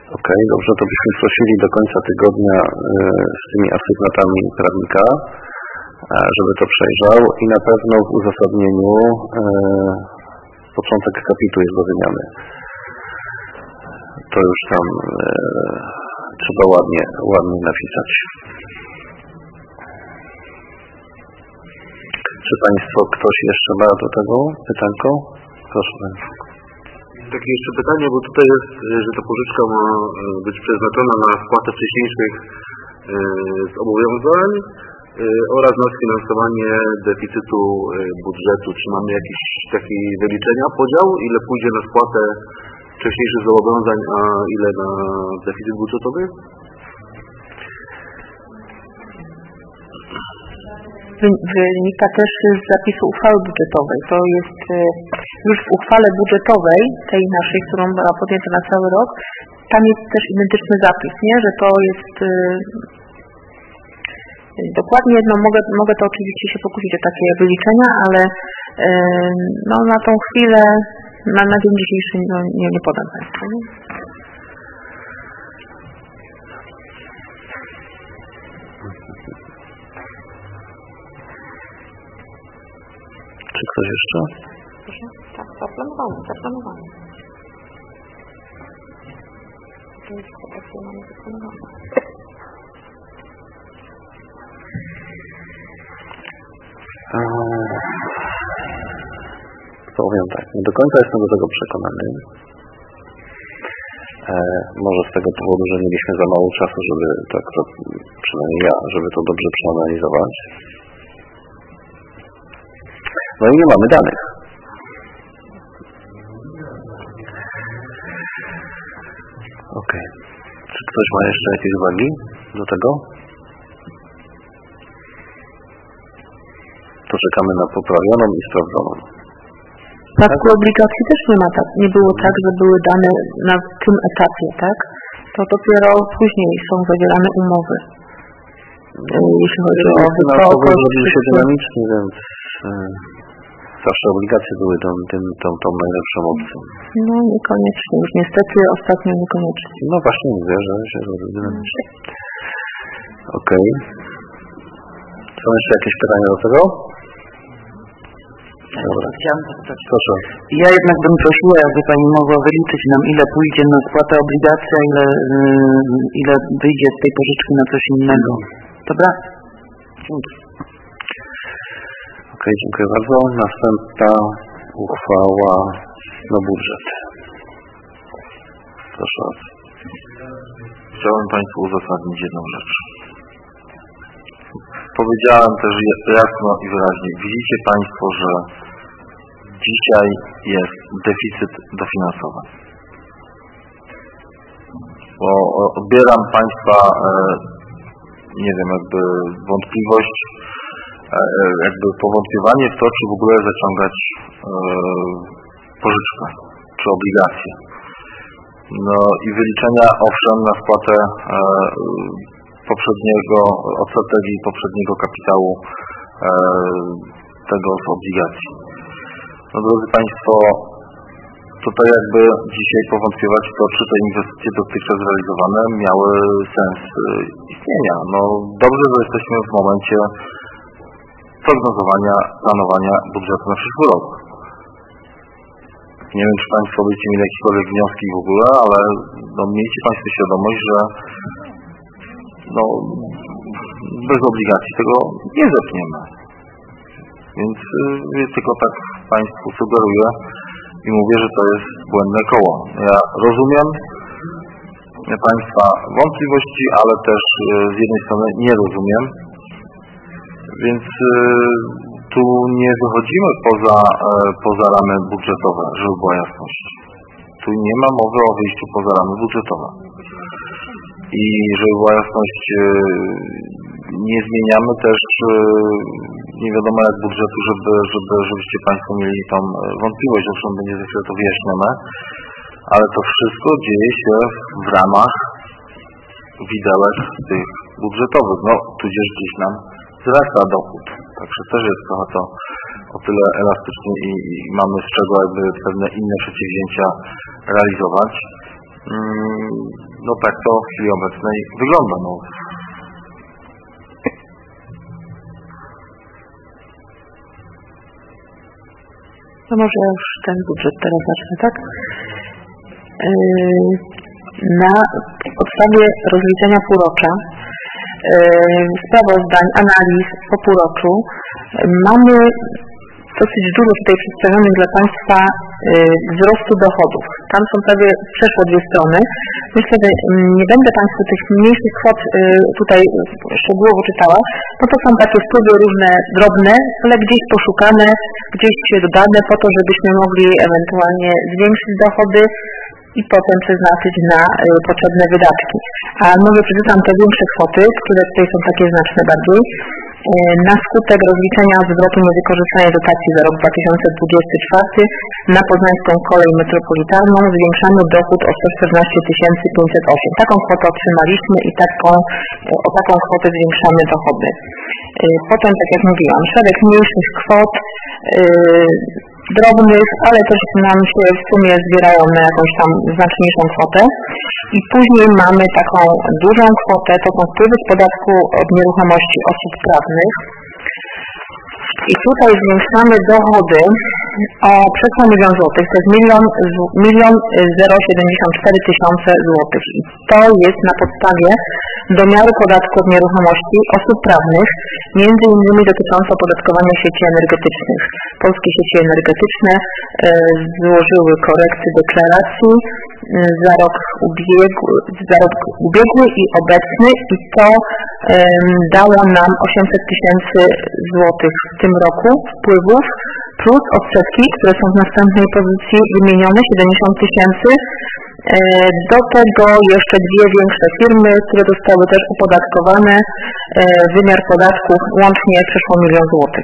Okej, dobrze, to byśmy prosili do końca tygodnia z tymi asygnatami prawnika, żeby to przejrzał i na pewno w uzasadnieniu początek akapitu jest do wymiany. To już tam trzeba ładnie napisać. Czy Państwo ktoś jeszcze ma do tego pytanko? Proszę Państwa. Takie jeszcze pytanie, bo tutaj jest, że ta pożyczka ma być przeznaczona na spłatę wcześniejszych zobowiązań oraz na sfinansowanie deficytu budżetu. Czy mamy jakieś takie wyliczenia, podział, ile pójdzie na spłatę wcześniejszych zobowiązań, a ile na deficyt budżetowy? Wynika też z zapisu uchwały budżetowej. To jest już w uchwale budżetowej, tej naszej, którą była podjęta na cały rok, tam jest też identyczny zapis, nie? Że to jest dokładnie, no mogę to oczywiście się pokusić o takie wyliczenia, ale no na tą chwilę, na dzień dzisiejszy nie podam Państwu. Nie? Czy ktoś jeszcze? Proszę? Tak, zaplanowane. To jest takie mamy zaplanowane. Powiem tak, nie do końca jestem do tego przekonany. Może z tego powodu, że mieliśmy za mało czasu, żeby tak to, przynajmniej ja, żeby to dobrze przeanalizować. No i nie mamy danych. Okej. Czy ktoś ma jeszcze jakieś uwagi do tego? To czekamy na poprawioną i sprawdzoną. W przypadku obligacji też nie było tak, że były dane na tym etapie, tak? To dopiero później są zawierane umowy. Jeśli chodzi o wysokość. Zrobił się dynamicznie, więc zawsze obligacje były tą najlepszą opcją. No niekoniecznie, już niestety ostatnio niekoniecznie. No właśnie mówię, że się zrobił dynamicznie. Okej. Są jeszcze jakieś pytania do tego? Dobra. Chciałam zapytać. Proszę. Ja jednak bym prosiła, jakby Pani mogła wyliczyć nam, ile pójdzie na spłatę obligacji, a ile wyjdzie z tej pożyczki na coś innego. Dobra? Dzięki. Okej, dziękuję bardzo. Następna uchwała na budżet. Proszę bardzo. Chciałem Państwu uzasadnić jedną rzecz. Powiedziałem też jasno i wyraźnie. Widzicie Państwo, że dzisiaj jest deficyt dofinansowy. Bo odbieram Państwa, nie wiem, jakby wątpliwość, jakby powątpiewanie w to, czy w ogóle zaciągać pożyczkę, czy obligacje. No i wyliczenia, owszem, na spłatę poprzedniego odsetek i poprzedniego kapitału tego z obligacji. No drodzy Państwo, tutaj jakby dzisiaj powątpiewać w to, czy te inwestycje dotychczas realizowane miały sens istnienia. No dobrze, że jesteśmy w momencie prognozowania, planowania budżetu na przyszły rok. Nie wiem, czy Państwo byście mieli jakiekolwiek wnioski w ogóle, ale no, miejcie Państwo świadomość, że no, bez obligacji tego nie zepniemy. Więc tylko tak Państwu sugeruję i mówię, że to jest błędne koło. Ja rozumiem Państwa wątpliwości, ale też z jednej strony nie rozumiem. Więc tu nie wychodzimy poza ramy budżetowe, żeby była jasność. Tu nie ma mowy o wyjściu poza ramy budżetowe. I żeby była jasność, nie zmieniamy też nie wiadomo jak budżetu, żebyście Państwo mieli tam wątpliwość, zresztą będzie za chwilę to wyjaśnione, ale to wszystko dzieje się w ramach widełek tych budżetowych, no tudzież gdzieś nam wzrasta dochód, także też jest trochę to o tyle elastycznie i mamy z czego jakby pewne inne przedsięwzięcia realizować. no tak to w chwili obecnej wygląda. No. No może już ten budżet teraz zacznę, tak? Na podstawie rozliczenia półrocza, sprawozdań, analiz po półroczu mamy dosyć dużo tutaj przedstawionych dla Państwa wzrostu dochodów. Tam są prawie przeszło 2 strony. Myślę, że nie będę Państwu tych mniejszych kwot tutaj szczegółowo czytała, bo to są takie wpływy różne drobne, ale gdzieś poszukane, gdzieś dodane po to, żebyśmy mogli ewentualnie zwiększyć dochody i potem przeznaczyć na potrzebne wydatki. A może przeczytam te większe kwoty, które tutaj są takie znaczne bardziej. Na skutek rozliczenia zwrotu niewykorzystanej dotacji za rok 2024 na Poznańską Kolej Metropolitalną zwiększamy dochód o 114 508. Taką kwotę otrzymaliśmy i o taką kwotę zwiększamy dochody. Potem, tak jak mówiłam, szereg mniejszych kwot, drobnych, ale też nam się w sumie zbierają na jakąś tam znaczniejszą kwotę. I później mamy taką dużą kwotę, to są wpływy z podatku od nieruchomości osób prawnych. I tutaj zwiększamy dochody o przeszło 1 000 000 złotych, to jest 1 074 000 złotych. I to jest na podstawie domiaru podatku od nieruchomości osób prawnych, między innymi dotyczące opodatkowania sieci energetycznych. Polskie sieci energetyczne złożyły korekty deklaracji za rok ubiegły i obecny i to dało nam 800 000 złotych w tym roku wpływów, plus odsetki, które są w następnej pozycji wymienione, 70 000. Do tego jeszcze 2 większe firmy, które zostały też opodatkowane. Wymiar podatków łącznie przeszło 1 000 000 złotych.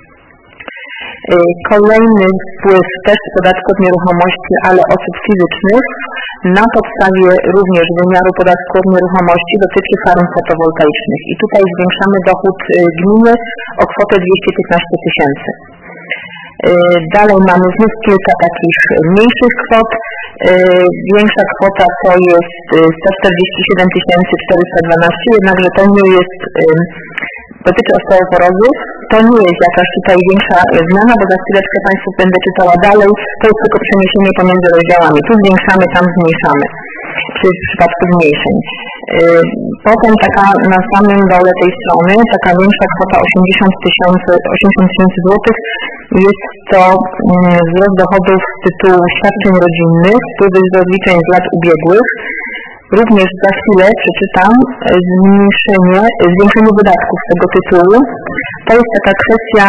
Kolejny wpływ też z podatku od nieruchomości, ale osób fizycznych, na podstawie również wymiaru podatku od nieruchomości dotyczy farm fotowoltaicznych. I tutaj zwiększamy dochód gminy o kwotę 215 000. Dalej mamy znów kilka takich mniejszych kwot. Większa kwota to jest 147 412, jednakże to nie jest, dotyczy osteoporozy. To nie jest jakaś tutaj większa zmiana, bo za chwileczkę Państwu będę czytała dalej. To jest tylko przeniesienie pomiędzy rozdziałami. Tu zwiększamy, tam zmniejszamy w przypadku zmniejszeń. Potem taka na samym dole tej strony, taka większa kwota 80 000 złotych, jest to wzrost dochodów z tytułu świadczeń rodzinnych, wpływy z rozliczeń z lat ubiegłych. Również za chwilę przeczytam zwiększenie wydatków z tego tytułu. To jest taka kwestia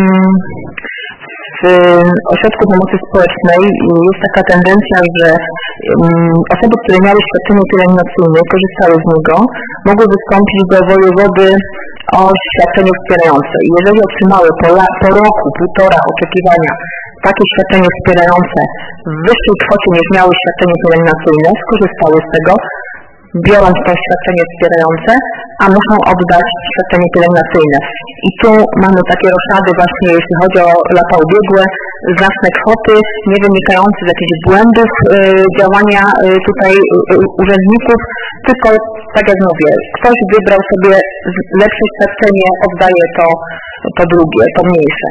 w ośrodku pomocy społecznej. Jest taka tendencja, że osoby, które miały świadczenie pielęgnacyjne, korzystały z niego, mogły wystąpić do wojewody o świadczenie wspierające. I jeżeli otrzymały po roku, półtora oczekiwania takie świadczenie wspierające w wyższej kwocie niż miały świadczenie pielęgnacyjne, skorzystały z tego, biorąc to świadczenie wspierające, a muszą oddać świadczenie pielęgnacyjne. I tu mamy takie roszady właśnie, jeśli chodzi o lata ubiegłe, znaczne kwoty, nie wynikające z jakichś błędów działania tutaj urzędników, tylko tak jak mówię, ktoś wybrał sobie lepsze świadczenie, oddaje to drugie, to mniejsze.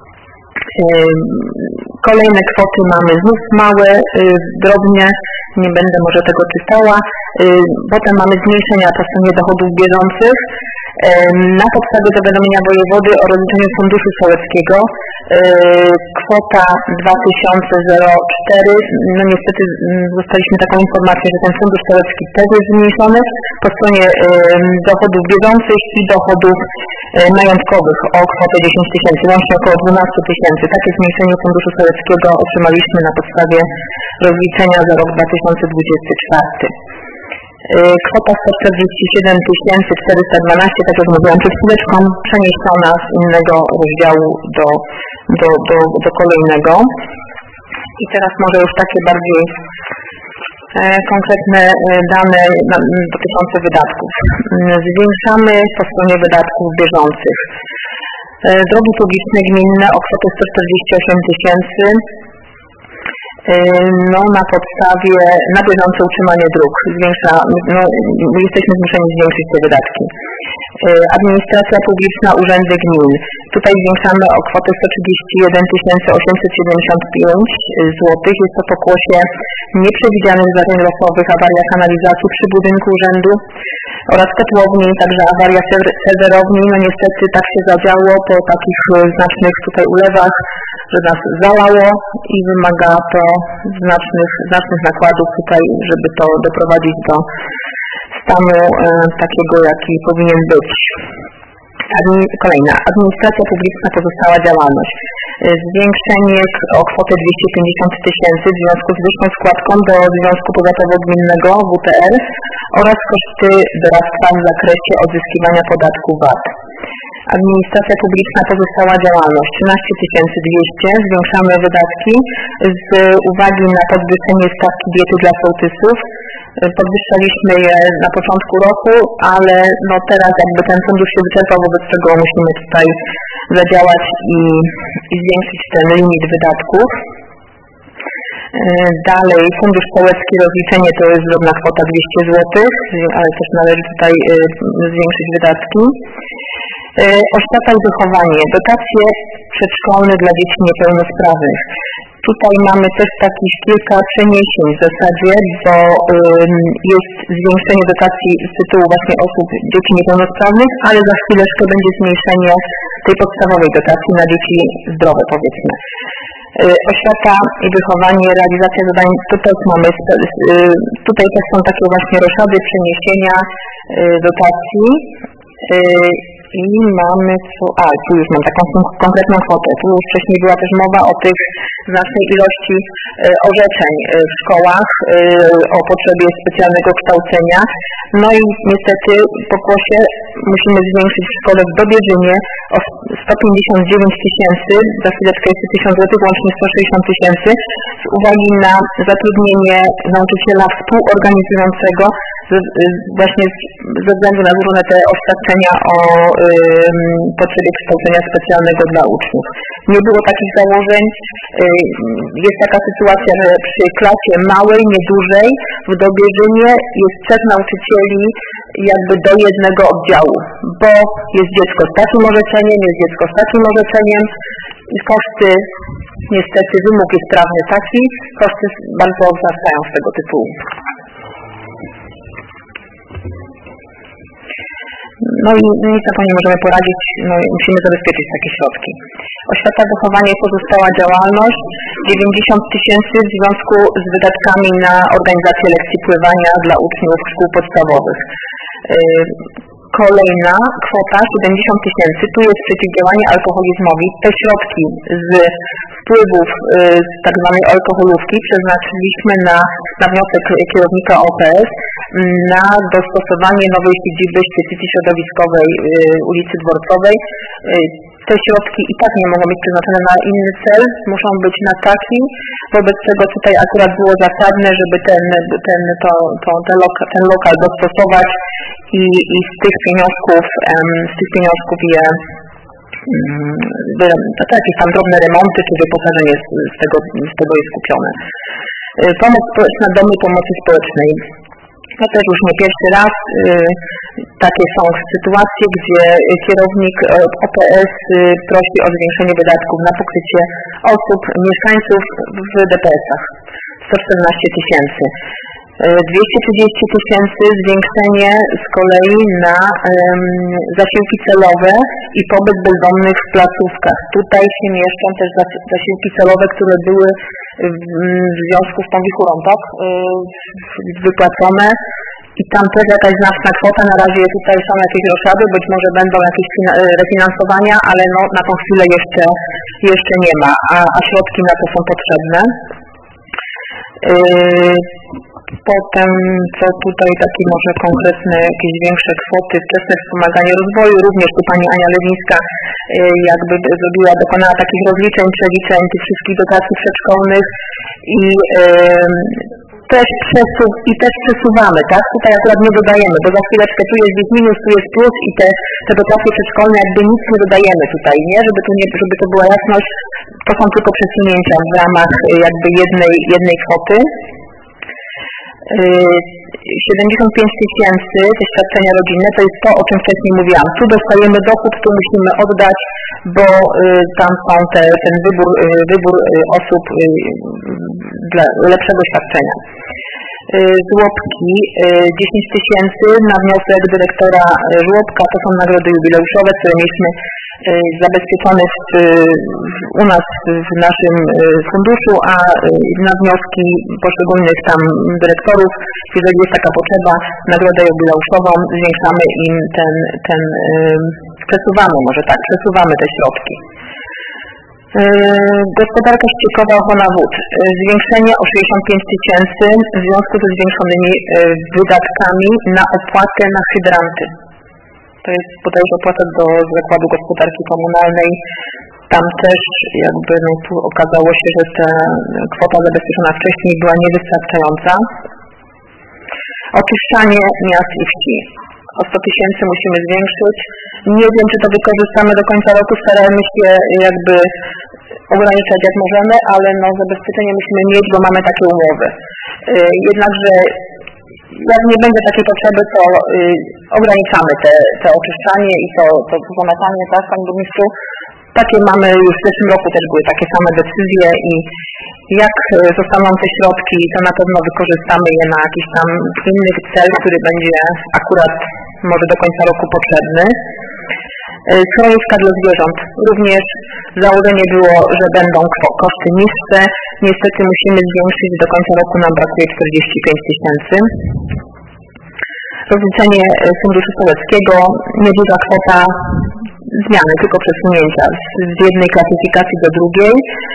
Kolejne kwoty mamy znów małe, drobnie, nie będę może tego czytała. Potem mamy zmniejszenia po stronie dochodów bieżących. Na podstawie zawiadomienia wojewody o rozliczeniu funduszu sołeckiego kwota 2004, no niestety dostaliśmy taką informację, że ten fundusz sołecki też jest zmniejszony po stronie dochodów bieżących i dochodów majątkowych o kwotę 10 000, łącznie około 12 000. Takie zmniejszenie funduszu sołeckiego otrzymaliśmy na podstawie rozliczenia za rok 2024. Kwota 147 412, tak jak mówiłam przed chwileczką, przeniesiona z innego rozdziału do kolejnego. I teraz może już takie bardziej konkretne dane dotyczące wydatków. Zwiększamy po stronie wydatków bieżących. Drogi publiczne gminne o kwotę 148 000. na podstawie na bieżące utrzymanie dróg jesteśmy zmuszeni zwiększyć te wydatki. Administracja publiczna, urzędy gmin. Tutaj zwiększamy o kwotę 131 875 zł. Jest to pokłosie nieprzewidzianych zdarzeń losowych, awaria kanalizacji przy budynku urzędu oraz kotłowni, także awaria serwerowni. No niestety tak się zadziało po takich znacznych tutaj ulewach, że nas zalało i wymaga to znacznych nakładów tutaj, żeby to doprowadzić do stanu takiego, jaki powinien być. Kolejna. Administracja publiczna, pozostała działalność. Zwiększenie o kwotę 250 000 w związku z wyższą składką do Związku Powiatowo-Gminnego WTR oraz koszty doradztwa w zakresie odzyskiwania podatku VAT. Administracja publiczna, pozostała działalność 13 200. Zwiększamy wydatki z uwagi na podwyższenie stawki diety dla sołtysów. Podwyższaliśmy je na początku roku, ale teraz jakby ten fundusz się wyczerpał, wobec czego musimy tutaj zadziałać i zwiększyć ten limit wydatków. Dalej, fundusz sołecki, rozliczenie to jest drobna kwota 200 zł, ale też należy tutaj zwiększyć wydatki. Oświata i wychowanie, dotacje przedszkolne dla dzieci niepełnosprawnych. Tutaj mamy też takich kilka przeniesień w zasadzie, bo jest zwiększenie dotacji z tytułu właśnie osób, dzieci niepełnosprawnych, ale za chwileczkę będzie zmniejszenie tej podstawowej dotacji na dzieci zdrowe, powiedzmy. Oświata i wychowanie, realizacja zadań, tutaj też są takie właśnie roszady, przeniesienia dotacji. I mamy tu już mam taką konkretną kwotę. Tu już wcześniej była też mowa o tych znacznej ilości orzeczeń w szkołach, o potrzebie specjalnego kształcenia. No i niestety pokłosie musimy zwiększyć w szkole w Dobierzynie o 159 000, za chwileczkę jest 1000 zł, łącznie 160 000, z uwagi na zatrudnienie nauczyciela współorganizującego właśnie ze względu na złożone te oświadczenia o potrzebie kształcenia specjalnego dla uczniów. Nie było takich założeń. Jest taka sytuacja, że przy klasie małej, niedużej w Dobierzynie jest 3 nauczycieli jakby do jednego oddziału, bo jest dziecko z takim orzeczeniem, jest dziecko z takim orzeczeniem i koszty, niestety wymóg jest prawny taki, koszty bardzo wzrastają z tego tytułu. No i nic na to nie możemy poradzić, musimy zabezpieczyć takie środki. Oświata, wychowanie, pozostała działalność 90 000 w związku z wydatkami na organizację lekcji pływania dla uczniów szkół podstawowych. Kolejna kwota 70 000, tu jest przeciwdziałanie alkoholizmowi. Te środki z wpływów z tak zwanej alkoholówki przeznaczyliśmy na wniosek kierownika OPS na dostosowanie nowej siedziby świetlicy środowiskowej ulicy Dworcowej. Te środki i tak nie mogą być przeznaczone na inny cel, muszą być na taki, wobec czego tutaj akurat było zasadne, żeby ten lokal dostosować i z tych pieniążków je jakieś tam drobne remonty czy wyposażenie z tego jest kupione. Pomoc społeczna, domy pomocy społecznej. To też już nie pierwszy raz. Takie są sytuacje, gdzie kierownik OPS prosi o zwiększenie wydatków na pokrycie osób, mieszkańców w DPS-ach. 114 000. 230 000 zwiększenie z kolei na zasiłki celowe i pobyt bezdomnych w placówkach. Tutaj się mieszczą też zasiłki celowe, które były w związku z tą wichurą, tak, wypłacone i tam też jakaś znaczna kwota. Na razie tutaj są jakieś roszady, być może będą jakieś refinansowania, ale na tą chwilę jeszcze nie ma, a środki na to są potrzebne. Potem, co tutaj takie może konkretne, jakieś większe kwoty, wczesne wspomaganie rozwoju, również tu pani Ania Lewińska jakby dokonała takich rozliczeń, przeliczeń tych wszystkich dotacji przedszkolnych i też przesuwamy, tak? Tutaj akurat nie dodajemy, bo za chwileczkę tu jest minus, tu jest plus i te dotacje przedszkolne jakby nic nie dodajemy tutaj, nie? Żeby to była jasność, to są tylko przesunięcia w ramach jakby jednej kwoty. 75 000 te świadczenia rodzinne, to jest to, o czym wcześniej mówiłam. Tu dostajemy dochód, tu musimy oddać, bo tam są ten wybór osób dla lepszego świadczenia. Żłobki 10 000 na wniosek dyrektora żłobka, to są nagrody jubileuszowe, które mieliśmy zabezpieczone u nas w naszym funduszu, a na wnioski poszczególnych tam dyrektorów, jeżeli jest taka potrzeba, nagrodę jubileuszową, zwiększamy im przesuwamy te środki. Gospodarka ściekowa, ochrona wód. Zwiększenie o 65 000 w związku ze zwiększonymi wydatkami na opłatę na hydranty. To jest bodajże opłata do Zakładu Gospodarki Komunalnej. Tam też jakby tu okazało się, że ta kwota zabezpieczona wcześniej była niewystarczająca. Oczyszczanie miast i wsi. O 100 000 musimy zwiększyć. Nie wiem, czy to wykorzystamy do końca roku. Staramy się jakby ograniczać jak możemy, ale zabezpieczenie musimy mieć, bo mamy takie umowy. Jednakże jak nie będzie takiej potrzeby, to ograniczamy te oczyszczanie i to zamatanie, tak, Panie Burmistrzu? Takie mamy, już w zeszłym roku też były takie same decyzje i jak zostaną te środki, to na pewno wykorzystamy je na jakiś tam inny cel, który będzie akurat może do końca roku potrzebny. Schroniska dla zwierząt. Również założenie było, że będą koszty niższe. Niestety musimy zwiększyć, do końca roku nam brakuje 45 000. Rozliczenie Funduszu Sołeckiego, nieduża kwota zmiany, tylko przesunięcia z jednej klasyfikacji do drugiej.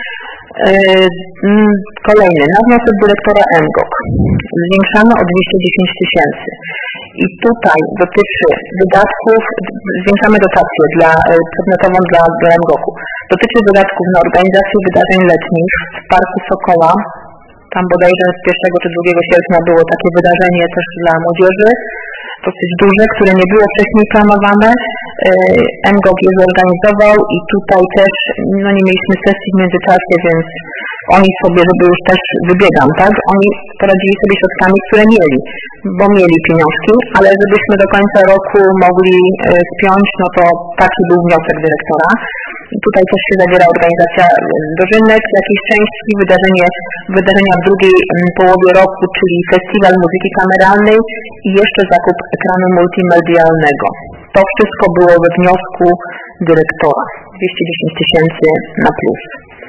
Kolejny, na wniosek dyrektora MGOK. Zwiększamy o 210 000. I tutaj dotyczy wydatków, zwiększamy dotację przedmiotową dla MGOK-u. Dotyczy wydatków na organizację wydarzeń letnich w Parku Sokoła. Tam bodajże z 1 czy 2 sierpnia było takie wydarzenie też dla młodzieży, dosyć duże, które nie było wcześniej planowane. MGOK je zorganizował i tutaj też nie mieliśmy sesji w międzyczasie, więc oni sobie, żeby już też wybiegam, tak? Oni poradzili sobie środkami, które mieli, bo mieli pieniążki, ale żebyśmy do końca roku mogli spiąć, to taki był wniosek dyrektora. Tutaj też się zawiera organizacja dożynnek, jakiejś części, wydarzenia w drugiej połowie roku, czyli festiwal muzyki kameralnej i jeszcze zakup ekranu multimedialnego. To wszystko było we wniosku dyrektora. 210 000 na plus.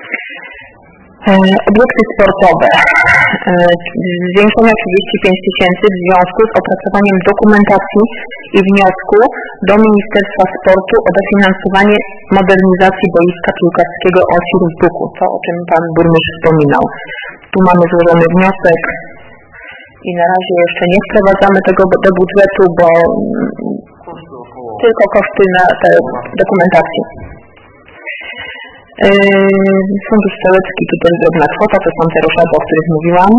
Obiekty sportowe. Zwiększone 35 000 w związku z opracowaniem dokumentacji i wniosku do Ministerstwa Sportu o dofinansowanie modernizacji boiska piłkarskiego Osi Ruzbuku. To, o czym Pan Burmistrz wspominał. Tu mamy złożony wniosek i na razie jeszcze nie wprowadzamy tego do budżetu, bo tylko koszty na te dokumentacje. Fundusz Sołecki, tu też drobna kwota, to są te roszady, o których mówiłam.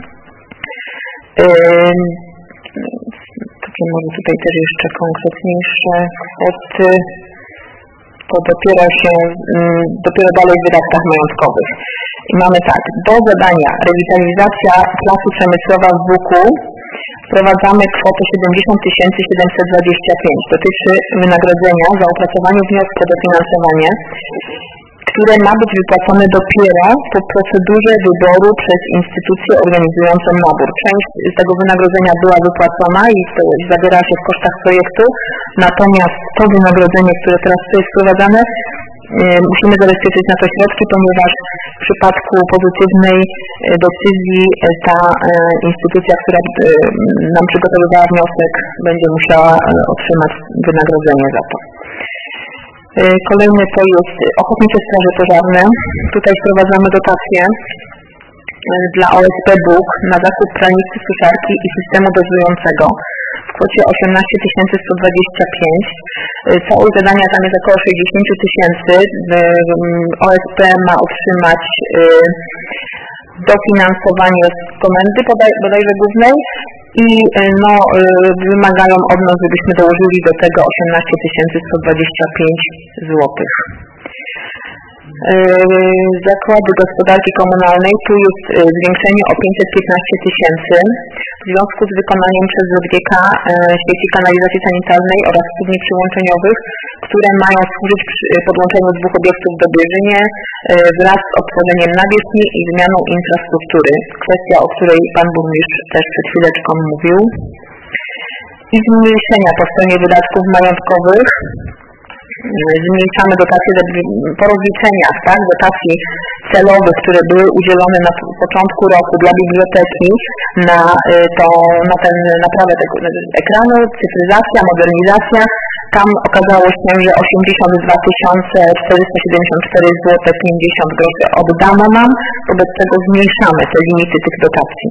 Takie może tutaj też jeszcze konkretniejsze kwoty. To dopiero dalej w wydatkach majątkowych. I mamy tak, do zadania rewitalizacja placu Przemysłowa w Buku wprowadzamy kwotę 70 725. Dotyczy wynagrodzenia za opracowanie wniosku o dofinansowanie, które ma być wypłacone dopiero po procedurze wyboru przez instytucję organizującą nabór. Część z tego wynagrodzenia była wypłacona i zawiera się w kosztach projektu, natomiast to wynagrodzenie, które teraz jest wprowadzane, musimy zabezpieczyć na to środki, ponieważ w przypadku pozytywnej decyzji ta instytucja, która nam przygotowywała wniosek, będzie musiała otrzymać wynagrodzenie za to. Kolejny to jest Ochotnicze Straże Pożarne. Tutaj wprowadzamy dotację dla OSP Bóg na zakup pralnicy, suszarki i systemu dozującego w kwocie 18 125. Całość zadania tam jest około 60 000. OSP ma otrzymać dofinansowanie z komendy bodajże głównej i wymagają od nas, żebyśmy dołożyli do tego 18 125 zł. Zakłady gospodarki komunalnej, tu jest zwiększenie o 515 000 w związku z wykonaniem przez ZGK sieci kanalizacji sanitarnej oraz studni przyłączeniowych, które mają służyć podłączeniu dwóch obiektów do Bierzynie wraz z odtworzeniem nawierzchni i zmianą infrastruktury. Kwestia, o której Pan Burmistrz też przed chwileczką mówił. I zmniejszenia po stronie wydatków majątkowych. Zmniejszamy dotacje po rozliczeniach, tak, dotacji celowych, które były udzielone na początku roku dla biblioteki na naprawę tego ekranu, cyfryzacja, modernizacja. Tam okazało się, że 82 474 zł 50 groszy oddano nam, wobec tego zmniejszamy te limity tych dotacji.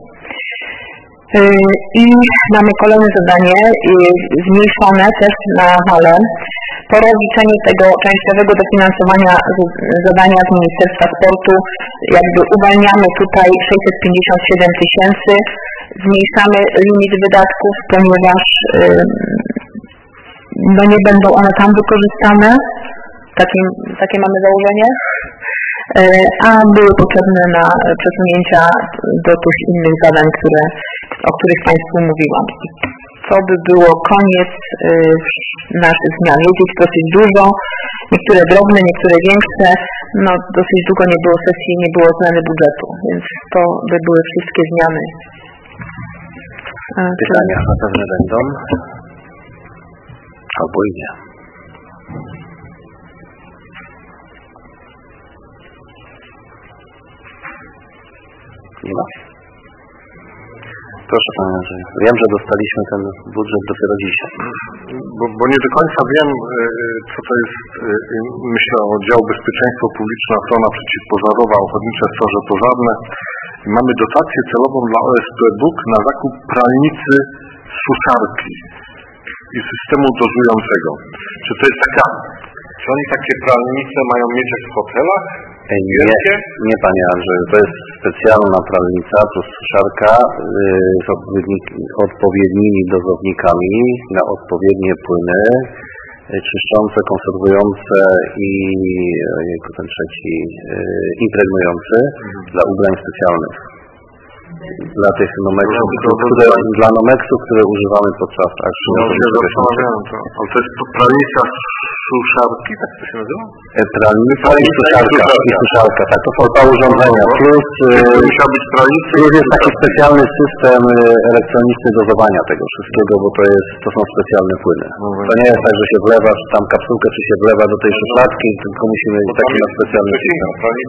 I mamy kolejne zadanie, zmniejszone też na halę. Po rozliczeniu tego częściowego dofinansowania zadania z Ministerstwa Sportu jakby uwalniamy tutaj 657 000, zmniejszamy limit wydatków, ponieważ nie będą one tam wykorzystane, takie mamy założenie, a były potrzebne na przesunięcia do tych innych zadań, o których Państwu mówiłam. To by było koniec naszych zmian. Jest ich dosyć dużo, niektóre drobne, niektóre większe. Dosyć długo nie było sesji, nie było zmiany budżetu, więc to by były wszystkie zmiany. Pytania na pewno będą, albo i nie. Nie ma? Proszę Panie Andrzeju. Wiem, że dostaliśmy ten budżet dopiero dzisiaj. Bo nie do końca wiem, co to jest, myślę o dział bezpieczeństwo publiczne, ochrona przeciwpożarowa, ochotnicze straże pożarne. Mamy dotację celową dla OSP BUK na zakup pralnicy suszarki i systemu dozującego. Czy to jest taka, czy oni takie pralnice mają mieć jak w hotelach? Nie Panie Andrzeju, to jest specjalna pralnica plus suszarka z odpowiednimi dozownikami na odpowiednie płyny, czyszczące, konserwujące i ten trzeci impregnujący dla ubrań specjalnych. Dla tych nomeksów, które używamy podczas akcji. Ale to jest pralnica suszarki, tak to się nazywa? Pralnica i suszarka, tak, to są dwa urządzenia. Plus jest taki specjalny system elektroniczny dozowania tego wszystkiego, bo to są specjalne płyny. To nie jest tak, że się wlewa tam kapsułkę, czy się wlewa do tej suszarki, tylko musimy taki na specjalny system.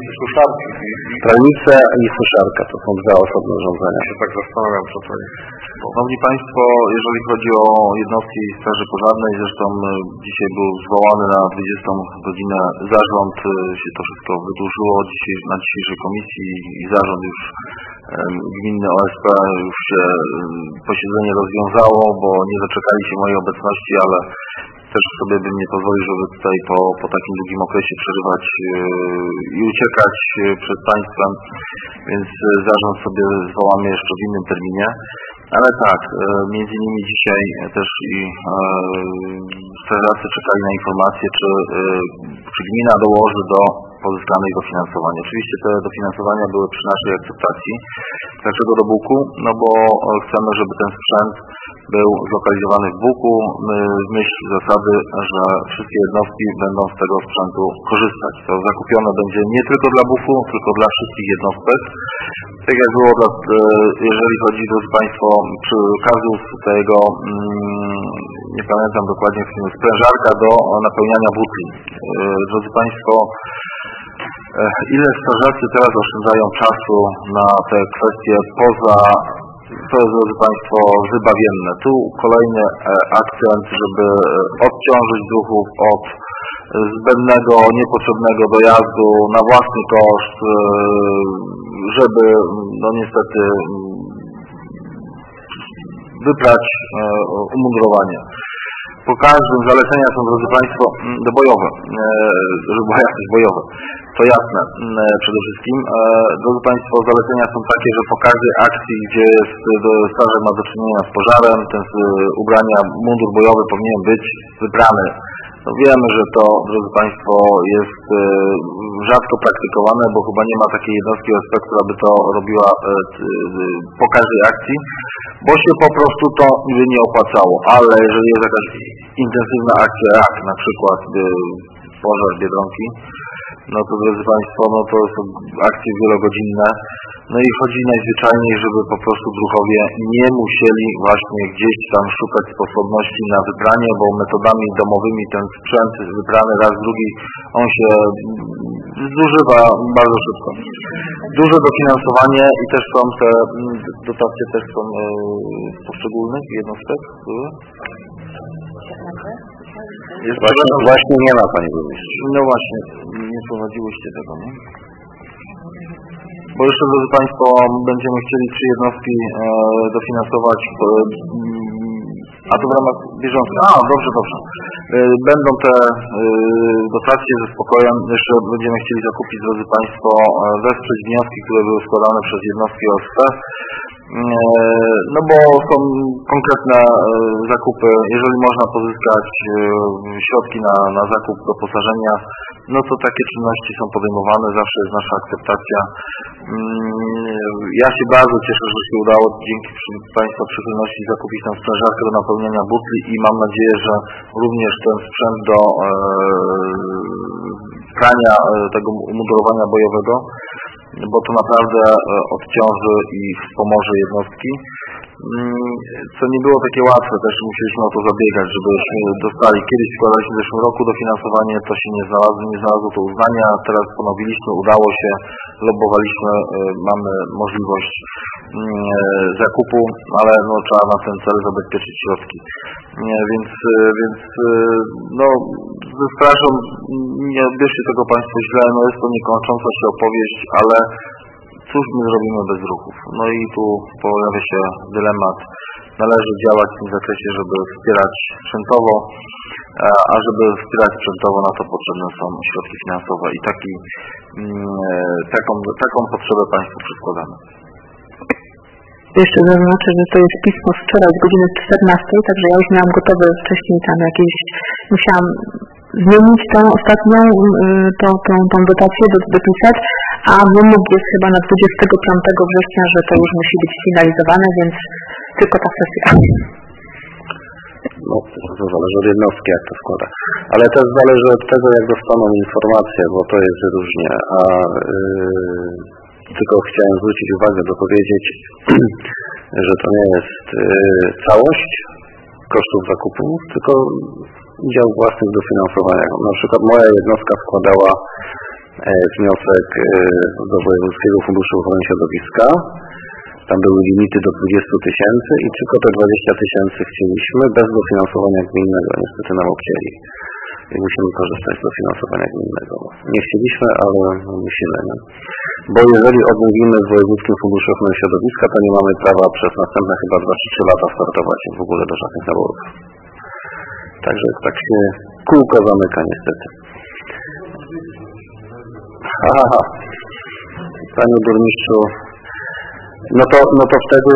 Pralnica i suszarka to są dwa osobne urządzenia. Ja się tak zastanawiam, co to jest. Szanowni Państwo, jeżeli chodzi o jednostki Straży Pożarnej, zresztą dzisiaj był zwołany na 20 godzinę zarząd, się to wszystko wydłużyło na dzisiejszej komisji i zarząd już gminny OSP już się posiedzenie rozwiązało, bo nie doczekali się mojej obecności, ale też sobie bym nie pozwolił, żeby tutaj po takim długim okresie przerywać i uciekać przed Państwem, więc zarząd sobie zwołamy jeszcze w innym terminie. Ale tak, między innymi dzisiaj też i strażacy czekali na informację, czy gmina dołoży do pozyskanych dofinansowań. Oczywiście te dofinansowania były przy naszej akceptacji. Dlaczego do BUK-u? No bo chcemy, żeby ten sprzęt był zlokalizowany w BUK-u. My w myśl zasady, że wszystkie jednostki będą z tego sprzętu korzystać. To zakupione będzie nie tylko dla BUK-u, tylko dla wszystkich jednostek. Tak jak było, jeżeli chodzi, drodzy Państwo, przy kazus tego, nie pamiętam dokładnie, sprężarka do napełniania butli. Drodzy Państwo, ile strażacy teraz oszczędzają czasu na te kwestie to jest, drodzy Państwo, wybawienne. Tu kolejny akcent, żeby odciążyć druhów od zbędnego, niepotrzebnego dojazdu na własny koszt, żeby niestety wybrać umundurowanie. po każdym zalecenia są, drodzy Państwo, bojowe, żeby była jakość bojowa. To jasne przede wszystkim. Drodzy Państwo, zalecenia są takie, że po każdej akcji, gdzie strażak ma do czynienia z pożarem, ten z ubrania, mundur bojowy powinien być wybrany. No wiemy, że to, drodzy Państwo, jest rzadko praktykowane, bo chyba nie ma takiej jednostki OSP, która by to robiła po każdej akcji, bo się po prostu to by nie opłacało. Ale jeżeli jest jakaś intensywna akcja, jak na przykład pożar Biedronki, no to, drodzy Państwo, no to są akcje wielogodzinne. No i chodzi najzwyczajniej, żeby po prostu druhowie nie musieli właśnie gdzieś tam szukać sposobności na wybranie, bo metodami domowymi ten sprzęt wybrany raz, drugi, on się zużywa bardzo szybko. Duże dofinansowanie i też są te dotacje też są poszczególnych jednostek. Jest właśnie nie ma, Panie Burmistrzu. No właśnie, nie prowadziłyście tego, nie? Bo jeszcze, drodzy Państwo, będziemy chcieli 3 jednostki dofinansować, a to w ramach bieżących. Dobrze. Będą te dotacje ze spokojem. Jeszcze będziemy chcieli zakupić, drodzy Państwo, wesprzeć wnioski, które były składane przez jednostki OSP. No bo są konkretne zakupy, jeżeli można pozyskać środki na zakup doposażenia, no to takie czynności są podejmowane, zawsze jest nasza akceptacja. Ja się bardzo cieszę, że się udało dzięki Państwa przychylności zakupić tam sprężarkę do napełniania butli i mam nadzieję, że również ten sprzęt do prania tego umundurowania bojowego, bo to naprawdę odciąży i wspomoże jednostki, co nie było takie łatwe, też musieliśmy o to zabiegać, żebyśmy dostali. Kiedyś składaliśmy w zeszłym roku dofinansowanie, to się nie znalazło to uznania, teraz ponowiliśmy, udało się, lobbowaliśmy, mamy możliwość zakupu, ale no, trzeba na ten cel zabezpieczyć środki. Więc no, ze strażą, nie odbierzcie tego Państwo źle, no jest to niekończąca się opowieść, ale cóż my zrobimy bez ruchów? No i tu pojawia się dylemat. Należy działać w tym zakresie, żeby wspierać sprzętowo, a żeby wspierać sprzętowo, na to potrzebne są środki finansowe i taką potrzebę Państwu przykładamy. Jeszcze zaznaczę, że to jest pismo z wczoraj z godziny 14, także ja już miałam gotowe wcześniej tam jakieś, musiałam zmienić tą ostatnią, tą dotację, dopisać, a wymóg jest chyba na 25 września, że to już musi być finalizowane, więc tylko ta sesja. No, to zależy od jednostki, jak to składa. Ale też zależy od tego, jak dostaną informacje, bo to jest różnie. Tylko chciałem zwrócić uwagę, dopowiedzieć, że to nie jest całość kosztów zakupu, tylko udział własnych dofinansowania. Na przykład moja jednostka składała wniosek do Wojewódzkiego Funduszu Ochrony Środowiska. Tam były limity do 20 000 i tylko te 20 000 chcieliśmy bez dofinansowania gminnego. Niestety nam obcięli. I musimy korzystać z dofinansowania gminnego. Nie chcieliśmy, ale musimy. Nie? Bo jeżeli odmówimy w Wojewódzkim Funduszu Ochrony Środowiska, to nie mamy prawa przez następne chyba 2-3 lata startować w ogóle do żadnych naborów. Także tak się kółko zamyka niestety. Panie Burmistrzu, no to wtedy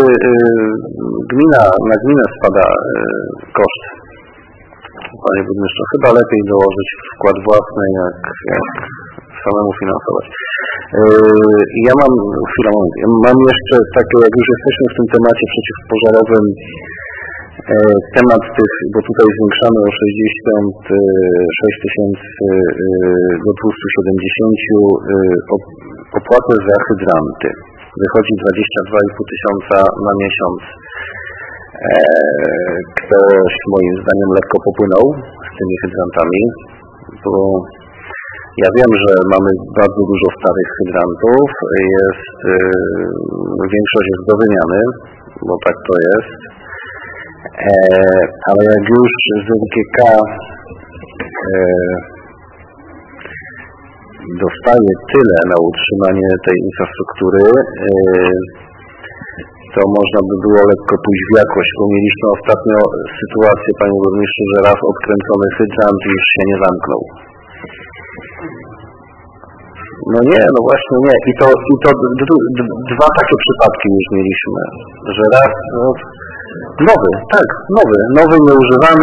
na gminę spada koszt. Panie Burmistrzu, chyba lepiej dołożyć wkład własny, jak samemu finansować. Ja mam jeszcze takie, jak już jesteśmy w tym temacie przeciwpożarowym, temat tych, bo tutaj zwiększamy o 66 000 do 270 opłatę za hydranty. Wychodzi 22,5 tysiąca na miesiąc. Ktoś moim zdaniem lekko popłynął z tymi hydrantami, bo ja wiem, że mamy bardzo dużo starych hydrantów, większość jest do wymiany, bo tak to jest. Ale jak już z NKK dostaje tyle na utrzymanie tej infrastruktury, to można by było lekko pójść w jakość, bo mieliśmy ostatnio sytuację, panie burmistrzu, że raz odkręcony hydrant już się nie zamknął. No nie, no właśnie nie. I to dwa takie przypadki już mieliśmy, że raz nowy, nieużywany,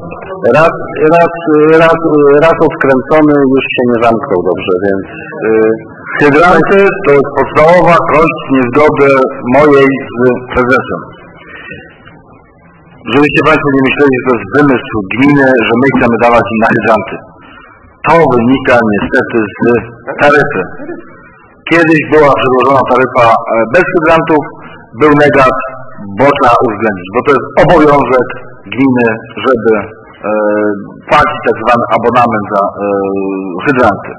raz odkręcony już się nie zamknął dobrze, więc hydranty to jest podstawowa kość niezgody mojej z prezesem. Żebyście Państwo nie myśleli, że to jest wymysł gminy, że my chcemy dawać im na hydranty. To wynika niestety z taryfy. Kiedyś była przedłożona taryfa bez hydrantów, był negat, bo trzeba uwzględnić, bo to jest obowiązek gminy, żeby płacić tak zwany abonament za hydranty.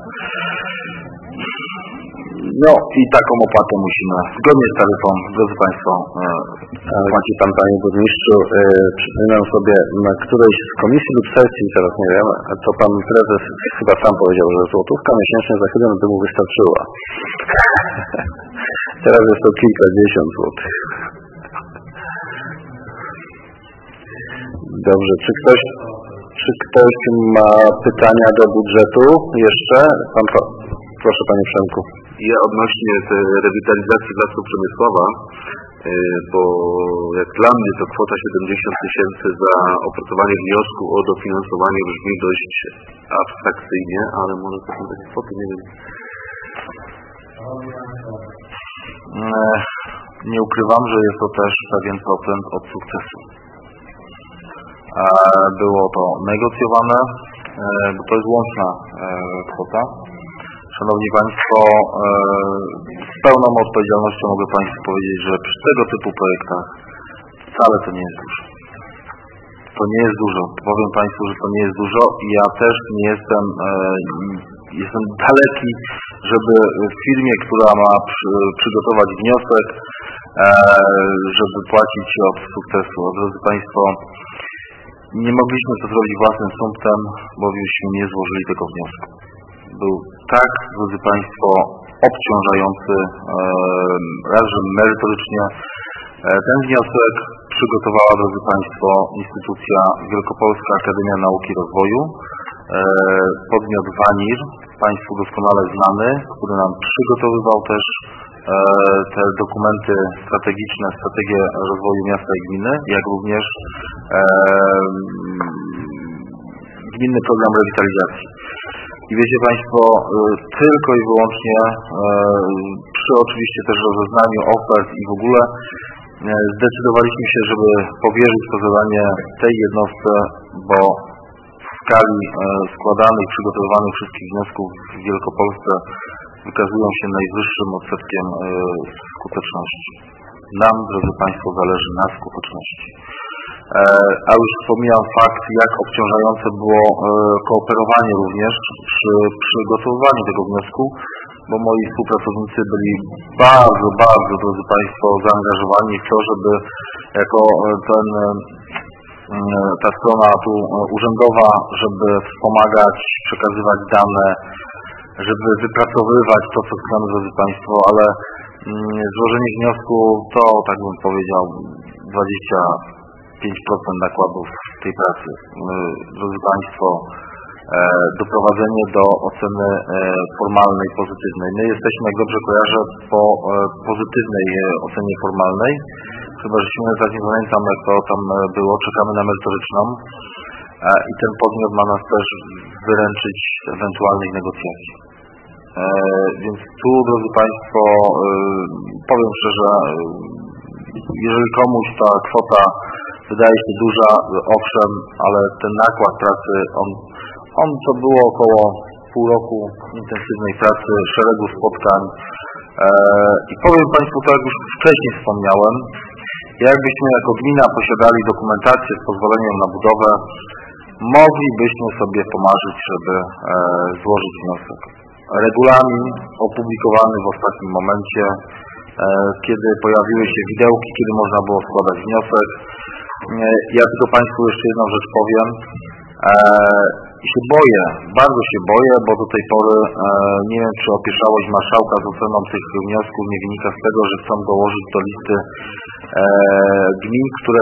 No i taką opłatę musimy, zgodnie z taryfą, drodzy Państwo, płaci Pan, panie burmistrzu, przypominam sobie, na którejś z komisji lub sesji, teraz nie wiem, to Pan prezes chyba sam powiedział, że złotówka miesięcznie za hydrant by mu wystarczyła. Teraz jest to kilkadziesiąt złotych. Dobrze, czy ktoś ma pytania do budżetu jeszcze? Proszę, panie Przemku. Ja odnośnie tej rewitalizacji Lasu Przemysłowa, bo jak dla mnie to kwota 70 000 za opracowanie wniosku o dofinansowanie brzmi dość abstrakcyjnie, ale może to są takie kwoty, nie wiem. Nie ukrywam, że jest to też pewien procent od sukcesu. Było to negocjowane, bo to jest łączna kwota. Szanowni Państwo, z pełną odpowiedzialnością mogę Państwu powiedzieć, że przy tego typu projektach wcale to nie jest dużo. To nie jest dużo. Powiem Państwu, że to nie jest dużo i ja też nie jestem daleki, żeby w firmie, która ma przygotować wniosek, żeby płacić od sukcesu. Drodzy Państwo, nie mogliśmy to zrobić własnym sumptem, bo byśmy nie złożyli tego wniosku. Był tak, drodzy Państwo, obciążający, raz, że merytorycznie. Ten wniosek przygotowała, drodzy Państwo, instytucja Wielkopolska Akademia Nauki i Rozwoju, podmiot WANIR, Państwu doskonale znany, który nam przygotowywał też te dokumenty strategiczne, strategię rozwoju miasta i gminy, jak również gminny program rewitalizacji. I wiecie Państwo, tylko i wyłącznie przy oczywiście też rozeznaniu ofert i w ogóle zdecydowaliśmy się, żeby powierzyć to zadanie tej jednostce, bo w skali składanych, przygotowywanych wszystkich wniosków w Wielkopolsce wykazują się najwyższym odsetkiem skuteczności. Nam, drodzy Państwo, zależy na skuteczności. A już wspomniałem fakt, jak obciążające było kooperowanie również przy przygotowywaniu tego wniosku, bo moi współpracownicy byli bardzo, bardzo, drodzy Państwo, zaangażowani w to, żeby jako ta strona tu urzędowa, żeby wspomagać, przekazywać dane, żeby wypracowywać to, co chcemy, drodzy Państwo, ale złożenie wniosku to, tak bym powiedział, 25% nakładów tej pracy. Drodzy Państwo, doprowadzenie do oceny formalnej, pozytywnej. My jesteśmy, jak dobrze kojarzę, po pozytywnej ocenie formalnej. Chyba, że się tak nie pamiętam, jak to tam było. Czekamy na merytoryczną i ten podmiot ma nas też wyręczyć w ewentualnej negocjacji. Więc tu, drodzy Państwo, powiem szczerze, jeżeli komuś ta kwota wydaje się duża, owszem, ale ten nakład pracy, on to było około pół roku intensywnej pracy, szeregu spotkań i powiem Państwu, tak jak już wcześniej wspomniałem, jakbyśmy jako gmina posiadali dokumentację z pozwoleniem na budowę, moglibyśmy sobie pomarzyć, żeby złożyć wniosek. Regulamin opublikowany w ostatnim momencie, kiedy pojawiły się widełki, kiedy można było składać wniosek. Ja tylko Państwu jeszcze jedną rzecz powiem. I się boję, bardzo się boję, bo do tej pory nie wiem, czy opieszałość marszałka z oceną tych wniosków nie wynika z tego, że chcą dołożyć do listy gmin, które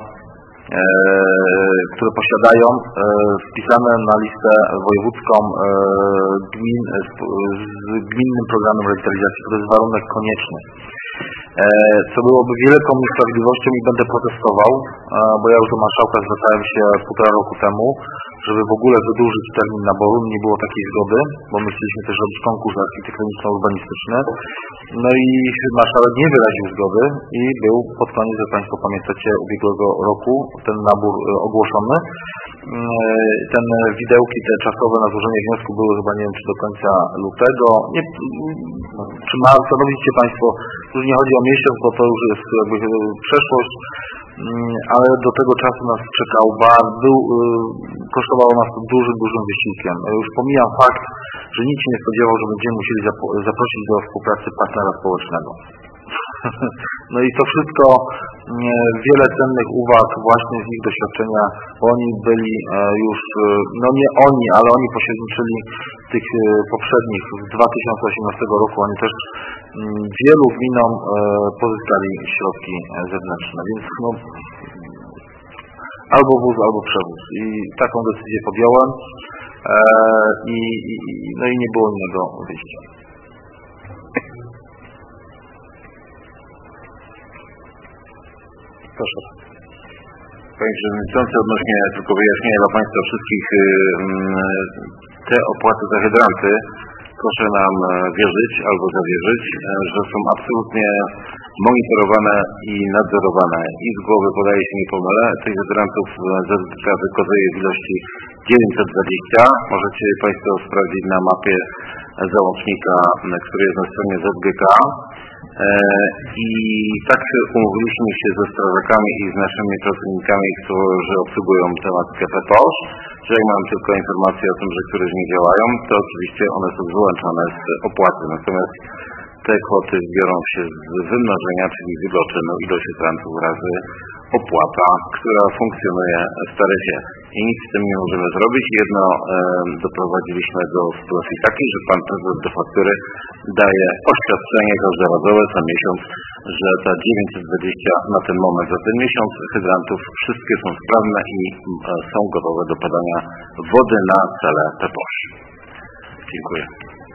posiadają wpisane na listę wojewódzką gmin z gminnym programem rewitalizacji. To jest warunek konieczny. Co byłoby wielką niesprawiedliwością i będę protestował, bo ja już do marszałka zwracałem się 1,5 roku temu, żeby w ogóle wydłużyć termin naboru. Nie było takiej zgody, bo my chcieliśmy też robić konkurs architektoniczno-urbanistyczny. No i marszałek nie wyraził zgody i był pod koniec, jak Państwo pamiętacie, ubiegłego roku ten nabór ogłoszony. Ten widełki, te czasowe na złożenie wniosku były chyba, nie wiem, czy do końca lutego, czy marca, no widzicie Państwo, już nie chodzi o miesiąc, bo to już jest jakby przeszłość, ale do tego czasu nas czekał kosztowało nas to dużym wysiłkiem. Już pomijam fakt, że nikt się nie spodziewał, że będziemy musieli zaprosić do współpracy partnera społecznego. No i to wszystko, wiele cennych uwag właśnie z ich doświadczenia, bo oni byli już, no nie oni, ale oni pośredniczyli tych poprzednich z 2018 roku, oni też wielu gminom pozyskali środki zewnętrzne, więc no, albo wóz, albo przewóz. I taką decyzję podjąłem no i nie było innego wyjścia. Proszę. Panie Przewodniczący, odnośnie tylko wyjaśnienia dla Państwa wszystkich, te opłaty za hydranty, proszę nam wierzyć albo zawierzyć, że są absolutnie monitorowane i nadzorowane. I z głowy podaje się, nie pomylę, tych hydrantów ZGK wykazuje w ilości 920. Możecie Państwo sprawdzić na mapie załącznika, który jest na stronie ZGK. I tak umówiliśmy się ze strażakami i z naszymi pracownikami, którzy obsługują tematykę PPOŚ, że jak mam tylko informacje o tym, że któreś nie działają, to oczywiście one są wyłączone z opłaty. Natomiast te kwoty biorą się z wymnożenia, czyli wygoczeno ilość hydrantów razy opłata, która funkcjonuje w taryfie. I nic z tym nie możemy zrobić. Jedno doprowadziliśmy do sytuacji takiej, że pan prezes do faktury daje oświadczenie każdorazowe co miesiąc, że ta 920 na ten moment za ten miesiąc hydrantów wszystkie są sprawne i są gotowe do podania wody na cele PPOŚ. Dziękuję.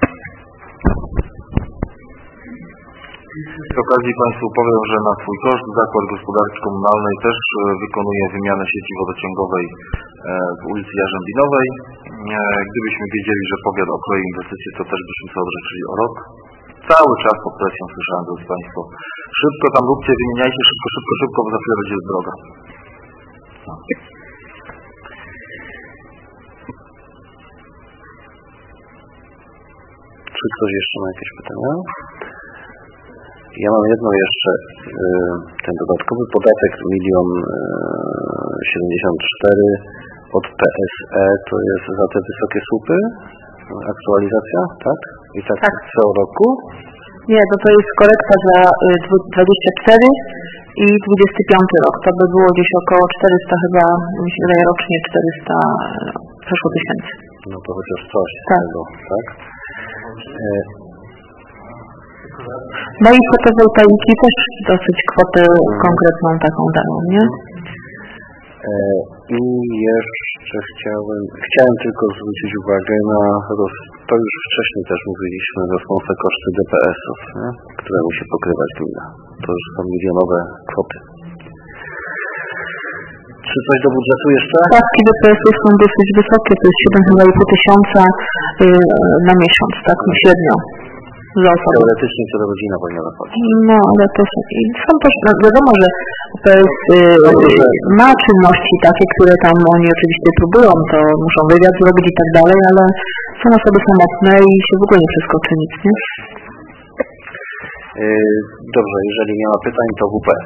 Z okazji Państwu powiem, że na swój koszt Zakład Gospodarki Komunalnej też wykonuje wymianę sieci wodociągowej w ulicy Jarzębinowej. Gdybyśmy wiedzieli, że powiat okroi inwestycje, to też byśmy sobie odrzucili o rok. Cały czas pod presją słyszałem, drodzy Państwo, szybko tam róbcie, wymieniajcie, szybko, bo za chwilę będzie droga. No. Czy ktoś jeszcze ma jakieś pytania? Ja mam jedno jeszcze, ten dodatkowy podatek 1 074 od PSE, to jest za te wysokie słupy? Aktualizacja, tak? I tak co roku? Nie, to jest korekta za 24 i 25 rok. To by było gdzieś około 400 chyba, mi się wydaje rocznie 400 przeszło tysięcy. No to chociaż coś z tego, tak? No i fotowoltaiki też dosyć kwotę konkretną taką dają, nie? I jeszcze chciałem tylko zwrócić uwagę na, to już wcześniej też mówiliśmy, rosnące koszty DPS-ów, nie? Które musi pokrywać gmina. To już są milionowe kwoty. Czy coś do budżetu jeszcze? Stawki DPS-ów są dosyć wysokie, to jest 7,5 tysiąca na miesiąc, tak, średnio. Teoretycznie co do godzina powinna zapłacić. No, ale to są też, no, wiadomo, że PSE ma czynności takie, które tam oni oczywiście próbują, to muszą wywiad zrobić i tak dalej, ale są osoby samotne i się w ogóle nie przeskoczy nic, nie? Dobrze, jeżeli nie ma pytań, to WPS.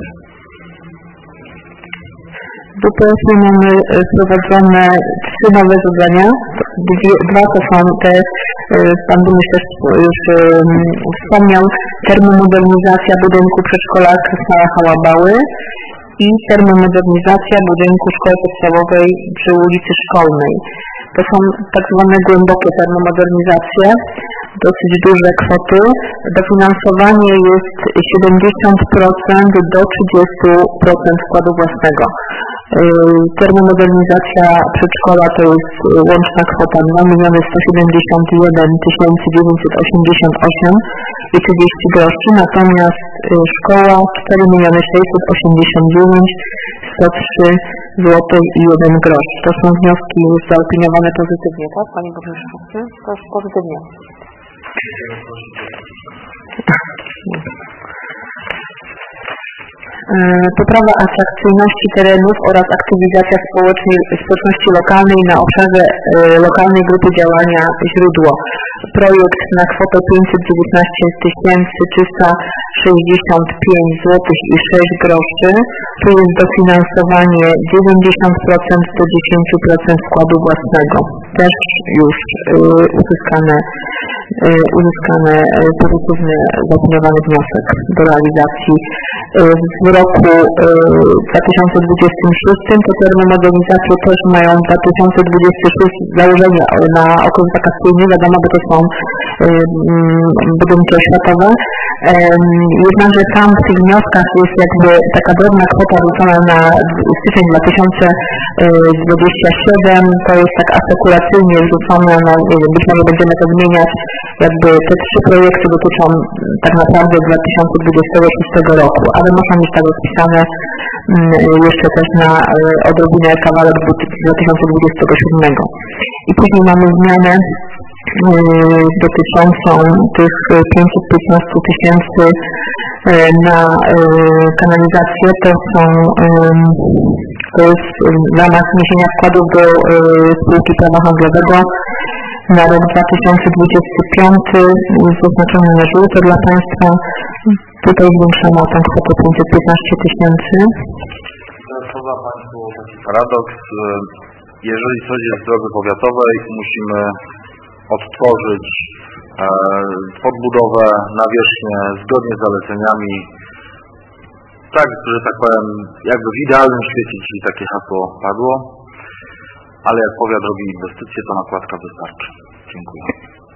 W WPS-ie mamy wprowadzone 3 nowe zadania. Dwa to są te, pan burmistrz też już wspomniał, termomodernizacja budynku przedszkolaka Sala Hałabały i termomodernizacja budynku szkoły podstawowej przy ulicy Szkolnej. To są tak zwane głębokie termomodernizacje, dosyć duże kwoty. Dofinansowanie jest 70% do 30% wkładu własnego. Termomodernizacja przedszkola to jest łączna kwota 2 171 988 i 30 groszy, natomiast szkoła 4 689 103 zł i 1 grosz. To są wnioski zaopiniowane pozytywnie, tak, Panie Burmistrzu? To pozytywnie. Poprawa atrakcyjności terenów oraz aktywizacja społeczności lokalnej na obszarze lokalnej grupy działania Źródło. Projekt na kwotę 519 365 zł i 6 groszy. Tu jest dofinansowanie 90% do 10% wkładu własnego. Też już uzyskany pozytywny zaopiniowany wniosek do realizacji. W roku 2026 to termomodernizacje też mają 2026 założenie na okres wakacyjny, wiadomo, bo to są budynki oświatowe. Jednakże tam w tych wnioskach jest jakby taka drobna kwota rzucona na styczeń 2027, to jest tak asekuracyjnie rzucone, no być może będziemy to zmieniać, jakby te 3 projekty dotyczą tak naprawdę 2026 roku, ale można mieć tak rozpisane jeszcze też na odrobinę kawałek 2027. I później mamy zmianę dotyczącą tych 515 000 na kanalizację. To jest w ramach zniesienia wkładów do spółki prawa handlowego na rok 2025 zaznaczony na żółto dla Państwa. Tutaj zwiększono tę kwotę 515 000. Poza Państwu taki paradoks. Jeżeli coś jest z drogi powiatowej, musimy odtworzyć podbudowę, nawierzchnię zgodnie z zaleceniami. Tak, że tak powiem, jakby w idealnym świecie dzisiaj takie hasło padło, ale jak powiat robi inwestycje, to nakładka wystarczy. Dziękuję.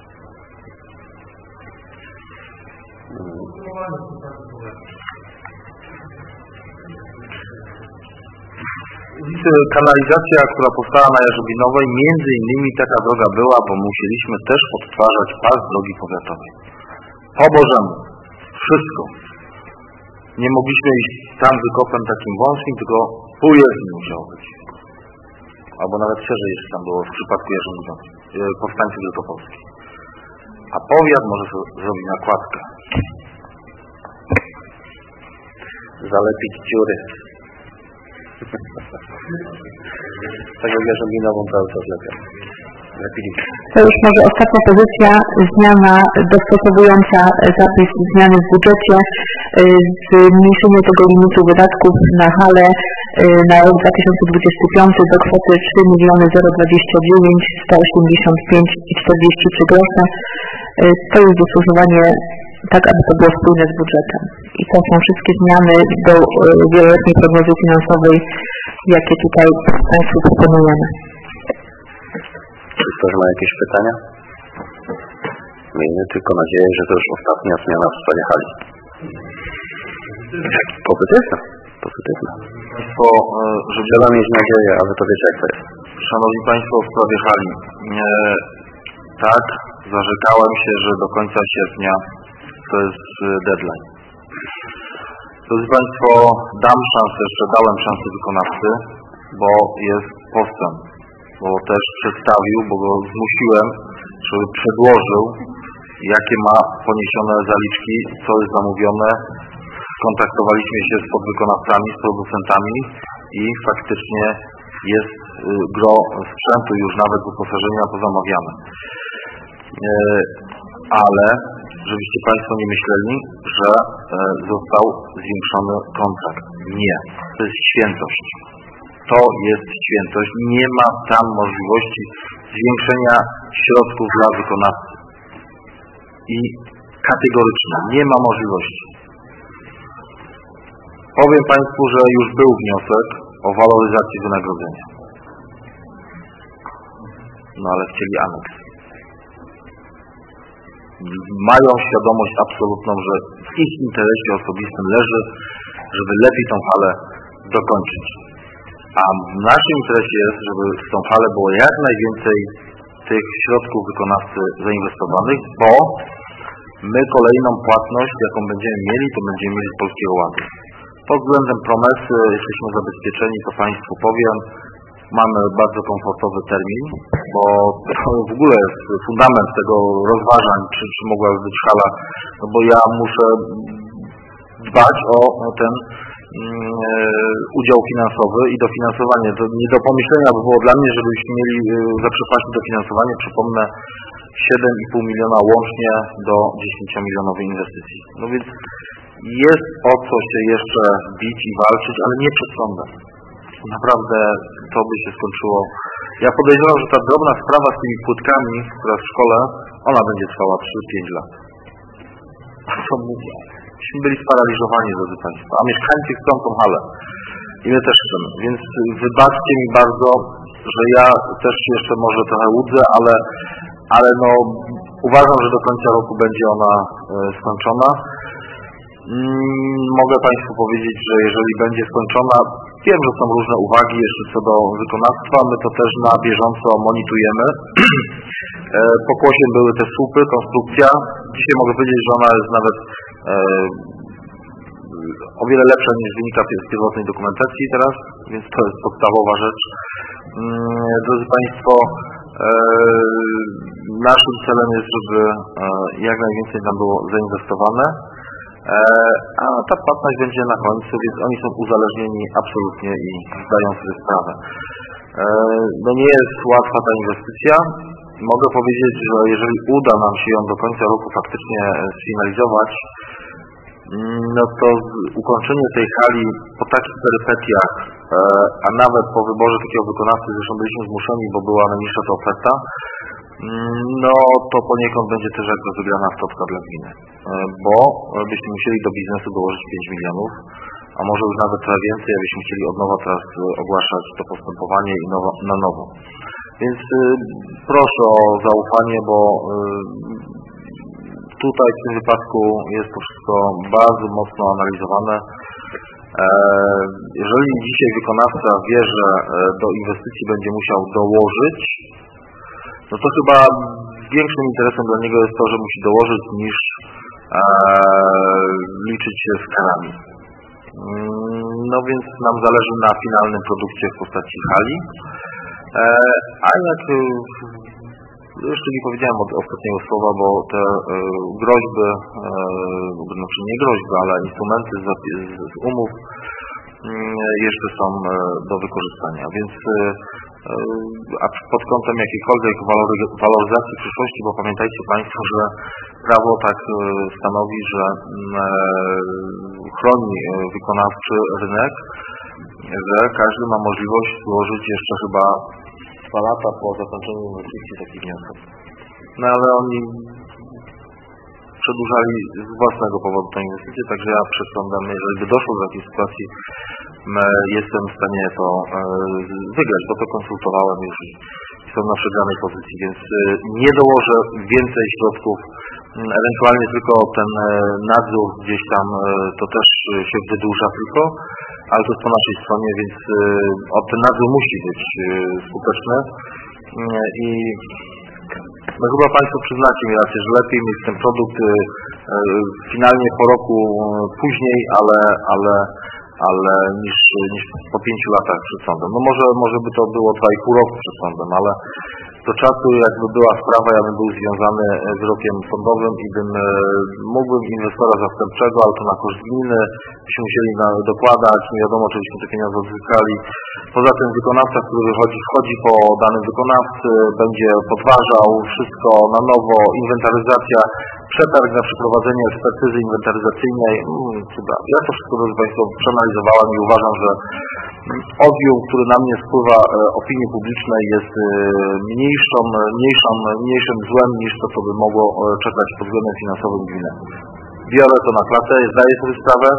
Kanalizacja, która powstała na Jarzębinowej, między innymi taka droga była, bo musieliśmy też odtwarzać pas drogi powiatowej. Po Bożemu. Wszystko. Nie mogliśmy iść tam wykopem takim wąskim, tylko pół jezdni musiało być. Albo nawet szerzej jeszcze tam było w przypadku Jarzębinowej, powstańców wielkopolskich. A powiat może zrobić nakładkę. Zalepić dziury. Tak jak Jarzębinową cały czas lepili. To już może ostatnia pozycja, zmiana dostosowująca zapis zmiany w budżecie, zmniejszenie tego limitu wydatków na halę na rok 2025 do kwoty 3 029 185 i 43 grosze. To jest dostosowanie tak, aby to było spójne z budżetem. I to są wszystkie zmiany do wieloletniej prognozy finansowej, jakie tutaj Państwu proponujemy. Czy ktoś ma jakieś pytania? Miejmy tylko nadzieję, że to już ostatnia zmiana w sprawie hali. Pozytywna. Trzeba mieć nadzieję, ale to wiecie jak to jest. Szanowni Państwo, w sprawie hali. Tak, zarzekałem się, że do końca sierpnia to jest deadline. Drodzy Państwo, dałem szansę wykonawcy, bo jest postęp. Bo też przedstawił, bo go zmusiłem, żeby przedłożył, jakie ma poniesione zaliczki, co jest zamówione. Skontaktowaliśmy się z podwykonawcami, z producentami i faktycznie jest gro sprzętu, już nawet wyposażenia pozamawiane. Ale żebyście Państwo nie myśleli, że został zwiększony kontrakt. Nie. To jest świętość. To jest świętość. Nie ma tam możliwości zwiększenia środków dla wykonawcy. I kategorycznie nie ma możliwości. Powiem Państwu, że już był wniosek o waloryzację wynagrodzenia. No ale chcieli aneks. mają świadomość absolutną, że w ich interesie osobistym leży, żeby lepiej tą halę dokończyć. A w naszym interesie jest, żeby w tą halę było jak najwięcej tych środków wykonawcy zainwestowanych, bo my kolejną płatność, jaką będziemy mieli, to będziemy mieli z Polskiego Ładu. Pod względem promesy jesteśmy zabezpieczeni, to Państwu powiem. Mamy bardzo komfortowy termin, bo to w ogóle jest fundament tego rozważań, czy mogłaby być hala, no bo ja muszę dbać o ten udział finansowy i dofinansowanie. To nie do pomyślenia by było dla mnie, żebyśmy mieli zaprzepaścić dofinansowanie, przypomnę, 7,5 miliona łącznie do 10-milionowej inwestycji. No więc jest o co się jeszcze bić i walczyć, ale nie przed sądem. Naprawdę to by się skończyło. Ja podejrzewam, że ta drobna sprawa z tymi płytkami, która w szkole, ona będzie trwała 3-5 lat. A co mówię? Myśmy byli sparaliżowani, drodzy Państwo, a mieszkańcy chcą tą halę. I my też chcemy. Więc wybaczcie mi bardzo, że ja też jeszcze może trochę łudzę, ale no uważam, że do końca roku będzie ona skończona. Mogę Państwu powiedzieć, że jeżeli będzie skończona, wiem, że są różne uwagi jeszcze co do wykonawstwa, my to też na bieżąco monitorujemy. Pokłosiem były te słupy, konstrukcja. Dzisiaj mogę powiedzieć, że ona jest nawet o wiele lepsza niż wynika z pierwotnej dokumentacji teraz, więc to jest podstawowa rzecz. Drodzy Państwo, naszym celem jest, żeby jak najwięcej tam było zainwestowane, a ta płatność będzie na końcu, więc oni są uzależnieni absolutnie i zdają sobie sprawę. No nie jest łatwa ta inwestycja. Mogę powiedzieć, że jeżeli uda nam się ją do końca roku faktycznie sfinalizować, no to ukończenie tej hali po takich perypetiach, a nawet po wyborze takiego wykonawcy, zresztą byliśmy zmuszeni, bo była najniższa ta oferta, no to poniekąd będzie też jakby wygrana stopka dla gminy, bo byśmy musieli do biznesu dołożyć 5 milionów, a może już nawet trochę więcej, abyśmy chcieli od nowa teraz ogłaszać to postępowanie i na nowo. Więc proszę o zaufanie, bo tutaj w tym wypadku jest to wszystko bardzo mocno analizowane. Jeżeli dzisiaj wykonawca wie, że do inwestycji będzie musiał dołożyć, no to chyba większym interesem dla niego jest to, że musi dołożyć, niż liczyć się z karami. No więc nam zależy na finalnym produkcie w postaci hali. A jak jeszcze nie powiedziałem od ostatniego słowa, bo te groźby, znaczy nie groźby, ale instrumenty z umów jeszcze są do wykorzystania, więc a pod kątem jakiejkolwiek waloryzacji przyszłości, bo pamiętajcie Państwo, że prawo tak stanowi, że chroni wykonawczy rynek, że każdy ma możliwość złożyć jeszcze chyba 2 lata po zakończeniu inwestycji taki wniosek. No ale oni przedłużali z własnego powodu tę inwestycję, także ja przed sądem, jeżeli by doszło do takiej sytuacji, jestem w stanie to wygrać, bo to konsultowałem już i są na przegranej pozycji, więc nie dołożę więcej środków, ewentualnie tylko ten nadzór gdzieś tam, to też się wydłuża tylko, ale to jest po naszej stronie, więc ten nadzór musi być skuteczny i no chyba Państwo przyznacie mi rację, że lepiej mieć ten produkt finalnie po roku później, ale niż po 5 latach przed sądem. No może by to było 2,5 roku przed sądem, ale do czasu jakby była sprawa, ja bym był związany wyrokiem sądowym i mógłbym inwestora zastępczego, ale to na koszt gminy, byśmy musieli dokładać, nie wiadomo, czy byśmy te pieniądze odzyskali. Poza tym wykonawca, który wchodzi po danym wykonawcy, będzie podważał wszystko na nowo, inwentaryzacja, przetarg na przeprowadzenie ekspertyzy inwentaryzacyjnej. Ja to wszystko, drodzy Państwo, przeanalizowałem i uważam, że odbiór, który na mnie spływa opinii publicznej, jest mniejszym złem niż to, co by mogło czekać pod względem finansowym gminę. Biorę to na klatę, zdaję sobie sprawę.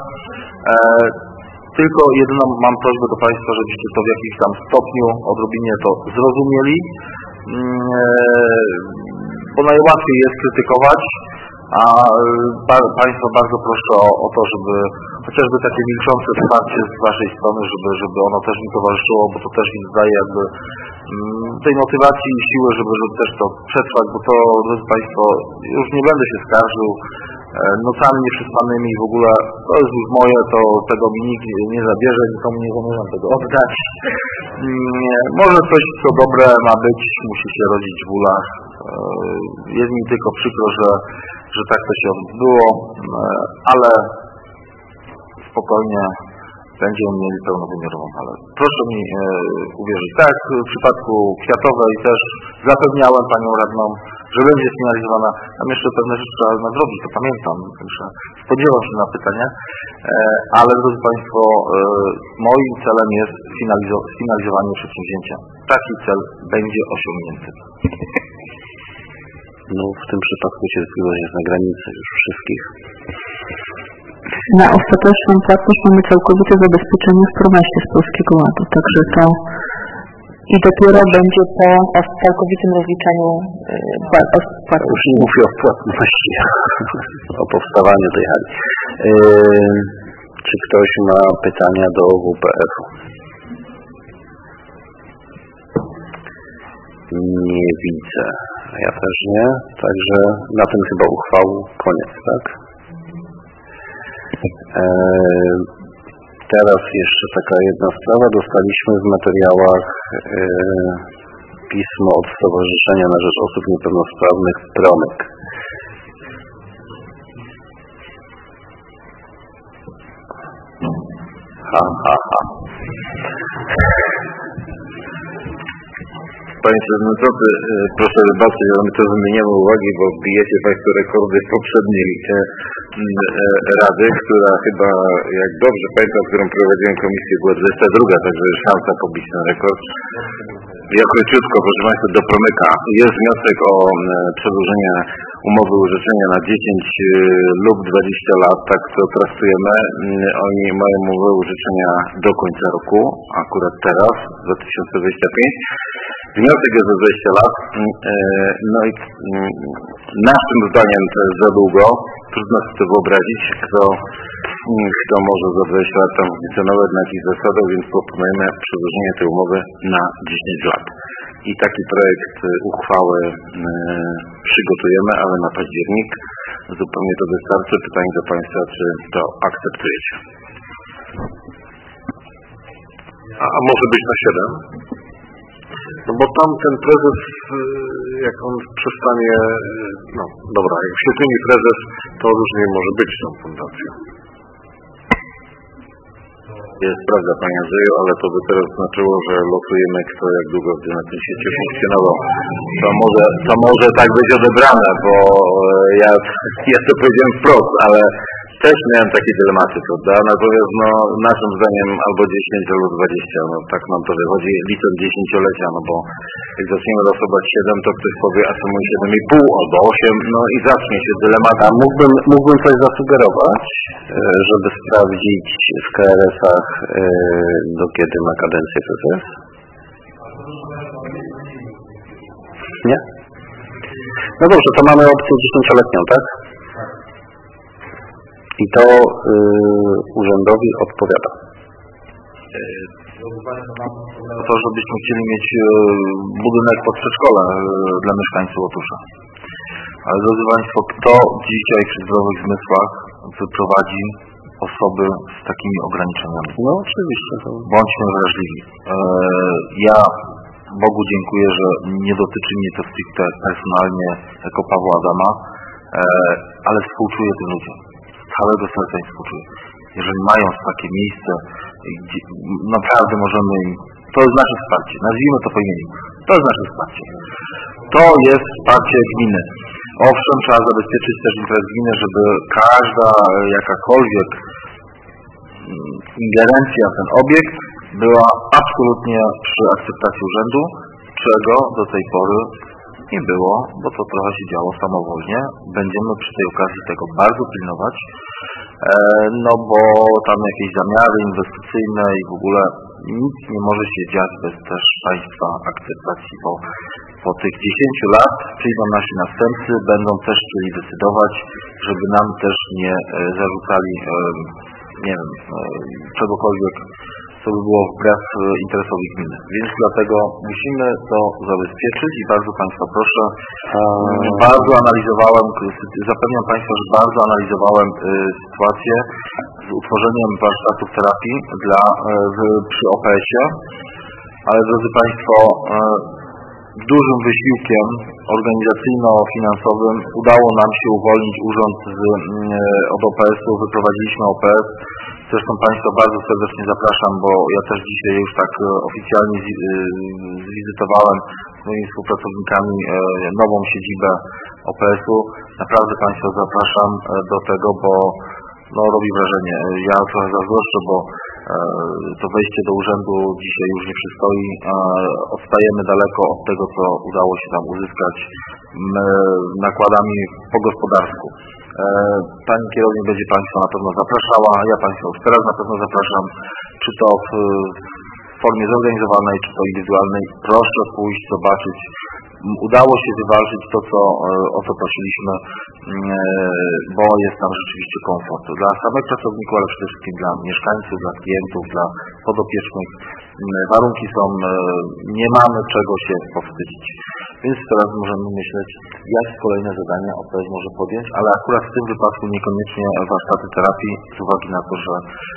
Tylko jedyną mam prośbę do Państwa, żebyście to w jakimś tam stopniu, odrobinie to zrozumieli, bo najłatwiej jest krytykować, a Państwa bardzo proszę o to, żeby chociażby takie milczące wsparcie z Waszej strony, żeby ono też mi towarzyszyło, bo to też mi daje jakby tej motywacji i siły, żeby też to przetrwać, bo to, drodzy Państwo, już nie będę się skarżył, nocami nieprzespanymi w ogóle, to jest już moje, to tego mi nikt nie zabierze, nikomu nie zamierzam tego oddać. Może coś, co dobre ma być, musi się rodzić w bólach. Jest mi tylko przykro, że tak to się odbyło, ale spokojnie będziemy mieli pełnowymiarową halę. Proszę mi uwierzyć, tak w przypadku Kwiatowej też zapewniałem Panią Radną, że będzie sfinalizowana. Tam jeszcze pewne rzeczy trzeba nadrobić, to pamiętam, także spodziewam się na pytanie, ale drodzy Państwo, moim celem jest sfinalizowanie przedsięwzięcia. Taki cel będzie osiągnięty. No w tym przypadku się zbliża jest na granicy już wszystkich. Na ostateczną płatność mamy całkowite zabezpieczenie w promesie z Polskiego Ładu, także to i dopiero będzie po całkowitym rozliczeniu płatności. Już nie mówię o płatności, o powstawaniu tej hali. Czy ktoś ma pytania do WPF-u? Nie widzę. Ja też nie. Także na tym chyba uchwał koniec, tak? Teraz jeszcze taka jedna sprawa. Dostaliśmy w materiałach pismo od Stowarzyszenia na Rzecz Osób Niepełnosprawnych PROMYK. Panie Przewodniczący, proszę wybaczyć, ale my to wymieniamy uwagi, bo bijecie Państwo rekordy poprzedniej Rady, która chyba, jak dobrze pamiętam, którą prowadziłem komisję, była 22, także szansa pobić ten rekord. Ja króciutko, proszę Państwa, do PROMYK-a. Jest wniosek o przedłużenie umowy użyczenia na 10 lub 20 lat, tak to traktujemy. Oni mają umowę użyczenia do końca roku, akurat teraz, 2025. Wniosek jest za 20 lat, no i naszym zdaniem to jest za długo. Trudno sobie to wyobrazić, kto może za 20 lat tam funkcjonować na jakichś zasadach, więc proponujemy przedłużenie tej umowy na 10 lat. I taki projekt uchwały przygotujemy, ale na październik. Zupełnie to wystarczy. Pytanie do Państwa, czy to akceptujecie? A może być na 7? No bo tam ten prezes, jak on przestanie, no dobra, jak się zmieni prezes, to już nie może być tą fundacją. Jest prawda, Panie Andrzeju, ale to by teraz znaczyło, że losujemy, kto jak długo będzie na tym świecie funkcjonował. To może tak być odebrane, bo ja to powiedziałem wprost, ale też miałem takie dylematy, prawda? Natomiast no, naszym zdaniem albo 10, albo 20, no tak nam to wychodzi, licząc 10-lecia, no bo jak zaczniemy losować 7, to ktoś powie, a co mój 7,5 albo 8, no i zacznie się dylemat. A mógłbym coś zasugerować, żeby sprawdzić w KRS-ach, do kiedy ma kadencję prezes? Nie? No dobrze, to mamy opcję 10-letnią, tak? I to urzędowi odpowiada. To, żebyśmy chcieli mieć budynek pod przedszkole dla mieszkańców Otusza. Ale drodzy Państwo, kto dzisiaj przy zdrowych zmysłach wyprowadzi osoby z takimi ograniczeniami? No oczywiście. Bądźmy wrażliwi. Ja Bogu dziękuję, że nie dotyczy mnie to stricte personalnie jako Pawła Adama, ale współczuję tym ludziom. Całego serca im współczuję. Jeżeli mają takie miejsce, gdzie naprawdę możemy im... To jest nasze wsparcie. Nazwijmy to po imieniu. To jest nasze wsparcie. To jest wsparcie gminy. Owszem, trzeba zabezpieczyć też interes gminy, żeby każda jakakolwiek ingerencja w ten obiekt była absolutnie przy akceptacji urzędu, czego do tej pory nie było, bo to trochę się działo samowolnie. Będziemy przy tej okazji tego bardzo pilnować, no bo tam jakieś zamiary inwestycyjne i w ogóle nic nie może się dziać bez też Państwa akceptacji, bo po tych 10 lat przyjdą nasi następcy, będą też chcieli decydować, żeby nam też nie zarzucali, nie wiem, czegokolwiek, co by było wbrew interesowi gminy. Więc dlatego musimy to zabezpieczyć i bardzo Państwa proszę, bardzo analizowałem, zapewniam Państwa, że bardzo analizowałem sytuację z utworzeniem warsztatów terapii przy OPS-ie, ale drodzy Państwo, dużym wysiłkiem organizacyjno-finansowym udało nam się uwolnić urząd od OPS-u, wyprowadziliśmy OPS. Zresztą Państwa bardzo serdecznie zapraszam, bo ja też dzisiaj już tak oficjalnie zwizytowałem z moimi współpracownikami nową siedzibę OPS-u. Naprawdę Państwa zapraszam do tego, bo robi wrażenie. Ja trochę zazdroszczę, bo to wejście do urzędu dzisiaj już nie przystoi. Odstajemy daleko od tego, co udało się tam uzyskać nakładami po gospodarsku. Pani kierownik będzie Państwa na pewno zapraszała, ja Państwa już teraz na pewno zapraszam, czy to w formie zorganizowanej, czy to indywidualnej. Proszę pójść, zobaczyć. Udało się wywalczyć to, o co prosiliśmy, bo jest tam rzeczywiście komfort dla samych pracowników, ale przede wszystkim dla mieszkańców, dla klientów, dla podopiecznych. Warunki są, nie mamy czego się powstydzić. Więc teraz możemy myśleć, jakie kolejne zadania OPS może podjąć, ale akurat w tym wypadku niekoniecznie warsztaty terapii, z uwagi na to, że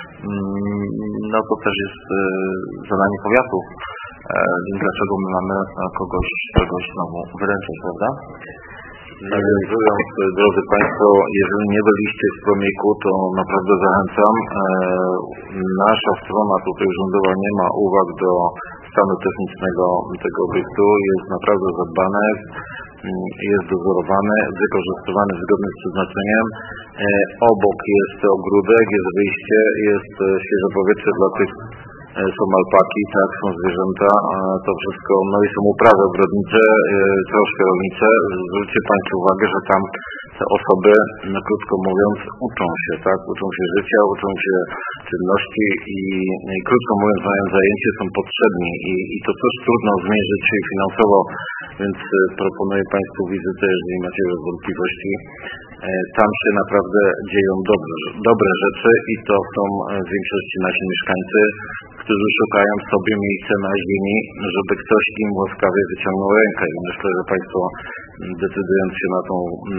to też jest zadanie powiatu. Więc dlaczego my mamy kogoś znowu wyręczać, prawda? Nawiązując, drodzy Państwo, jeżeli nie byliście w Promiku, to naprawdę zachęcam. Nasza strona tutaj rządowa nie ma uwag do stanu technicznego tego obiektu. Jest naprawdę zadbane, jest dozorowany, wykorzystywany zgodnie z przeznaczeniem. Obok jest ogródek, jest wyjście, jest świeże powietrze dla tych. Są alpaki, tak, są zwierzęta, to wszystko, i są uprawy ogrodnicze, troszkę rolnicze. Zwróćcie Państwo uwagę, że tam te osoby, krótko mówiąc, uczą się, tak, uczą się życia, uczą się czynności i krótko mówiąc, mają zajęcie, są potrzebni i to też trudno zmierzyć finansowo, więc proponuję Państwu wizytę, jeżeli macie wątpliwości. Tam się naprawdę dzieją dobre rzeczy i to są w większości nasi mieszkańcy, którzy szukają sobie miejsca na ziemi, żeby ktoś im łaskawie wyciągnął rękę. I myślę, że Państwo, decydując się na tą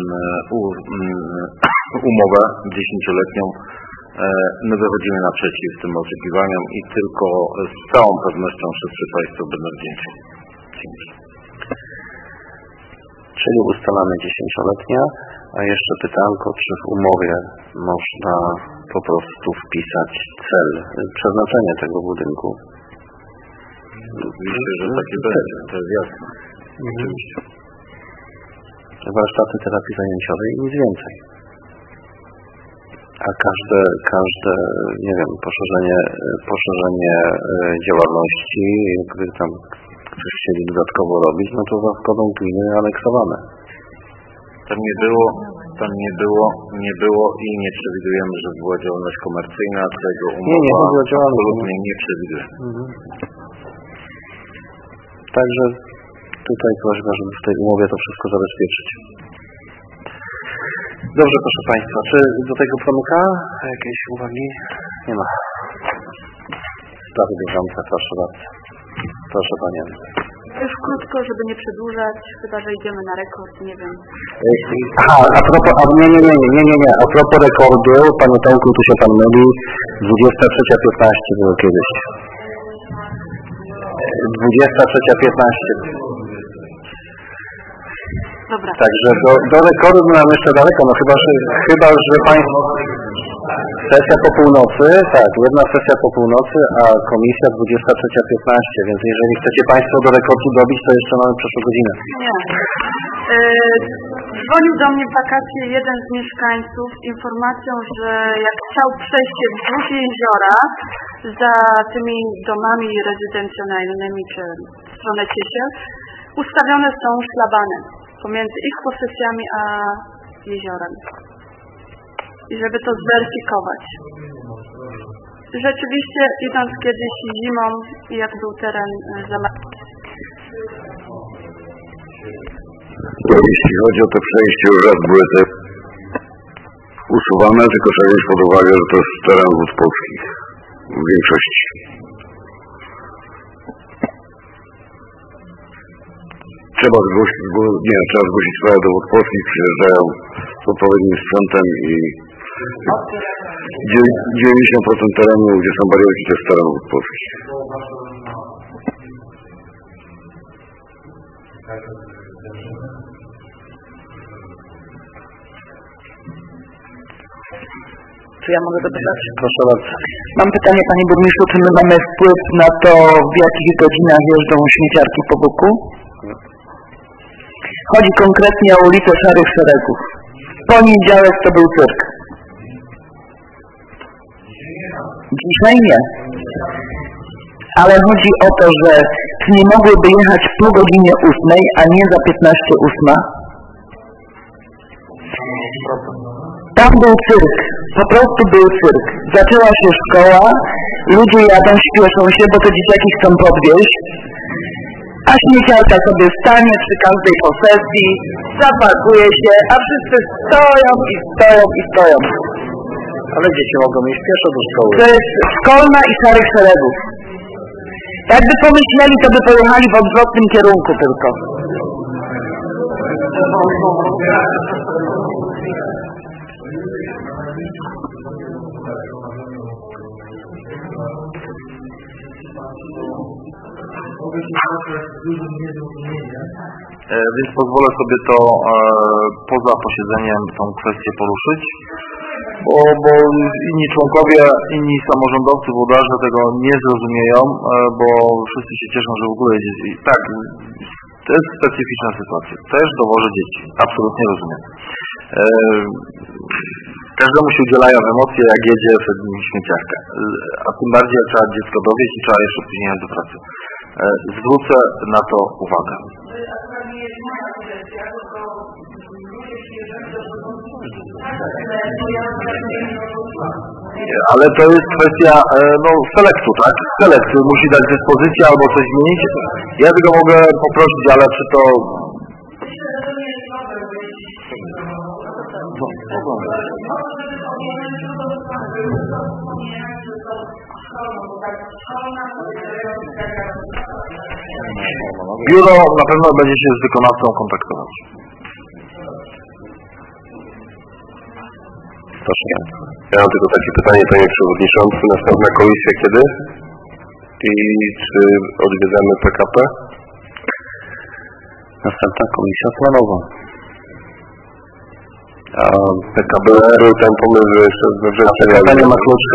umowę 10-letnią, my wychodzimy naprzeciw tym oczekiwaniom i tylko z całą pewnością wszyscy Państwo będą wdzięczni. Dzięki. Czyli ustalamy 10-letnia, a jeszcze pytanko, czy w umowie można po prostu wpisać cel, przeznaczenie tego budynku? Oczywiście, że takie będzie, to jest jasne. Oczywiście. Warsztaty terapii zajęciowej i nic więcej. A każde, nie wiem, poszerzenie działalności, gdy tam coś chcieli dodatkowo robić, no to za zgodą gminy aneksowane. Tam nie było i nie przewidujemy, że była działalność komercyjna, tego umowa absolutnie nie przewiduje. Także tutaj prośba, żeby w tej umowie to wszystko zabezpieczyć. Dobrze, proszę Państwa, czy do tego Promyka jakieś uwagi? Nie ma. Sprawy bieżące, proszę bardzo. Proszę Panie. Już krótko, żeby nie przedłużać, chyba że idziemy na rekord, nie wiem. Aha, nie. A propos rekordu, Panie Tomku, tu się Pan myli, 23:15 było kiedyś. 23:15. Dobra. Także do rekordu nam jeszcze daleko, no chyba, że Państwo... Sesja po północy, tak, jedna sesja po północy, a komisja 23:15, więc jeżeli chcecie Państwo do rekordu dobić, to jeszcze mamy przeszłą godzinę. Nie. Dzwonił do mnie w wakacje jeden z mieszkańców z informacją, że jak chciał przejście wzdłuż jeziora za tymi domami rezydencjonalnymi czy w stronę Ciesiel, ustawione są szlabany pomiędzy ich posesjami a jeziorem. I żeby to zweryfikować. Rzeczywiście, idąc kiedyś zimą, jak był teren Jeśli chodzi o te przejście, już raz były te usuwane, tylko trzeba wziąć pod uwagę, że to jest teren wód polskich w większości. Trzeba zgłosić sprawę do wód polskich, przyjeżdżają z odpowiednim sprzętem i 90% terenu, gdzie są barierki, to jest teren wód polskich. Czy ja mogę dopytać? Proszę bardzo. Mam pytanie, panie burmistrzu, czy my mamy wpływ na to, w jakich godzinach jeżdżą śmieciarki po boku? Chodzi konkretnie o ulicę Szarych Szeregów. W poniedziałek to był cyrk. Dzisiaj nie. Ale chodzi o to, że czy nie mogłyby jechać po godzinie 8, a nie za 15:08? Tam był cyrk, po prostu był cyrk. Zaczęła się szkoła, ludzie jadą, śpieszą się, bo te dzieciaki chcą podwieźć, a śmieciarka sobie stanie przy każdej posesji, zapakuje się, a wszyscy stoją i stoją i stoją. Ale dzieci mogą iść pieszo do szkoły. To jest Szkolna i Szarych Szeregów. Jakby pomyśleli, to by pojechali w odwrotnym kierunku tylko. Więc pozwolę sobie to poza posiedzeniem tą kwestię poruszyć, bo inni członkowie, inni samorządowcy, włodarze tego nie zrozumieją, bo wszyscy się cieszą, że w ogóle jedzie. Tak, to jest specyficzna sytuacja. Też dowożę dzieci. Absolutnie rozumiem. Każdemu się udzielają emocje, jak jedzie przed nim śmieciarka. A tym bardziej, jak trzeba dziecko dowieźć i trzeba jeszcze później jechać do pracy. Zwrócę na to uwagę. Ale to jest kwestia selektu, tak? Selektu. Musi dać dyspozycję albo coś zmienić. Ja tylko mogę poprosić, ale czy to... Biuro na pewno będzie się z wykonawcą kontaktować. Proszę. Ja mam tylko takie pytanie, panie przewodniczący. Następna komisja kiedy? I czy odwiedzamy PKP? Następna komisja planowa. A PKB był ten pomysł, że jeszcze we wrześniu... PKP nie ma kluczy.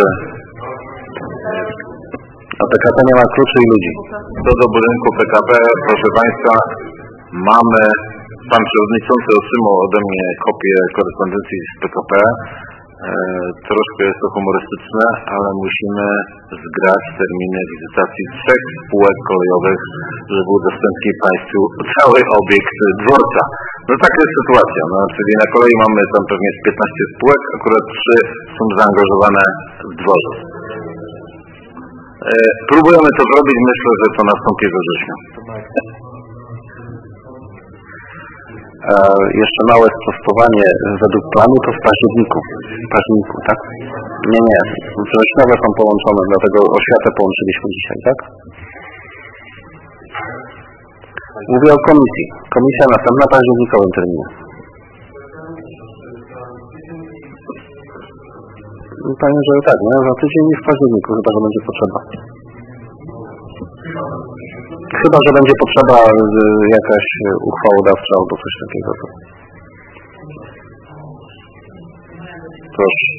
A PKP nie ma kluczy i ludzi. Co do budynku PKP, proszę Państwa, mamy, Pan Przewodniczący otrzymał ode mnie kopię korespondencji z PKP. Troszkę jest to humorystyczne, ale musimy zgrać terminy wizytacji 3 spółek kolejowych, żeby udostępnić Państwu cały obiekt dworca. No taka jest sytuacja, czyli na kolei mamy tam pewnie 15 spółek, akurat 3 są zaangażowane w dworzec. Próbujemy to zrobić, myślę, że to nastąpi we wrześniu. Jeszcze małe sprostowanie. Według planu to w październiku, tak? Nie. Wrześniowe są połączone, dlatego oświatę połączyliśmy dzisiaj, tak? Mówię o komisji. Komisja następna w październikowym terminie. Panie, że tak, nie? Za tydzień w październiku, chyba, że będzie potrzeba. Chyba, że będzie potrzeba jakaś uchwałodawcza albo coś takiego. Proszę.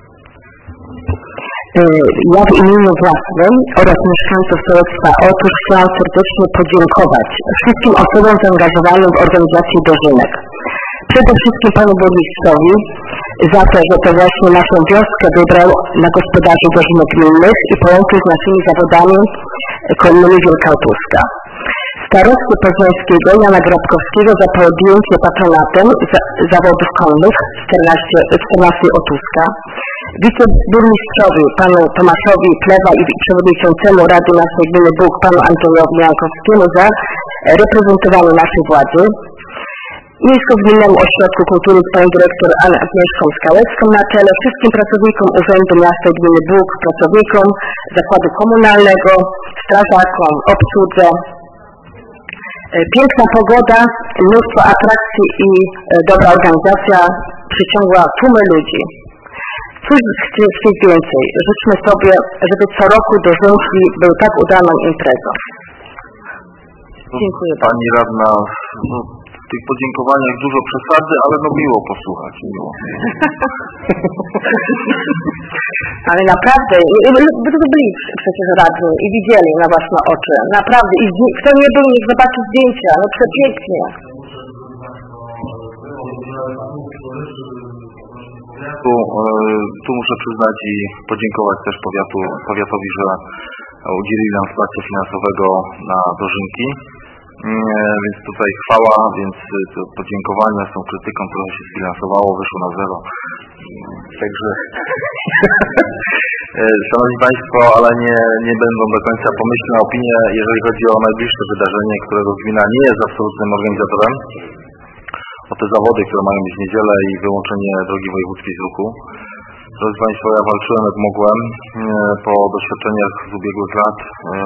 Ja w imieniu własnym oraz mieszkańców sołectwa Otusz chciałam serdecznie podziękować wszystkim osobom zaangażowanym w organizację dożynek. Przede wszystkim panu burmistrzowi za to, że to właśnie naszą wioskę wybrał na gospodarzy dożynek gminnych i połączył z naszymi zawodami konnymi Wielka Otuszka. Starosty poznańskiego Jana Grabkowskiego za podjęcie patronatem zawodów konnych w 14 Otuszka. Wiceburmistrzowi panu Tomaszowi Plewa i przewodniczącemu Rady Naszej Gminy Bóg panu Antoniemu Jankowskiemu za reprezentowaniu naszej władzy. Miejsko-Gminnemu Ośrodku Kultury z panią dyrektor Agnieszką Skałecką na czele, wszystkim pracownikom Urzędu Miasta i Gminy Bóg, pracownikom Zakładu Komunalnego, strażakom, obsłudze. Piękna pogoda, mnóstwo atrakcji i dobra organizacja przyciągła tłumy ludzi. Cóż chcieć więcej? Życzmy sobie, żeby co roku do Żuński był tak udaną imprezą. Dziękuję bardzo. Pani radna, w tych podziękowaniach dużo przesady, ale miło posłuchać. Miło. Ale naprawdę, byli przecież radni i widzieli na własne oczy. Naprawdę. I kto nie był, niech zobaczy zdjęcia. No przepięknie. Tu muszę przyznać i podziękować też powiatowi, że udzielili nam wsparcia finansowego na dożynki. Więc tutaj chwała, więc to podziękowania z tą krytyką, trochę się sfinansowało, wyszło na zero. Także Szanowni Państwo, ale nie będą do końca pomyślne opinie, jeżeli chodzi o najbliższe wydarzenie, którego gmina nie jest absolutnym organizatorem. O te zawody, które mają być w niedzielę i wyłączenie drogi wojewódzkiej z ruchu. Drodzy Państwo, ja walczyłem jak mogłem po doświadczeniach z ubiegłych lat.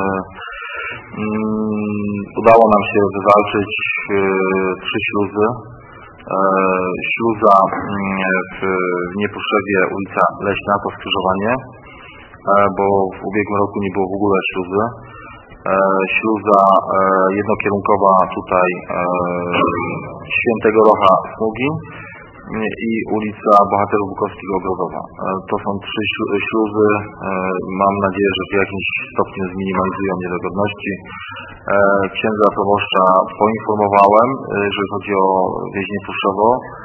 Udało nam się wywalczyć 3 śluzy. Śluza w Niepuszewie, ulica Leśna, to skrzyżowanie, bo w ubiegłym roku nie było w ogóle śluzy. Śluza jednokierunkowa tutaj Świętego Rocha Smugi i ulica Bohaterów Bukowskiego Ogrodowa. To są 3 śluzy. Mam nadzieję, że w jakimś stopniu zminimalizują niedogodności. Księdza proboszcza poinformowałem, jeżeli chodzi o wieś Niepuszowo.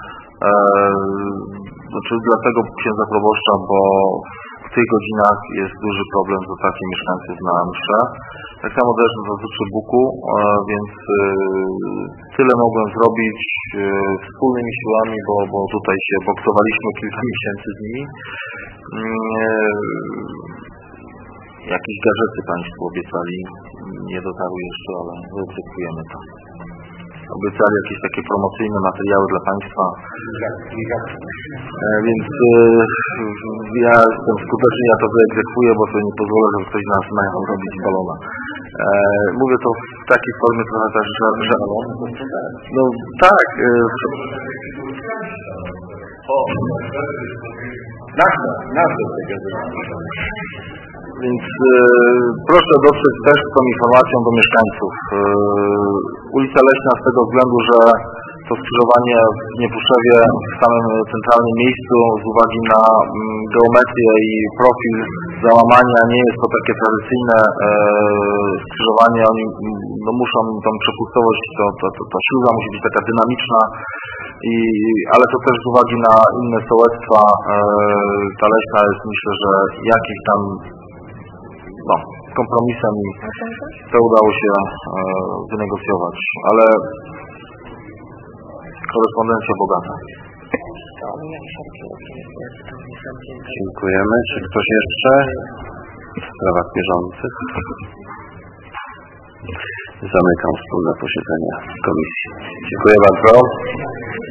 Znaczy dlatego księdza proboszcza, bo w tych godzinach jest duży problem z dotarciem mieszkańców na mszę. Tak samo też dotyczy Buku, więc tyle mogłem zrobić wspólnymi siłami, bo tutaj się boksowaliśmy kilka miesięcy z nimi. Jakieś gadżety Państwu obiecali, nie dotarły jeszcze, ale wyegzekwujemy to. Obiecali jakieś takie promocyjne materiały dla Państwa. Więc ja jestem skuteczny, ja to wyegzekwuję, bo sobie nie pozwolę, żeby ktoś nas mają robić balona. Mówię to w takiej formie trochę też, że no tak. Nazwę tego. Więc proszę dotrzeć też z tą informacją do mieszkańców. Ulica Leśna z tego względu, że to skrzyżowanie w Niepuszewie w samym centralnym miejscu z uwagi na geometrię i profil załamania nie jest to takie tradycyjne skrzyżowanie. Oni muszą tą przepustowość, to śluza musi być taka dynamiczna, ale to też z uwagi na inne sołectwa ta Leśna jest, myślę, że jakiś tam kompromisem i to udało się wynegocjować, ale korespondencja bogata. Dziękujemy. Czy ktoś jeszcze w sprawach bieżących? Zamykam wspólne posiedzenie komisji. Dziękuję bardzo.